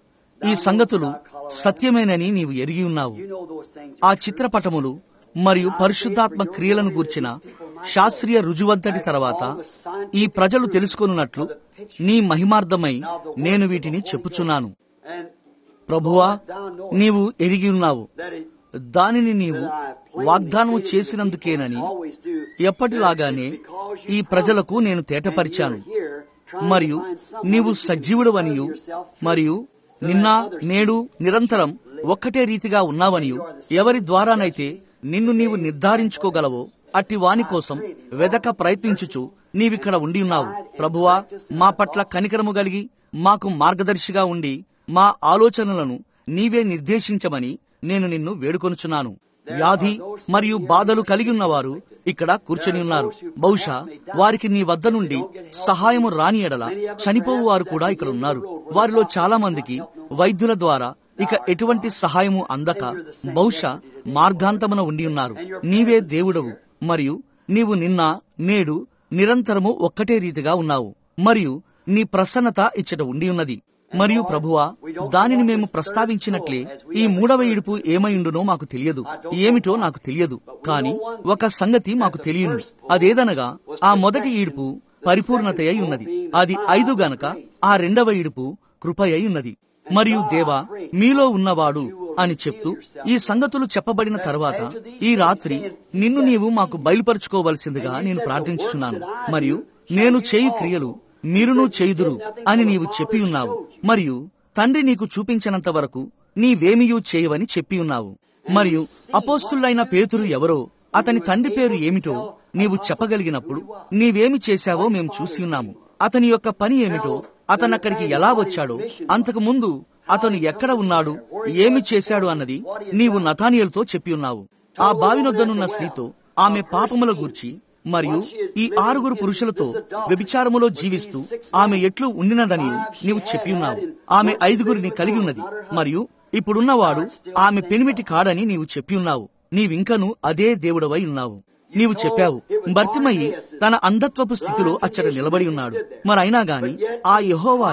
ఈ సంగతులు సత్యమేనని నీవు ఎరిగి ఉన్నావు. ఆ చిత్రపటములు మరియు పరిశుద్ధాత్మ క్రియలను గూర్చిన శాస్త్రీయ రుజువంతటి తర్వాత ఈ ప్రజలు తెలుసుకొనున్నట్లు నీ మహిమార్థమై నేను వీటిని చెప్పుచున్నాను. ప్రభువా, నీవు ఎరిగి ఉన్నావు. దానిని నీవు వాగ్దానం చేసినందుకేనని ఎప్పటిలాగానే ఈ ప్రజలకు నేను తేటపరిచాను. మరియు నీవు సజీవుడవనియు మరియు నిన్న నేడు నిరంతరం ఒక్కటే రీతిగా ఉన్నావనియు ఎవరి ద్వారానైతే నిన్ను నీవు నిర్ధారించుకోగలవో అట్టి వాని కోసం వెదక ప్రయత్నించుచు నీవిక్కడ ఉండి ఉన్నావు. ప్రభువా, మా పట్ల కనికరము కలిగి మాకు మార్గదర్శిగా ఉండి మా ఆలోచనలను నీవే నిర్దేశించమని నేను నిన్ను వేడుకొనుచున్నాను. వ్యాధి మరియు బాధలు కలిగి ఉన్నవారు ఇక్కడ కూర్చొని ఉన్నారు. బహుశా వారికి నీ వద్ద నుండి సహాయము రాని ఎడల చనిపోవు వారు కూడా ఇక్కడ ఉన్నారు. వారిలో చాలా మందికి వైద్యుల ద్వారా ఇక ఎటువంటి సహాయము అందక బహుశా మార్గాంతమున ఉండి ఉన్నారు. నీవే దేవుడవు మరియు నీవు నిన్న నేడు నిరంతరము ఒక్కటే రీతిగా ఉన్నావు. మరియు నీ ప్రసన్నత ఇచ్చట ఉండి ఉన్నది. మరియు ప్రభువా, దానిని మేము ప్రస్తావించినట్లే ఈ 3వ ఈడుపు ఏమైండునో మాకు తెలియదు, ఏమిటో నాకు తెలియదు. కాని ఒక సంగతి మాకు తెలియను. అదేదనగా ఆ మొదటి ఈడుపు పరిపూర్ణత అయి ఉన్నది. అది 5 గనక ఆ 2వ ఈడుపు కృప అయి ఉన్నది. మరియు దేవా, మీలో ఉన్నవాడు అని చెప్తూ ఈ సంగతులు చెప్పబడిన తర్వాత ఈ రాత్రి నిన్ను నీవు మాకు బయలుపరుచుకోవలసిందిగా నేను ప్రార్థించుచున్నాను. మరియు నేను చేయు క్రియలు మీరును చేయుదురు అని నీవు చెప్పి ఉన్నావు. మరియు తండ్రి నీకు చూపించినంత వరకు నీవేమియూ చేయవని చెప్పి ఉన్నావు. మరియు అపోస్తులైన పేతురు ఎవరో, అతని తండ్రి పేరు ఏమిటో నీవు చెప్పగలిగినప్పుడు నీవేమి చేశావో మేము చూసి ఉన్నాము. అతని యొక్క పని ఏమిటో, అతనక్కడికి ఎలా వచ్చాడో, అంతకు ముందు అతను ఎక్కడ ఉన్నాడు, ఏమి చేశాడు అన్నది నీవు నతానియేలుతో చెప్పి ఉన్నావు. ఆ బావినొద్దనున్న స్త్రీతో ఆమె పాపముల గూర్చి మరియు ఈ 6 పురుషులతో వ్యభిచారములో జీవిస్తూ ఆమె ఎట్లు ఉండినదని నీవు చెప్పి ఉన్నావు. ఆమె 5 కలిగి ఉన్నది మరియు ఇప్పుడున్నవాడు ఆమె పెనిమిటి కాడని నీవు చెప్పి ఉన్నావు. నీవింకను అదే దేవుడవై ఉన్నావు. నీవు చెప్పావు, బర్తిమయి తన అంధత్వపు స్థితిలో అచ్చట నిలబడి ఉన్నాడు. మరైనా గాని ఆ యెహోవాయే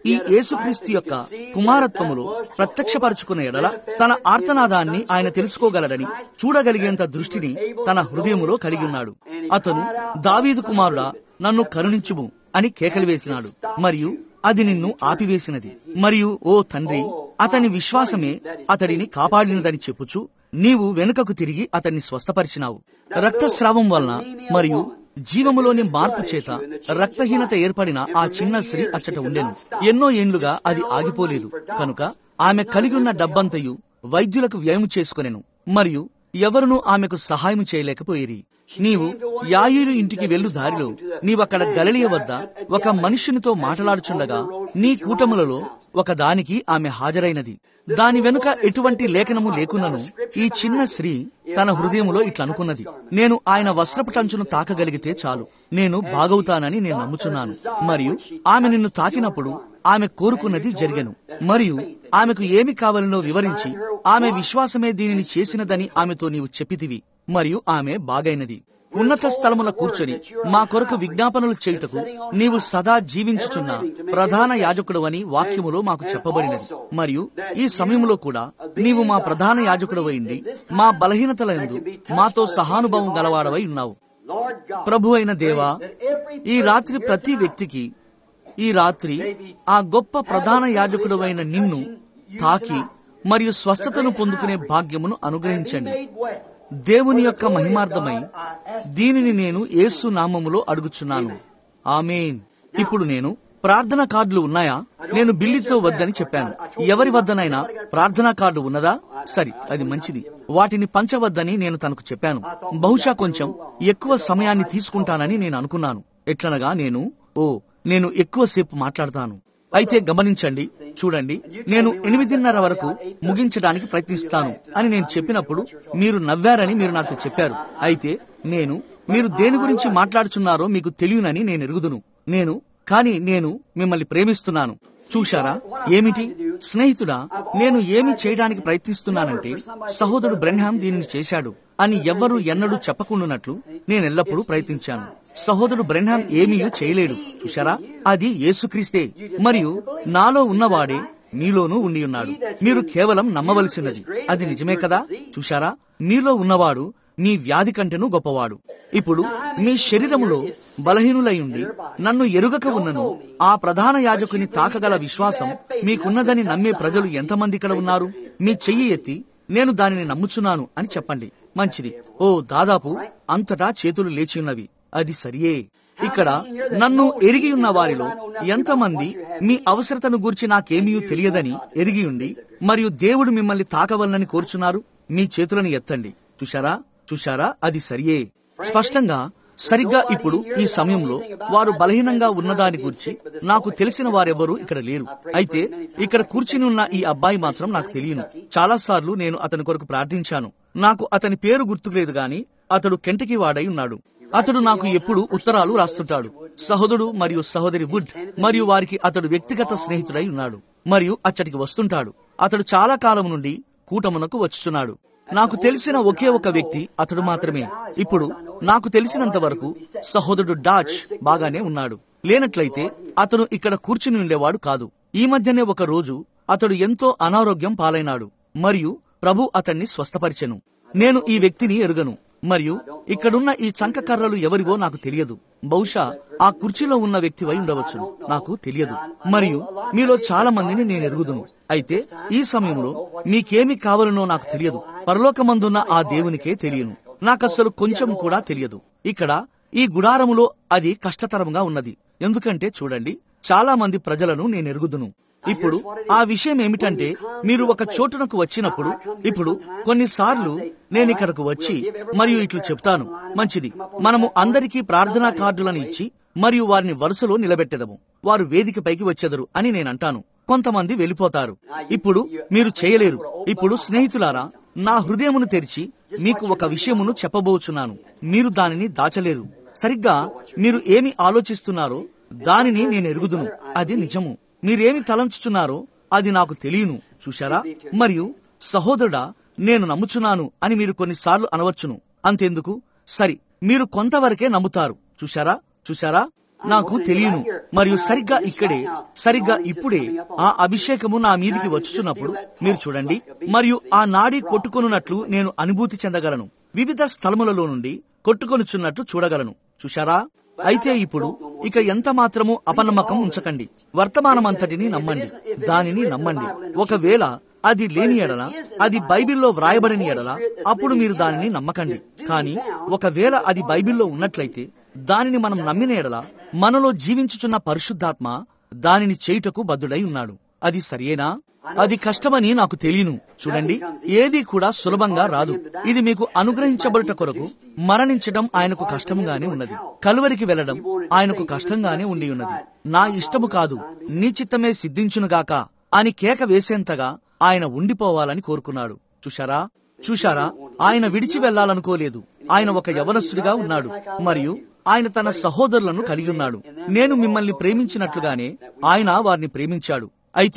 ఈ యేసుక్రీస్తు యొక్క కుమారత్వములో ప్రత్యక్షపరుచుకున్న ఎడల తన ఆర్తనాదాన్ని ఆయన తెలుసుకోగలడని చూడగలిగేంత దృష్టిని తన హృదయములో కలిగి ఉన్నాడు. అతను, దావీదు కుమారుడా, నన్ను కరుణించుము అని కేకలు వేసినాడు, మరియు అది నిన్ను ఆపివేసినది. మరియు ఓ తండ్రి, అతని విశ్వాసమే అతడిని కాపాడినదని చెప్పుచు నీవు వెనుకకు తిరిగి అతన్ని స్వస్థపరిచినావు. రక్తస్రావం వలన మరియు జీవములోని మార్పు చేత రక్తహీనత ఏర్పడిన ఆ చిన్న స్త్రీ అచ్చట ఉండెను. ఎన్నో ఏండ్లుగా అది ఆగిపోలేదు కనుక ఆమె కలిగి ఉన్న డబ్బంతయు వైద్యులకు వ్యయము చేసుకొనెను, మరియు ఎవరునూ ఆమెకు సహాయం చేయలేకపోయేరి. నీవు యాయీరు ఇంటికి వెళ్ళు దారిలో నీవక్కడ గలిలయ వద్ద ఒక మనుష్యునితో మాట్లాడుచుండగా నీ కూటములలో ఒక దానికి ఆమె హాజరైనది. దాని వెనుక ఎటువంటి లేఖనము లేకున్నను ఈ చిన్న స్త్రీ తన హృదయములో ఇట్లనుకున్నది, నేను ఆయన వస్త్రపు టంచును తాకగలిగితే చాలు, నేను బాగవుతానని నేను నమ్ముచున్నాను. మరియు ఆమె నిన్ను తాకినప్పుడు ఆమె కోరుకున్నది జరిగెను. మరియు ఆమెకు ఏమి కావాలనో వివరించి ఆమె విశ్వాసమే దీనిని చేసినదని ఆమెతో నీవు చెప్పితివి, మరియు ఆమె బాగైనది. ఉన్నత స్థలమున కూర్చొని మా కొరకు విజ్ఞాపనలు చేయుటకు నీవు సదా జీవించుచున్న ప్రధాన యాజకుడు అని వాక్యములో మాకు చెప్పబడినది. మరియు ఈ సమయంలో కూడా నీవు మా ప్రధాన యాజకుడు అయింది మా బలహీనతలందు మాతో సహానుభవం గలవాడవై ఉన్నావు. ప్రభు అయిన దేవా, ఈ రాత్రి ప్రతి వ్యక్తికి ఈ రాత్రి ఆ గొప్ప ప్రధాన యాజకుడు అయిన నిన్ను తాకి మరియు స్వస్థతను పొందుకునే భాగ్యమును అనుగ్రహించండి. దేవుని యొక్క మహిమార్థమై దీనిని నేను యేసు నామములో అడుగుచున్నాను, ఆమేన్. ఇప్పుడు నేను ప్రార్థనా కార్డులు ఉన్నాయా? నేను బిల్లితో వద్దని చెప్పాను. ఎవరి వద్దనైనా ప్రార్థనా కార్డు ఉన్నదా? సరి, అది మంచిది. వాటిని పంచవద్దని నేను తనకు చెప్పాను. బహుశా కొంచెం ఎక్కువ సమయాన్ని తీసుకుంటానని నేను అనుకున్నాను. ఎట్లనగా నేను ఎక్కువసేపు మాట్లాడతాను. అయితే గమనించండి, చూడండి, నేను 8:30 వరకు ముగించడానికి ప్రయత్నిస్తాను అని నేను చెప్పినప్పుడు మీరు నవ్వారని మీరు నాతో చెప్పారు. అయితే మీరు దేని గురించి మాట్లాడుచున్నారో మీకు తెలియనని నేను ఎరుగుదును. కానీ నేను మిమ్మల్ని ప్రేమిస్తున్నాను. చూశారా ఏమిటి స్నేహితుడా, నేను ఏమి చేయడానికి ప్రయత్నిస్తున్నానంటే సహోదరుడు బ్రెన్హామ్ దీనిని చేశాడు అని ఎవ్వరూ ఎన్నడూ చెప్పకుండానట్లు నేనెల్లప్పుడూ ప్రయత్నించాను. సహోదరుడు బ్రెన్హామ్ ఏమీ చేయలేడు. చూశారా, అది యేసుక్రీస్తే, మరియు నాలో ఉన్నవాడే మీలోనూ ఉండి ఉన్నాడు. మీరు కేవలం నమ్మవలసినది. అది నిజమే కదా? చూశారా, మీలో ఉన్నవాడు మీ వ్యాధి కంటేనూ గొప్పవాడు. ఇప్పుడు మీ శరీరములో బలహీనులయుండి నన్ను ఎరుగక ఉన్నను ఆ ప్రధాన యాజకుని తాకగల విశ్వాసం మీకున్నదని నమ్మే ప్రజలు ఎంతమంది ఇక్కడ ఉన్నారు? మీ చెయ్యి ఎత్తి నేను దానిని నమ్ముచున్నాను అని చెప్పండి. మంచిది. దాదాపు అంతటా చేతులు లేచియున్నవి. అది సరియే. ఇక్కడ నన్ను ఎరిగి ఉన్న వారిలో ఎంతమంది మీ అవసరతను గూర్చి నాకేమీ తెలియదని ఎరిగియుండి మరియు దేవుడు మిమ్మల్ని తాకవలనని కోరుచున్నారు? మీ చేతులను ఎత్తండి. చూశారా, అది సరియే. స్పష్టంగా సరిగ్గా ఇప్పుడు ఈ సమయంలో వారు బలహీనంగా ఉన్నదాని గురించి నాకు తెలిసిన వారెవరూ ఇక్కడ లేరు. అయితే ఇక్కడ కూర్చుని ఉన్న ఈ అబ్బాయి మాత్రం నాకు తెలియను. చాలాసార్లు నేను అతని కొరకు ప్రార్థించాను. నాకు అతని పేరు గుర్తులేదు గాని అతడు కెంటకీ వాడై ఉన్నాడు. అతడు నాకు ఎప్పుడు ఉత్తరాలు రాస్తుంటాడు. సహోదరుడు మరియు సహోదరి వుడ్ మరియు వారికి అతడు వ్యక్తిగత స్నేహితుడై ఉన్నాడు మరియు అచ్చటికి వస్తుంటాడు. అతడు చాలా కాలం నుండి కూటమునకు వచ్చుచున్నాడు. నాకు తెలిసిన ఒకే ఒక వ్యక్తి అతడు మాత్రమే. ఇప్పుడు నాకు తెలిసినంత వరకు సహోదరుడు డాచ్ బాగానే ఉన్నాడు. లేనట్లయితే అతను ఇక్కడ కూర్చుని ఉండేవాడు కాదు. ఈ మధ్యనే ఒక రోజు అతడు ఎంతో అనారోగ్యం పాలైనాడు మరియు ప్రభు అతన్ని స్వస్థపరిచెను. నేను ఈ వ్యక్తిని ఎరుగను మరియు ఇక్కడున్న ఈ చంక కర్రలు ఎవరివో నాకు తెలియదు. బహుశా ఆ కుర్చీలో ఉన్న వ్యక్తివై ఉండవచ్చు, నాకు తెలియదు. మరియు మీలో చాలా మందిని నేను ఎరుగుదును. అయితే ఈ సమయంలో మీకేమి కావాలనో నాకు తెలియదు. పరలోకమందున్న ఆ దేవునికే తెలియను. నాకస్సలు కొంచెం కూడా తెలియదు. ఇక్కడ ఈ గుడారములో అది కష్టతరంగా ఉన్నది. ఎందుకంటే చూడండి, చాలా మంది ప్రజలను నేను ఎరుగుదును. ఇప్పుడు ఆ విషయం ఏమిటంటే మీరు ఒక చోటునకు వచ్చినప్పుడు, ఇప్పుడు కొన్నిసార్లు నేను ఇక్కడకు వచ్చి మరియు ఇట్లు చెప్తాను, మంచిది, మనము అందరికీ ప్రార్థనా కార్డులను ఇచ్చి మరియు వారిని వరుసలో నిలబెట్టెదము, వారు వేదికపైకి వచ్చెదరు అని నేనంటాను. కొంతమంది వెళ్ళిపోతారు. ఇప్పుడు మీరు చేయలేరు. ఇప్పుడు స్నేహితులారా, నా హృదయమును తెరిచి మీకు ఒక విషయమును చెప్పబోచున్నాను. మీరు దానిని దాచలేరు. సరిగ్గా మీరు ఏమి ఆలోచిస్తున్నారో దానిని నేను ఎరుగుదును. అది నిజము. మీరేమి తలంచుచున్నారో అది నాకు తెలియను. చూశారా? మరియు సహోదరుడా, నేను నమ్ముచున్నాను అని మీరు కొన్నిసార్లు అనవచ్చును. అంతెందుకు, సరి, మీరు కొంతవరకే నమ్ముతారు. చూశారా? నాకు తెలియను. మరియు సరిగ్గా ఇక్కడే, సరిగ్గా ఇప్పుడే ఆ అభిషేకము నా మీదికి వచ్చుచున్నప్పుడు మీరు చూడండి, మరియు ఆ నాడి కొట్టుకొనున్నట్లు నేను అనుభూతి చెందగలను. వివిధ స్థలములలో నుండి కొట్టుకొనుచున్నట్లు చూడగలను. చూశారా? అయితే ఇప్పుడు ఇక ఎంత మాత్రము అపనమ్మకం ఉంచకండి. వర్తమానమంతటిని నమ్మండి, దానిని నమ్మండి. ఒకవేళ అది లేని ఎడల, అది బైబిల్లో వ్రాయబడిన ఎడల, అప్పుడు మీరు దానిని నమ్మకండి. కానీ ఒకవేళ అది బైబిల్లో ఉన్నట్లయితే, దానిని మనం నమ్మిన ఎడల, మనలో జీవించుచున్న పరిశుద్ధాత్మ దానిని చేయుటకు బద్ధుడై ఉన్నాడు. అది సరియేనా? అది కష్టమని నాకు తెలియను. చూడండి, ఏది కూడా సులభంగా రాదు. ఇది మీకు అనుగ్రహించబడుట కొరకు మరణించడం ఆయనకు కష్టంగానే ఉన్నది. కలువరికి వెళ్లడం ఆయనకు కష్టంగానే ఉండి ఉన్నది. నా ఇష్టము కాదు, నీ చిత్తమే సిద్ధించునుగాక అని కేక వేసేంతగా ఆయన ఉండిపోవాలని కోరుకున్నాడు. చూశారా? ఆయన విడిచి వెళ్లాలనుకోలేదు. ఆయన ఒక యవనస్తుడిగా ఉన్నాడు, మరియు ఆయన తన సహోదరులను కలిగి ఉన్నాడు. నేను మిమ్మల్ని ప్రేమించినట్లుగానే ఆయన వారిని ప్రేమించాడు. అయితే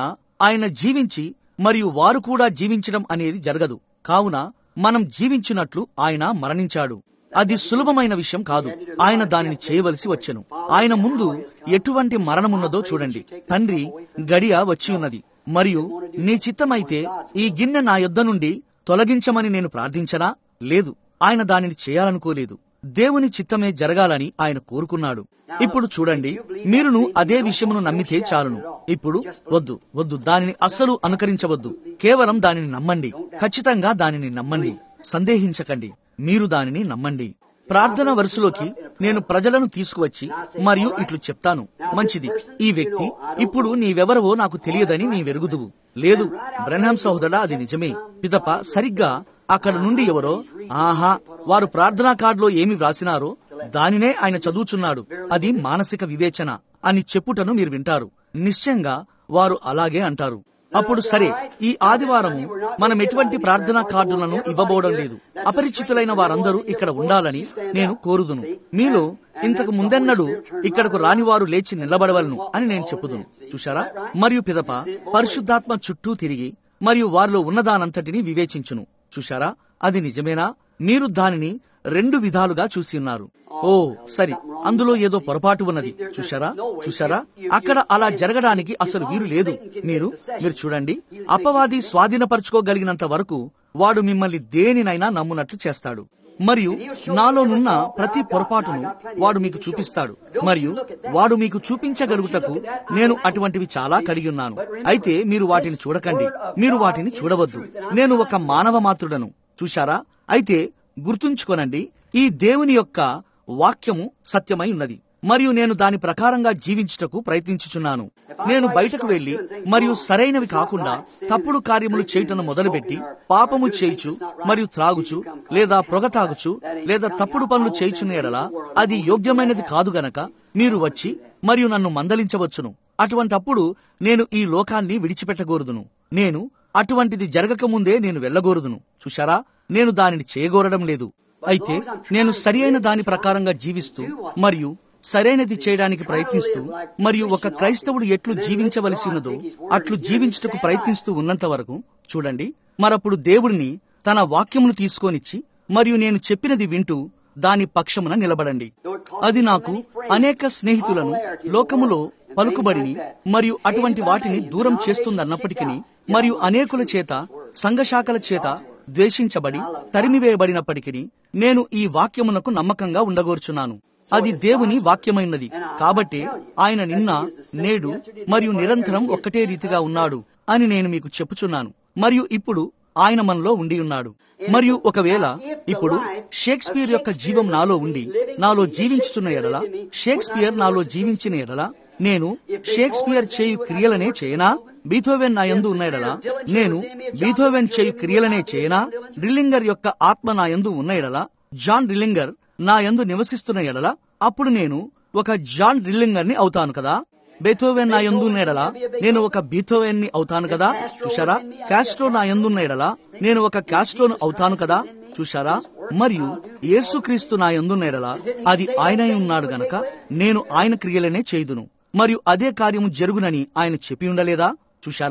ఆయన జీవించి మరియు వారు కూడా జీవించడం అనేది జరగదు. కావున మనం జీవించినట్లు ఆయన మరణించాడు. అది సులభమైన విషయం కాదు. ఆయన దానిని చేయవలసి వచ్చెను. ఆయన ముందు ఎటువంటి మరణమున్నదో చూడండి. తండ్రి, గడియ వచ్చి ఉన్నది, మరియు నీ చిత్తమైతే ఈ గిన్నె నా యొద్ద నుండి తొలగించమని నేను ప్రార్థించనా? లేదు, ఆయన దానిని చేయాలనుకోలేదు. దేవుని చిత్తమే జరగాలని ఆయన కోరుకున్నాడు. ఇప్పుడు చూడండి, మీరును అదే విషయమును నమ్మితే చాలును. ఇప్పుడు వద్దు, దానిని అస్సలు అనుకరించవద్దు. కేవలం దానిని నమ్మండి. ఖచ్చితంగా దానిని నమ్మండి. సందేహించకండి. మీరు దానిని నమ్మండి. ప్రార్థన వరుసలోకి నేను ప్రజలను తీసుకువచ్చి మరియు ఇట్లు చెప్తాను. మంచిది, ఈ వ్యక్తి ఇప్పుడు నీవెవరవో నాకు తెలియదని నీ వెరుగుదువు. లేదు బ్రహ్నాం సహోదరా, అది నిజమే. పిదప సరిగ్గా అక్కడ నుండి ఎవరో, ఆహా, వారు ప్రార్థనా కార్డులో ఏమి వ్రాసినారో దానినే ఆయన చదువుచున్నాడు, అది మానసిక వివేచన అని చెప్పుటను మీరు వింటారు. నిశ్చయంగా వారు అలాగే అంటారు. అప్పుడు సరే, ఈ ఆదివారము మనం ఎటువంటి ప్రార్థనా కార్డులను ఇవ్వబోవడం లేదు. అపరిచితులైన వారందరూ ఇక్కడ ఉండాలని నేను కోరుదును. మీలో ఇంతకు ముందెన్నడూ ఇక్కడకు రాని వారు లేచి నిలబడవలను అని నేను చెప్పుదును. చూశారా? మరియు పిదప పరిశుద్ధాత్మ చుట్టూ తిరిగి మరియు వారిలో ఉన్నదానంతటిని వివేచించును. చూశారా? అది నిజమేనా? మీరు దానిని రెండు విధాలుగా చూసి ఉన్నారు. ఓ సరి, అందులో ఏదో పొరపాటు ఉన్నది. చూశారా? అక్కడ అలా జరగడానికి అసలు వీలు లేదు. మీరు చూడండి, అపవాది స్వాధీనపరచుకోగలిగినంత వరకు వాడు మిమ్మల్ని దేనినైనా నమ్మునట్లు చేస్తాడు. మరియు నాలోనున్న ప్రతి పొరపాటును వాడు మీకు చూపిస్తాడు. మరియు వాడు మీకు చూపించగలుగుటకు నేను అటువంటివి చాలా కలిగి ఉన్నాను. అయితే మీరు వాటిని చూడకండి, మీరు వాటిని చూడవద్దు. నేను ఒక మానవ మాత్రుడను. చూశారా? అయితే గుర్తుంచుకోనండి, ఈ దేవుని యొక్క వాక్యము సత్యమై ఉన్నది, మరియు నేను దాని ప్రకారంగా జీవించుటకు ప్రయత్నించుచున్నాను. నేను బయటకు వెళ్లి మరియు సరైనవి కాకుండా తప్పుడు కార్యములు చేయుటను మొదలుపెట్టి పాపము చేయుచు మరియు త్రాగుచు లేదా పొగ తాగుచు లేదా తప్పుడు పనులు చేయుచున్న ఎడల అది యోగ్యమైనది కాదు గనక మీరు వచ్చి మరియు నన్ను మందలించవచ్చును. అటువంటప్పుడు నేను ఈ లోకాన్ని విడిచిపెట్టగోరుదును. నేను అటువంటిది జరగకముందే నేను వెళ్ళగోరుదును. చూశారా? నేను దానిని చేయగోరడం లేదు. అయితే నేను సరి అయిన దాని ప్రకారంగా జీవిస్తూ మరియు సరైనది చేయడానికి ప్రయత్నిస్తూ మరియు ఒక క్రైస్తవుడు ఎట్లు జీవించవలసి ఉన్నదో అట్లు జీవించుటకు ప్రయత్నిస్తూ ఉన్నంత వరకు చూడండి, మరప్పుడు దేవుడిని తన వాక్యమును తీసుకొనిచ్చి మరియు నేను చెప్పినది వింటూ దాని పక్షమున నిలబడండి. అది నాకు అనేక స్నేహితులను, లోకములో పలుకుబడిని మరియు అటువంటి వాటిని దూరం చేస్తుందన్నప్పటికీ మరియు అనేకుల చేత, సంఘశాఖల చేత ద్వేషించబడి తరిమివేయబడినప్పటికీ నేను ఈ వాక్యమునకు నమ్మకంగా ఉండగోర్చున్నాను. అది దేవుని వాక్యమైనది. కాబట్టి ఆయన నిన్న, నేడు మరియు నిరంతరం ఒక్కటే రీతిగా ఉన్నాడు అని నేను మీకు చెప్పుచున్నాను. మరియు ఇప్పుడు ఆయన మనలో ఉండి ఉన్నాడు. మరియు ఒకవేళ ఇప్పుడు షేక్స్పియర్ యొక్క జీవం నాలో ఉండి నాలో జీవించుచున్న ఎడల, షేక్స్పియర్ నాలో జీవించిన ఎడల నేను షేక్స్పియర్ చేయు క్రియలనే చేయనా? బీథోవెన్ నా యందు ఉన్న ఎడల నేను బీథోవెన్ చేయు క్రియలనే చేయనా? డ్రిల్లింగర్ యొక్క ఆత్మ నా యందు ఉన్న ఎడల, జాన్ డ్రిల్లింగర్ నా యందు నివసిస్తున్న ఎడల, అప్పుడు నేను ఒక జాన్ డ్రిల్లింగర్ ని అవుతాను కదా. బీథోవెన్ నా యందు ఉన్న ఎడల నేను ఒక బీథోవెన్ ని అవుతాను కదా. చూశారా? కాస్ట్రో నా యందున్న ఎడల నేను ఒక కాస్ట్రోను అవుతాను కదా. చూశారా? మరియు యేసుక్రీస్తు నా యందున్న ఎడల అది ఆయన ఉన్నాడు గనక నేను ఆయన క్రియలనే చేయుదును, మరియు అదే కార్యము జరుగునని ఆయన చెప్పి ఉండలేదా? చూశారా?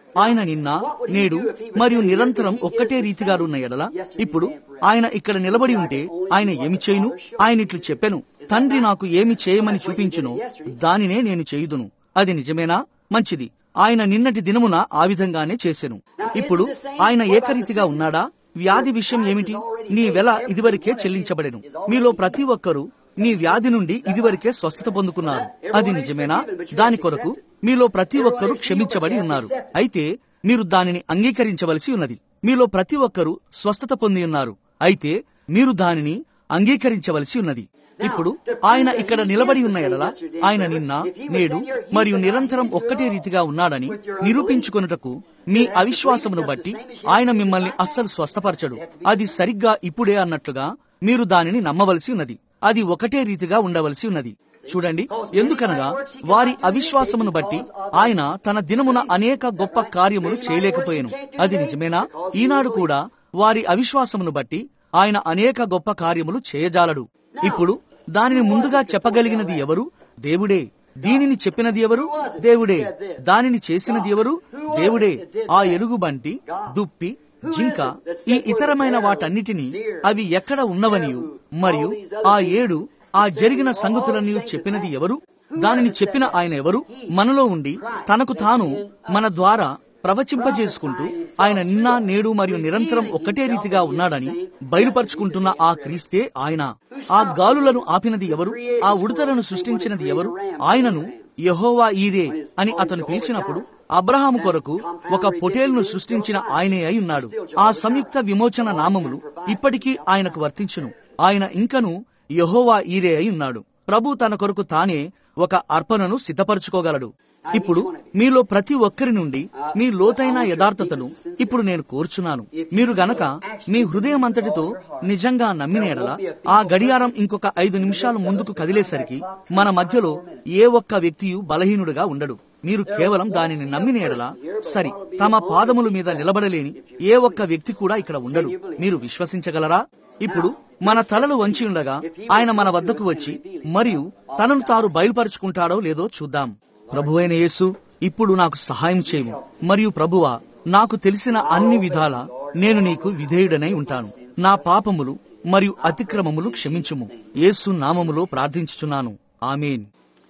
ఆయన నిన్న నేడు మరియు నిరంతరం ఒక్కటే రీతిగా ఉన్న ఎడల ఇప్పుడు ఆయన ఇక్కడ నిలబడి ఉంటే ఆయన ఏమి చేయును? ఆయన ఇట్లు చెప్పెను, తండ్రి నాకు ఏమి చేయమని చూపించునో దానినే నేను చేయుదును. అది నిజమేనా? మంచిది. ఆయన నిన్నటి దినమున ఆ విధంగానే చేసెను. ఇప్పుడు ఆయన ఏకరీతిగా ఉన్నాడా? వ్యాధి విషయం ఏమిటి? నీ వెల ఇదివరకే చెల్లించబడెను. మీలో ప్రతి ఒక్కరూ నీ వ్యాధి నుండి ఇదివరకే స్వస్థత పొందుకున్నారు. అది నిజమేనా? దాని కొరకు మీలో ప్రతి ఒక్కరూ క్షమించబడి ఉన్నారు. అయితే మీరు దానిని అంగీకరించవలసి ఉన్నది. మీలో ప్రతి ఒక్కరూ స్వస్థత పొంది ఉన్నారు. అయితే మీరు దానిని అంగీకరించవలసి ఉన్నది. ఇప్పుడు ఆయన ఇక్కడ నిలబడి ఉన్న ఎడల ఆయన నిన్న నేడు మరియు నిరంతరం ఒక్కటే రీతిగా ఉన్నాడని నిరూపించుకొనుటకు మీ అవిశ్వాసమును బట్టి ఆయన మిమ్మల్ని అస్సలు స్వస్థపరచడు. అది సరిగ్గా ఇప్పుడే అన్నట్లుగా మీరు దానిని నమ్మవలసి ఉన్నది. అది ఒకటే రీతిగా ఉండవలసి ఉన్నది. చూడండి, ఎందుకనగా వారి అవిశ్వాసమును బట్టి ఆయన తన దినమున అనేక గొప్ప కార్యములు చేయలేకపోయాను. అది నిజమేనా? ఈనాడు కూడా వారి అవిశ్వాసమును బట్టి ఆయన అనేక గొప్ప కార్యములు చేయజాలడు. ఇప్పుడు దానిని ముందుగా చెప్పగలిగినది ఎవరు? దేవుడే. దీనిని చెప్పినది ఎవరు? దేవుడే. దానిని చేసినది ఎవరు? దేవుడే. ఆ ఎలుగుబంటి, దుప్పి, జింక, ఈ ఇతరమైన వాటన్నిటినీ అవి ఎక్కడ ఉన్నవనియు మరియు ఆ 7 ఆ జరిగిన సంగతులన్నీ చెప్పినది ఎవరు? దానిని చెప్పిన ఆయన ఎవరు? మనలో ఉండి తనకు తాను మన ద్వారా ప్రవచింపజేసుకుంటూ ఆయన నిన్న నేడు మరియు నిరంతరం ఒక్కటే రీతిగా ఉన్నాడని బయలుపరుచుకుంటున్న ఆ క్రీస్తే ఆయన. ఆ గాలులను ఆపినది ఎవరు? ఆ ఉడతలను సృష్టించినది ఎవరు? ఆయనను యెహోవా ఈరే అని అతను పిలిచినప్పుడు అబ్రహాము కొరకు ఒక పొటేలును సృష్టించిన ఆయనే అయి ఉన్నాడు. ఆ సంయుక్త విమోచన నామములు ఇప్పటికీ ఆయనకు వర్తించును. ఆయన ఇంకను యెహోవా ఈరే అయి ఉన్నాడు. ప్రభు తన కొరకు తానే ఒక అర్పణను సిద్ధపరచుకోగలడు. ఇప్పుడు మీలో ప్రతి ఒక్కరి నుండి మీ లోతైన యథార్థతను ఇప్పుడు నేను కోరుచున్నాను. మీరు గనక మీ హృదయం అంతటితో నిజంగా నమ్మిన ఎడల ఆ గడియారం ఇంకొక 5 నిమిషాలు ముందుకు కదిలేసరికి మన మధ్యలో ఏ ఒక్క వ్యక్తియు బలహీనుడుగా ఉండడు. మీరు కేవలం దానిని నమ్మిన ఎడల సరి తమ పాదముల మీద నిలబడలేని ఏ ఒక్క వ్యక్తి కూడా ఇక్కడ ఉండడు. మీరు విశ్వసించగలరా? ఇప్పుడు మన తలలు వంచి ఉండగా ఆయన మన వద్దకు వచ్చి మరియు తనను తాను బయలుపరుచుకుంటాడో లేదో చూద్దాం. ప్రభువైన యేసు, ఇప్పుడు నాకు సహాయం చేయము. మరియు ప్రభువా, నాకు తెలిసిన అన్ని విధాల నేను నీకు విధేయుడనై ఉంటాను. నా పాపములు మరియు అతిక్రమములు క్షమించుము. యేసు నామములో ప్రార్థించుచున్నాను. ఆమేన్.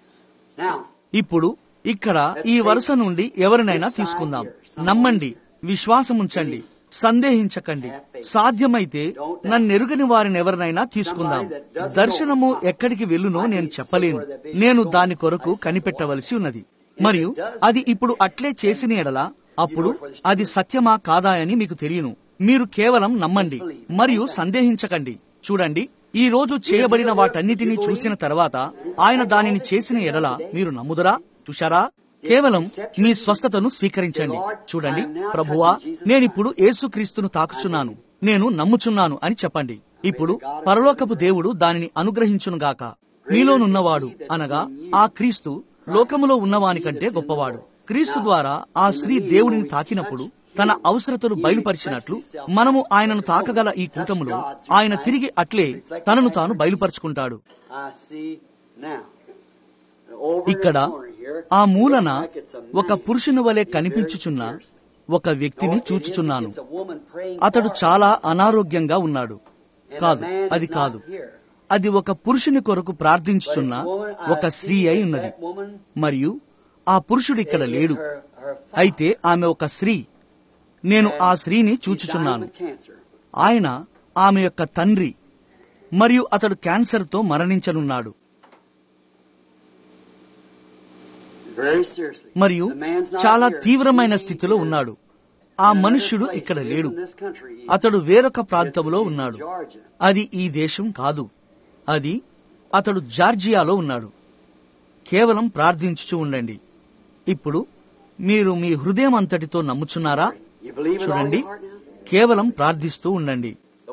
ఇప్పుడు ఇక్కడ ఈ వరుస నుండి ఎవరినైనా తీసుకుందాం. నమ్మండి, విశ్వాసముంచండి, సందేహించకండి. సాధ్యమైతే నన్నెరుగని వారినెవరినైనా తీసుకుందాం. దర్శనము ఎక్కడికి వెళ్ళునో నేను చెప్పలేను. నేను దాని కొరకు కనిపెట్టవలసి ఉన్నది. మరియు అది ఇప్పుడు అట్లే చేసిన ఎడల అప్పుడు అది సత్యమా కాదా అని మీకు తెలియను. మీరు కేవలం నమ్మండి మరియు సందేహించకండి. చూడండి, ఈ రోజు చేయబడిన వాటన్నిటినీ చూసిన తర్వాత ఆయన దానిని చేసిన ఎడల మీరు నమ్ముదరా? చూశారా? కేవలం మీ స్వస్థతను స్వీకరించండి. చూడండి, ప్రభువా, నేనిప్పుడు యేసుక్రీస్తును తాకుచున్నాను, నేను నమ్ముచున్నాను అని చెప్పండి. ఇప్పుడు పరలోకపు దేవుడు దానిని అనుగ్రహించునుగాక. మీలోనున్నవాడు అనగా ఆ క్రీస్తు లోకములో ఉన్నవానికంటే గొప్పవాడు. క్రీస్తు ద్వారా ఆ స్త్రీ దేవుడిని తాకినప్పుడు తన అవసరతలు బయలుపరిచినట్లు మనము ఆయనను తాకగల ఈ కూటములో ఆయన తిరిగి అట్లే తనను తాను బయలుపరుచుకుంటాడు. ఇక్కడ ఆ మూలన ఒక పురుషుని వలె కనిపించుచున్న ఒక వ్యక్తిని చూచుచున్నాను. అతడు చాలా అనారోగ్యంగా ఉన్నాడు. కాదు, అది కాదు. అది ఒక పురుషుని కొరకు ప్రార్థించుచున్న ఒక స్త్రీ అయి ఉన్నది. మరియు ఆ పురుషుడు ఇక్కడ లేడు. అయితే ఆమె ఒక స్త్రీ. నేను ఆ స్త్రీని చూచుచున్నాను. ఆయన ఆమె యొక్క తండ్రి. మరియు అతడు క్యాన్సర్తో మరణించనున్నాడు. మరియు చాలా తీవ్రమైన స్థితిలో ఉన్నాడు. ఆ మనుష్యుడు ఇక్కడ లేడు. అతడు వేరొక ప్రాంతంలో ఉన్నాడు. అది ఈ దేశం కాదు. అతడు జార్జియాలో ఉన్నాడు. కేవలం ప్రార్థించుచూ ఉండండి. ఇప్పుడు మీరు మీ హృదయం అంతటితో నమ్ముచున్నారా? చూడండి, కేవలం ప్రార్థిస్తూ ఉండండి.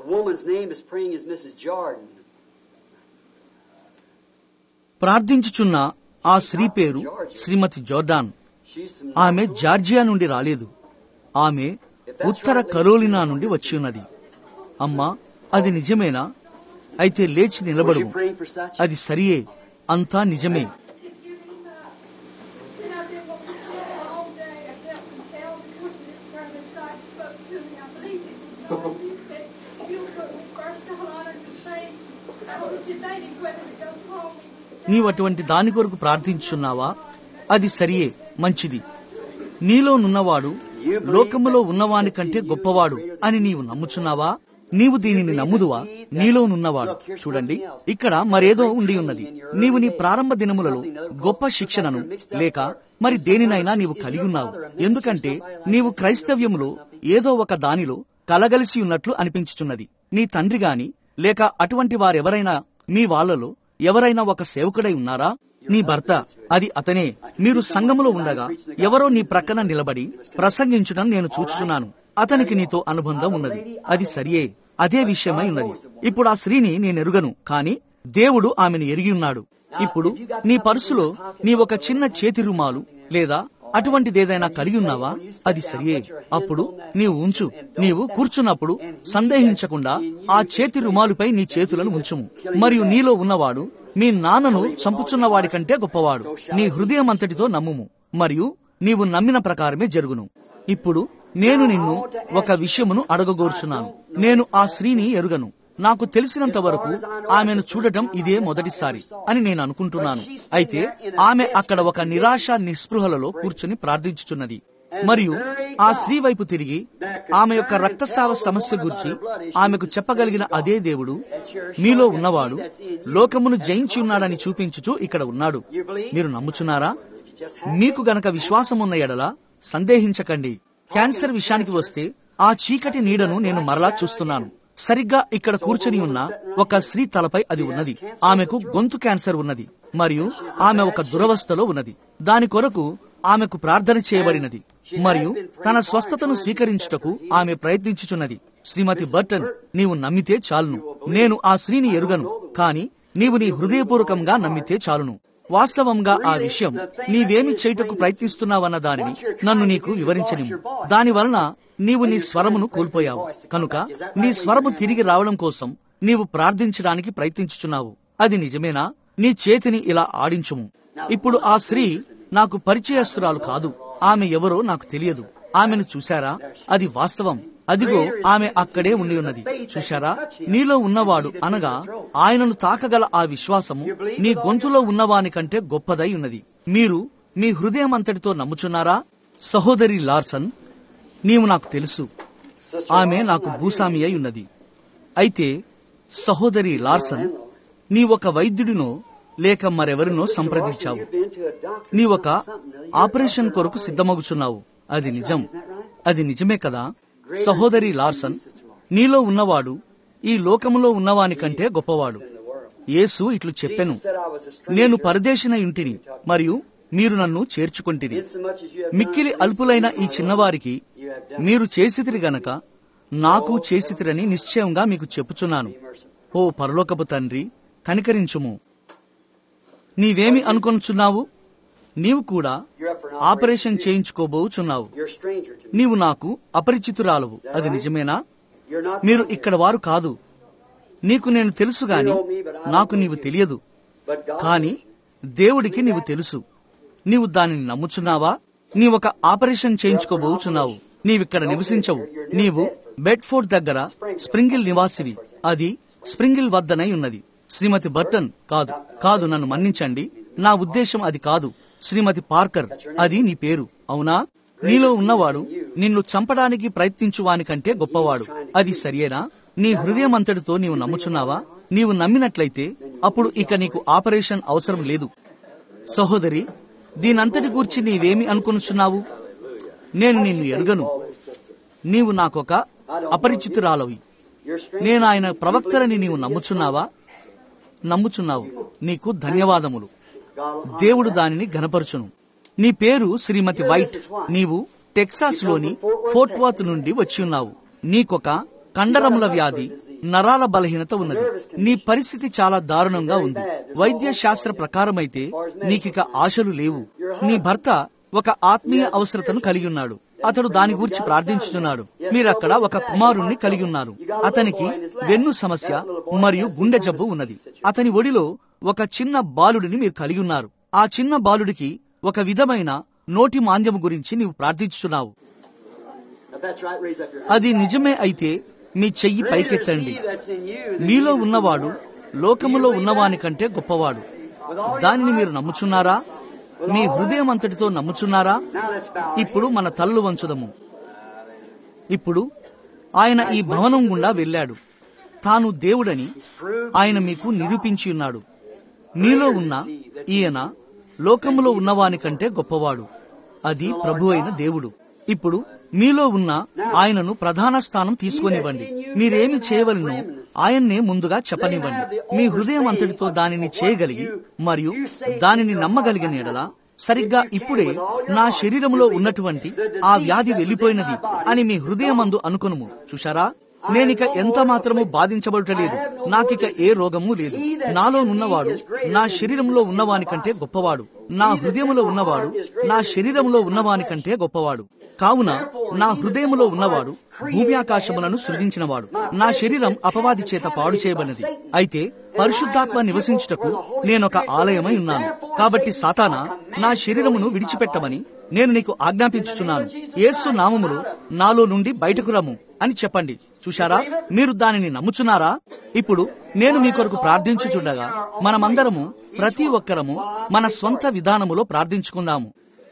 ప్రార్థించుచున్న ఆ స్త్రీ పేరు శ్రీమతి జోర్డాన్. ఆమె జార్జియా నుండి రాలేదు. ఆమె ఉత్తర కరోలినా నుండి వచ్చి ఉన్నది. అమ్మా, అది నిజమేనా? అయితే లేచి నిలబడు. అది సరియే, అంతా నిజమే. to me. I believe it. You know, you said you could first of all to say, I was debating whether to go home. నీవు అటువంటి దాని కొరకు ప్రార్థించున్నావా? అది సరియే, మంచిది. నీలోనున్నవాడు లోకములో ఉన్నవాని కంటే గొప్పవాడు అని నీవు నమ్ముచున్నావా? నీవు దీనిని నమ్ముదువా? నీలోనున్నవాడు. చూడండి, ఇక్కడ మరేదో ఉండి ఉన్నది. నీవు నీ ప్రారంభ దినములలో గొప్ప శిక్షణను లేక మరి దేనినైనా నీవు కలిగి ఉన్నావు. ఎందుకంటే నీవు క్రైస్తవ్యములో ఏదో ఒక దానిలో కలగలిసి ఉన్నట్లు అనిపించుచున్నది. నీ తండ్రి గాని లేక అటువంటి వారెవరైనా మీ వాళ్లలో ఎవరైనా ఒక సేవకుడై ఉన్నారా? నీ భర్త, అది అతనే. మీరు సంఘములో ఉండగా ఎవరో నీ ప్రక్కన నిలబడి ప్రసంగించడం నేను చూచుచున్నాను. అతనికి నీతో అనుబంధం ఉన్నది. అది సరియే, అదే విషయమై ఉన్నది. ఇప్పుడు ఆ స్త్రీని నేనెరుగను, కాని దేవుడు ఆమెను ఎరిగి ఉన్నాడు. ఇప్పుడు నీ పర్సులో నీ ఒక చిన్న చేతి రుమాలు లేదా అటువంటిదేదైనా కలిగి ఉన్నావా? అది సరియే. అప్పుడు నీవు ఉంచు. నీవు కూర్చున్నప్పుడు సందేహించకుండా ఆ చేతి రుమాలుపై నీ చేతులను ఉంచుము. మరియు నీలో ఉన్నవాడు మీ నాన్నను చంపుచున్న వాడి కంటే గొప్పవాడు. నీ హృదయం అంతటితో నమ్ముము, మరియు నీవు నమ్మిన ప్రకారమే జరుగును. ఇప్పుడు నేను నిన్ను ఒక విషయమును అడగగోర్చున్నాను. నేను ఆ స్త్రీని ఎరుగను. నాకు తెలిసినంత వరకు ఆమెను చూడటం ఇదే మొదటిసారి అని నేను అనుకుంటున్నాను. అయితే ఆమె అక్కడ ఒక నిరాశ నిస్పృహలలో కూర్చుని ప్రార్థించుచున్నది. మరియు ఆ స్త్రీ వైపు తిరిగి ఆమె యొక్క రక్తస్రావ సమస్య గురించి ఆమెకు చెప్పగలిగిన అదే దేవుడు మీలో ఉన్నవాడు లోకమును జయించి ఉన్నాడని చూపించుచూ ఇక్కడ ఉన్నాడు. మీరు నమ్ముచున్నారా? మీకు గనక విశ్వాసమున్న ఎడల సందేహించకండి. క్యాన్సర్ విషయానికి వస్తే ఆ చీకటి నీడను నేను మరలా చూస్తున్నాను. సరిగ్గా ఇక్కడ కూర్చుని ఉన్న ఒక స్త్రీ తలపై అది ఉన్నది. ఆమెకు గొంతు క్యాన్సర్ ఉన్నది మరియు ఆమె ఒక దురవస్థలో ఉన్నది. దాని కొరకు ఆమెకు ప్రార్థన చేయబడినది మరియు తన స్వస్థతను స్వీకరించుటకు ఆమె ప్రయత్నించుచున్నది. శ్రీమతి బర్టన్, నీవు నమ్మితే చాలును. నేను ఆ స్త్రీని ఎరుగను, కాని నీవు నీ హృదయపూర్వకంగా నమ్మితే చాలును. వాస్తవంగా ఆ విషయం నీవేమి చేయుటకు ప్రయత్నిస్తున్నావన్న దానిని నన్ను నీకు వివరించనిమ్ము. దాని వలన నీవు నీ స్వరమును కోల్పోయావు కనుక నీ స్వరము తిరిగి రావడం కోసం నీవు ప్రార్థించడానికి ప్రయత్నించుచున్నావు. అది నిజమేనా? నీ చేతిని ఇలా ఆడించుము. ఇప్పుడు ఆ స్త్రీ నాకు పరిచయస్తురాలు కాదు. ఆమె ఎవరో నాకు తెలియదు. ఆమెను చూశారా? అది వాస్తవం. అదిగో ఆమె అక్కడే ఉండి ఉన్నది. చూశారా? నీలో ఉన్నవాడు అనగా ఆయనను తాకగల ఆ విశ్వాసము నీ గొంతులో ఉన్నవాని కంటే గొప్పదై ఉన్నది. మీరు మీ హృదయం అంతటితో నమ్ముచున్నారా? సహోదరి లార్సన్, నీవు నాకు తెలుసు. ఆమె నాకు భూస్వామి అయి ఉన్నది. అయితే సహోదరి లార్సన్, నీ ఒక వైద్యుడినో లేక మరెవరినో సంప్రదించావు. నీ ఒక ఆపరేషన్ కొరకు సిద్ధమగుచున్నావు. అది నిజం. అది నిజమే కదా? సహోదరి లార్సన్, నీలో ఉన్నవాడు ఈ లోకములో ఉన్నవాని కంటే గొప్పవాడు. యేసు ఇట్లు చెప్పెను, నేను పరదేశినై ఉంటిని మరియు మీరు నన్ను చేర్చుకొంటిరి. మిక్కిలి అల్పులైన ఈ చిన్నవారికి మీరు చేసితిరి గనక నాకు చేసితిరని నిశ్చయంగా మీకు చెప్పుచున్నాను. ఓ పరలోకపు తండ్రి, కనికరించుము. నీవేమి అనుకొనుచున్నావు? నీవు కూడా ఆపరేషన్ చేయించుకోబోచున్నావు. నీవు నాకు అపరిచితురాలవు. అది నిజమేనా? మీరు ఇక్కడ వారు కాదు. నీకు నేను తెలుసు గాని నాకు నీవు తెలియదు. కాని దేవుడికి నీవు తెలుసు. నీవు దానిని నమ్ముచున్నావా? నీవొక ఆపరేషన్ చేయించుకోబోచున్నావు. నీవిక్కడ నివసించవు. నీవు బెడ్ఫోర్డ్ దగ్గర స్ప్రింగిల్ నివాసివి. అది స్ప్రింగిల్ వద్దనై ఉన్నది. శ్రీమతి బర్టన్ కాదు. కాదు, నన్ను మన్నించండి. నా ఉద్దేశం అది కాదు. శ్రీమతి పార్కర్, అది నీ పేరు, అవునా? నీలో ఉన్నవాడు నిన్ను చంపడానికి ప్రయత్నించువానికంటే గొప్పవాడు. అది సరియేనా? నీ హృదయం అంతటితో నీవు నమ్ముచున్నావా? నీవు నమ్మినట్లయితే అప్పుడు ఇక నీకు ఆపరేషన్ అవసరం లేదు. సహోదరి, దీనంతటి గూర్చి నీవేమి అనుకొనుచున్నావు? నేను నిన్ను ఎరుగను. నీవు నాకొక అపరిచితురాలవి. నేను ఆయన ప్రవక్తలని నీవు నమ్ముచున్నావా? నమ్ముచున్నావు. నీకు ధన్యవాదములు. దేవుడు దానిని ఘనపరచును. నీ పేరు శ్రీమతి వైట్. నీవు టెక్సాస్ లోని ఫోర్ట్ వర్త్ నుండి వచ్చి ఉన్నావు. నీకొక కండరముల వ్యాధి, నరాల బలహీనత ఉన్నది. నీ పరిస్థితి చాలా దారుణంగా ఉంది. వైద్య శాస్త్ర ప్రకారమైతే నీకిక ఆశలు లేవు. నీ భర్త ఒక ఆత్మీయ అవసరతను కలిగి ఉన్నాడు. అతడు దాని గురించి ప్రార్థించుతున్నాడు. మీరక్కడ ఒక కుమారుణ్ణి కలిగి ఉన్నారు. అతనికి వెన్ను సమస్య మరియు గుండె జబ్బు ఉన్నది. అతని ఒడిలో ఒక చిన్న బాలుడిని మీరు కలిగి ఉన్నారు. ఆ చిన్న బాలుడికి ఒక విధమైన నోటి మాంద్యము గురించి నీవు ప్రార్థించుతున్నావు. అది నిజమే అయితే మీ చెయ్యి పైకెత్తండి. మీలో ఉన్నవాడు లోకములో ఉన్నవాని కంటే గొప్పవాడు. దానిని మీరు నమ్ముచున్నారా? మీ హృదయం అంతటితో నమ్ముచున్నారా? ఇప్పుడు మన తలలు వంచుదము. ఇప్పుడు ఆయన ఈ భవనం గుండా వెళ్ళాడు. తాను దేవుడని ఆయన మీకు నిరూపించి ఉన్నాడు. మీలో ఉన్న ఈయన లోకములో ఉన్నవాని కంటే గొప్పవాడు. అది ప్రభు అయిన దేవుడు. ఇప్పుడు మీలో ఉన్న ఆయనను ప్రధాన స్థానం తీసుకొనివ్వండి. మీరేమి చేయవలనో ఆయన్నే ముందుగా చెప్పనివ్వండి. మీ హృదయం అంతటితో దానిని చేయగలిగి మరియు దానిని నమ్మగలిగిన ఎడల సరిగ్గా ఇప్పుడే నా శరీరములో ఉన్నటువంటి ఆ వ్యాధి వెళ్లిపోయినది అని మీ హృదయమందు అనుకొనుము. చూశారా? నేనిక ఎంత మాత్రము బాధించబడటలేదు. నాకిక ఏ రోగము లేదు. నాలో ఉన్నవాడు నా శరీరంలో ఉన్నవాని కంటే గొప్పవాడు. నా హృదయములో ఉన్నవాడు నా శరీరంలో ఉన్నవాని కంటే గొప్పవాడు. కావున నా హృదయములో ఉన్నవాడు భూమి ఆకాశములను సృజించినవాడు. నా శరీరం అపవాది చేత పాడు చేయబడినది. అయితే పరిశుద్ధాత్మ నివసించుటకు నేనొక ఆలయమై ఉన్నాను. కాబట్టి సాతానా, నా శరీరమును విడిచిపెట్టమని నేను నీకు ఆజ్ఞాపించుచున్నాను. యేసు నామములో నాలో నుండి బయటకు రమ్ము అని చెప్పండి. చూశారా? మీరు దానిని నమ్ముచున్నారా? ఇప్పుడు నేను మీ కొరకు ప్రార్థించుచుండగా మనమందరము ప్రతి ఒక్కరము మన స్వంత విధానములో ప్రార్థించుకుందాము.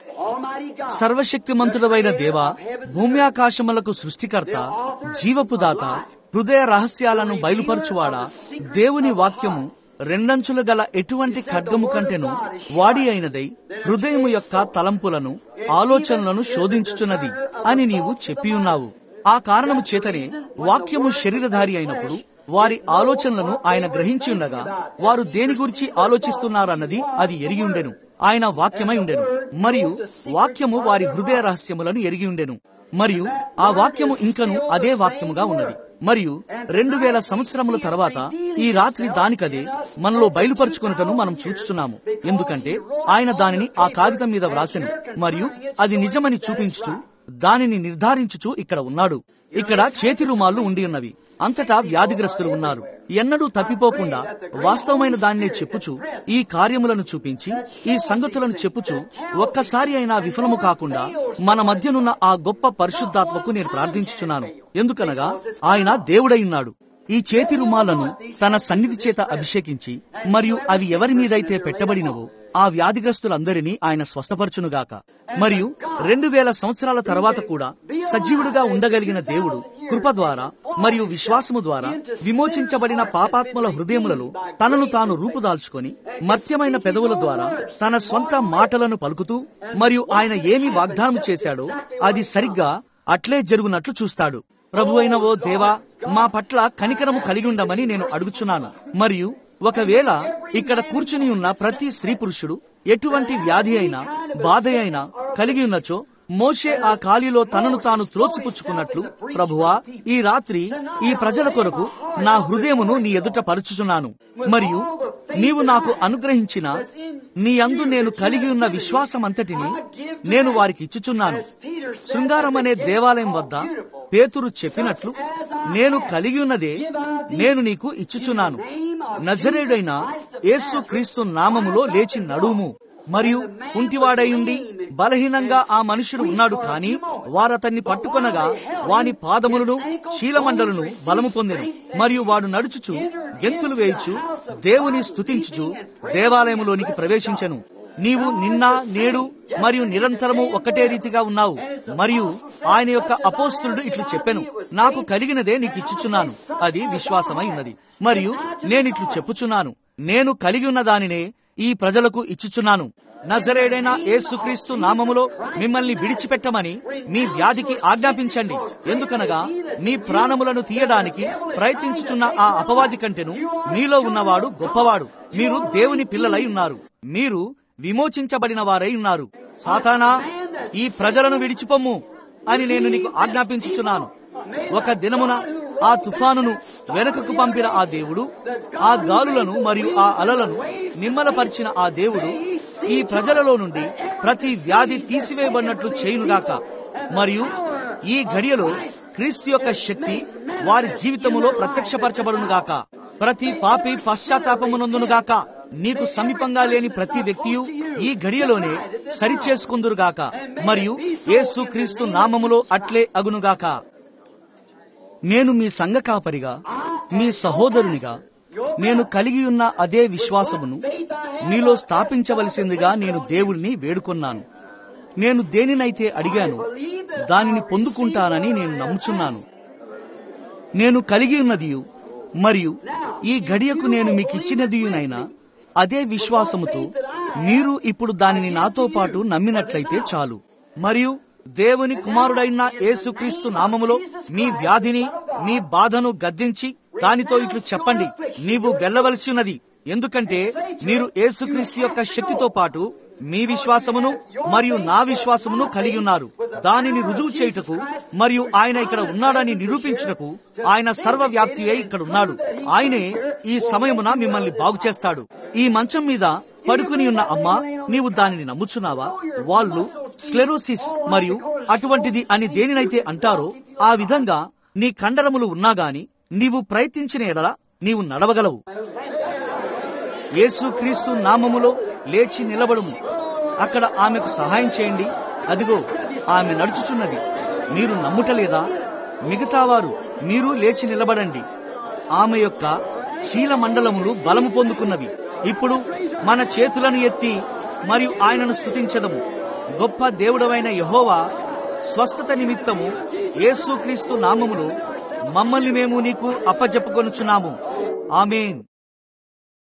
సర్వశక్తిమంతుడవైన దేవా, భూమ్యాకాశములకు సృష్టికర్త, జీవపు దాత, హృదయ రహస్యాలను బయలుపరచువాడా, దేవుని వాక్యము రెండంచులు గల ఎటువంటి ఖడ్గము కంటెను వాడి అయినదై హృదయము యొక్క తలంపులను ఆలోచనలను శోధించుచున్నది అని నీవు చెప్పియున్నావు. ఆ కారణము చేతనే వాక్యము శరీరధారి అయినప్పుడు వారి ఆలోచనలను ఆయన గ్రహించి ఉండగా వారు దేని గురించి ఆలోచిస్తున్నారన్నది అది ఎరిగి ఉండెను. ఆయన వాక్యమై ఉండెను మరియు వాక్యము వారి హృదయ రహస్యములను ఎరిగి ఉండెను మరియు ఆ వాక్యము ఇంకను అదే వాక్యముగా ఉన్నది. మరియు 2000 సంవత్సరముల తర్వాత ఈ రాత్రి దానికదే మనలో బయలుపరుచుకొనుటను మనం చూచుచున్నాము. ఎందుకంటే ఆయన దానిని ఆ కాగితం మీద వ్రాసెను మరియు అది నిజమని చూపించుచు దానిని నిర్ధారించుచు ఇక్కడ ఉన్నాడు. ఇక్కడ చేతి రుమాళ్లు ఉండి ఉన్నవి. అంతటా వ్యాధిగ్రస్తులు ఉన్నారు. ఎన్నడూ తప్పిపోకుండా వాస్తవమైన దానినే చెప్పుచు ఈ కార్యములను చూపించి ఈ సంగతులను చెప్పుచు ఒక్కసారి అయినా విఫలము కాకుండా మన మధ్యనున్న ఆ గొప్ప పరిశుద్ధాత్మకు నేను ప్రార్థించుచున్నాను. ఎందుకనగా ఆయన దేవుడై ఉన్నాడు. ఈ చేతి రుమాలను తన సన్నిధి చేత అభిషేకించి మరియు అవి ఎవరి మీదైతే పెట్టబడినవో ఆ వ్యాధిగ్రస్తులందరినీ ఆయన స్వస్థపరచునుగాక. మరియు 2000 సంవత్సరాల తర్వాత కూడా సజీవుడుగా ఉండగలిగిన దేవుడు కృప ద్వారా మరియు విశ్వాసము ద్వారా విమోచించబడిన పాపాత్ముల హృదయములలో తనను తాను రూపుదాల్చుకొని మర్త్యమైన పెదవుల ద్వారా తన స్వంత మాటలను పలుకుతూ మరియు ఆయన ఏమి వాగ్దానం చేశాడో అది సరిగ్గా అట్లే జరుగునట్లు చూస్తాడు. ప్రభు అయిన ఓ దేవా, మా పట్ల కనికరము కలిగి ఉండమని నేను అడుగుచున్నాను. మరియు ఒకవేళ ఇక్కడ కూర్చుని ఉన్న ప్రతి స్త్రీ పురుషుడు ఎటువంటి వ్యాధి అయినా బాధ అయినా కలిగి ఉన్నచో మోషే ఆ ఖాళీలో తనను తాను త్రోసిపుచ్చుకున్నట్లు ప్రభువా, ఈ రాత్రి ఈ ప్రజల కొరకు నా హృదయమును నీ ఎదుట పరుచుచున్నాను. మరియు నీవు నాకు అనుగ్రహించిన నీ యందు నేను కలిగి ఉన్న విశ్వాసమంతటిని నేను వారికి ఇచ్చుచున్నాను. శృంగారమనే దేవాలయం వద్ద పేతురు చెప్పినట్లు నేను కలిగి ఉన్నదే నేను నీకు ఇచ్చుచున్నాను. నజరేయుడైన యేసు క్రీస్తు నామములో లేచి నడుము. మరియు కుంటివాడైయుండి బలహీనంగా ఆ మనుషుడు ఉన్నాడు. కాని వారతన్ని పట్టుకొనగా వాని పాదములను శీలమండలను బలము పొందెను. మరియు వాడు నడుచుచు గెంతులు వేయుచు దేవుని స్తుతించుచు దేవాలయములోనికి ప్రవేశించెను. నీవు నిన్న నేడు మరియు నిరంతరము ఒక్కటే రీతిగా ఉన్నావు. మరియు ఆయన యొక్క అపోస్తలుడు ఇట్లు చెప్పెను, నాకు కలిగినదే నీకు ఇచ్చుచున్నాను. అది విశ్వాసమై ఉన్నది. మరియు నేనిట్లు చెప్పుచున్నాను, నేను కలిగి ఉన్న దానినే ఈ ప్రజలకు ఇచ్చుచున్నాను. నజరేయుడైన యేసుక్రీస్తు నామములో మిమ్మల్ని విడిచిపెట్టమని మీ వ్యాధికి ఆజ్ఞాపించండి. ఎందుకనగా మీ ప్రాణములను తీయడానికి ప్రయత్నించుచున్న ఆ అపవాది కంటెను మీలో ఉన్నవాడు గొప్పవాడు. మీరు దేవుని పిల్లలై ఉన్నారు. మీరు విమోచించబడిన వారై ఉన్నారు. సాతానా, ఈ ప్రజలను విడిచిపొమ్ము అని నేను నీకు ఆజ్ఞాపించుచున్నాను. ఒక దినమున ఆ తుఫానును వెనుకకు పంపిన ఆ దేవుడు, ఆ గాలులను మరియు ఆ అలలను నిమ్మలపరిచిన ఆ దేవుడు ఈ ప్రజలలో నుండి ప్రతి వ్యాధి తీసివేయబడినట్లు చేయునుగాక. మరియు ఈ ఘడియలో క్రీస్తు యొక్క శక్తి వారి జీవితములో ప్రత్యక్షపరచబడునుగాక. ప్రతి పాపి పశ్చాత్తాపమునందునుగాక. నీకు సమీపంగా లేని ప్రతి వ్యక్తియు ఈ గడియలోనే సరిచేసుకుందురుగాక, మరియు యేసు క్రీస్తు నామములో అట్లే అగునుగాక. నేను మీ సంఘ కాపరిగా, మీ సహోదరునిగా నేను కలిగి ఉన్న అదే విశ్వాసమును నీలో స్థాపించవలసిందిగా నేను దేవుణ్ణి వేడుకొన్నాను. నేను దేనినైతే అడిగాను దానిని పొందుకుంటానని నేను నమ్ముచున్నాను. నేను కలిగి ఉన్నదియు మరియు ఈ గడియకు నేను మీకిచ్చినదియునైనా అదే విశ్వాసముతో మీరు ఇప్పుడు దానిని నాతో పాటు నమ్మినట్లయితే చాలు. మరియు దేవుని కుమారుడైన యేసుక్రీస్తు నామములో మీ వ్యాధిని, మీ బాధను గద్దించి దానితో ఇట్లు చెప్పండి, నీవు వెళ్ళవలసి ఉన్నది. ఎందుకంటే మీరు యేసుక్రీస్తు యొక్క శక్తితో పాటు మీ విశ్వాసమును మరియు నా విశ్వాసమును కలిగి ఉన్నారు. దానిని రుజువు చేయుటకు మరియు ఆయన ఇక్కడ ఉన్నాడని నిరూపించుటకు ఆయన సర్వవ్యాప్తి అయి ఇక్కడ ఉన్నాడు. ఆయనే ఈ సమయమున మిమ్మల్ని బాగు చేస్తాడు. ఈ మంచం మీద పడుకుని ఉన్న అమ్మ, నీవు దానిని నమ్ముచున్నావా? వాళ్ళు స్క్లెరోసిస్ మరియు అటువంటిది అని దేనినైతే అంటారో ఆ విధంగా నీ కండరములు ఉన్నా గాని నీవు ప్రయత్నించిన ఎడల నీవు నడవగలవు. యేసుక్రీస్తు నామములో లేచి నిలబడుము. అక్కడ ఆమెకు సహాయం చేయండి. అదిగో ఆమె నడుచుచున్నది. మీరు నమ్ముటలేదా? మిగతా వారు మీరు లేచి నిలబడండి. ఆమె యొక్క శీలమండలములు బలము పొందుకున్నవి. ఇప్పుడు మన చేతులను ఎత్తి మరియు ఆయనను స్తుతించదము. గొప్ప దేవుడవైన యెహోవా, స్వస్థత నిమిత్తము యేసుక్రీస్తు నామములో మమ్మల్ని మేము నీకు అప్పజెప్పుకొనుచున్నాము. ఆమేన్.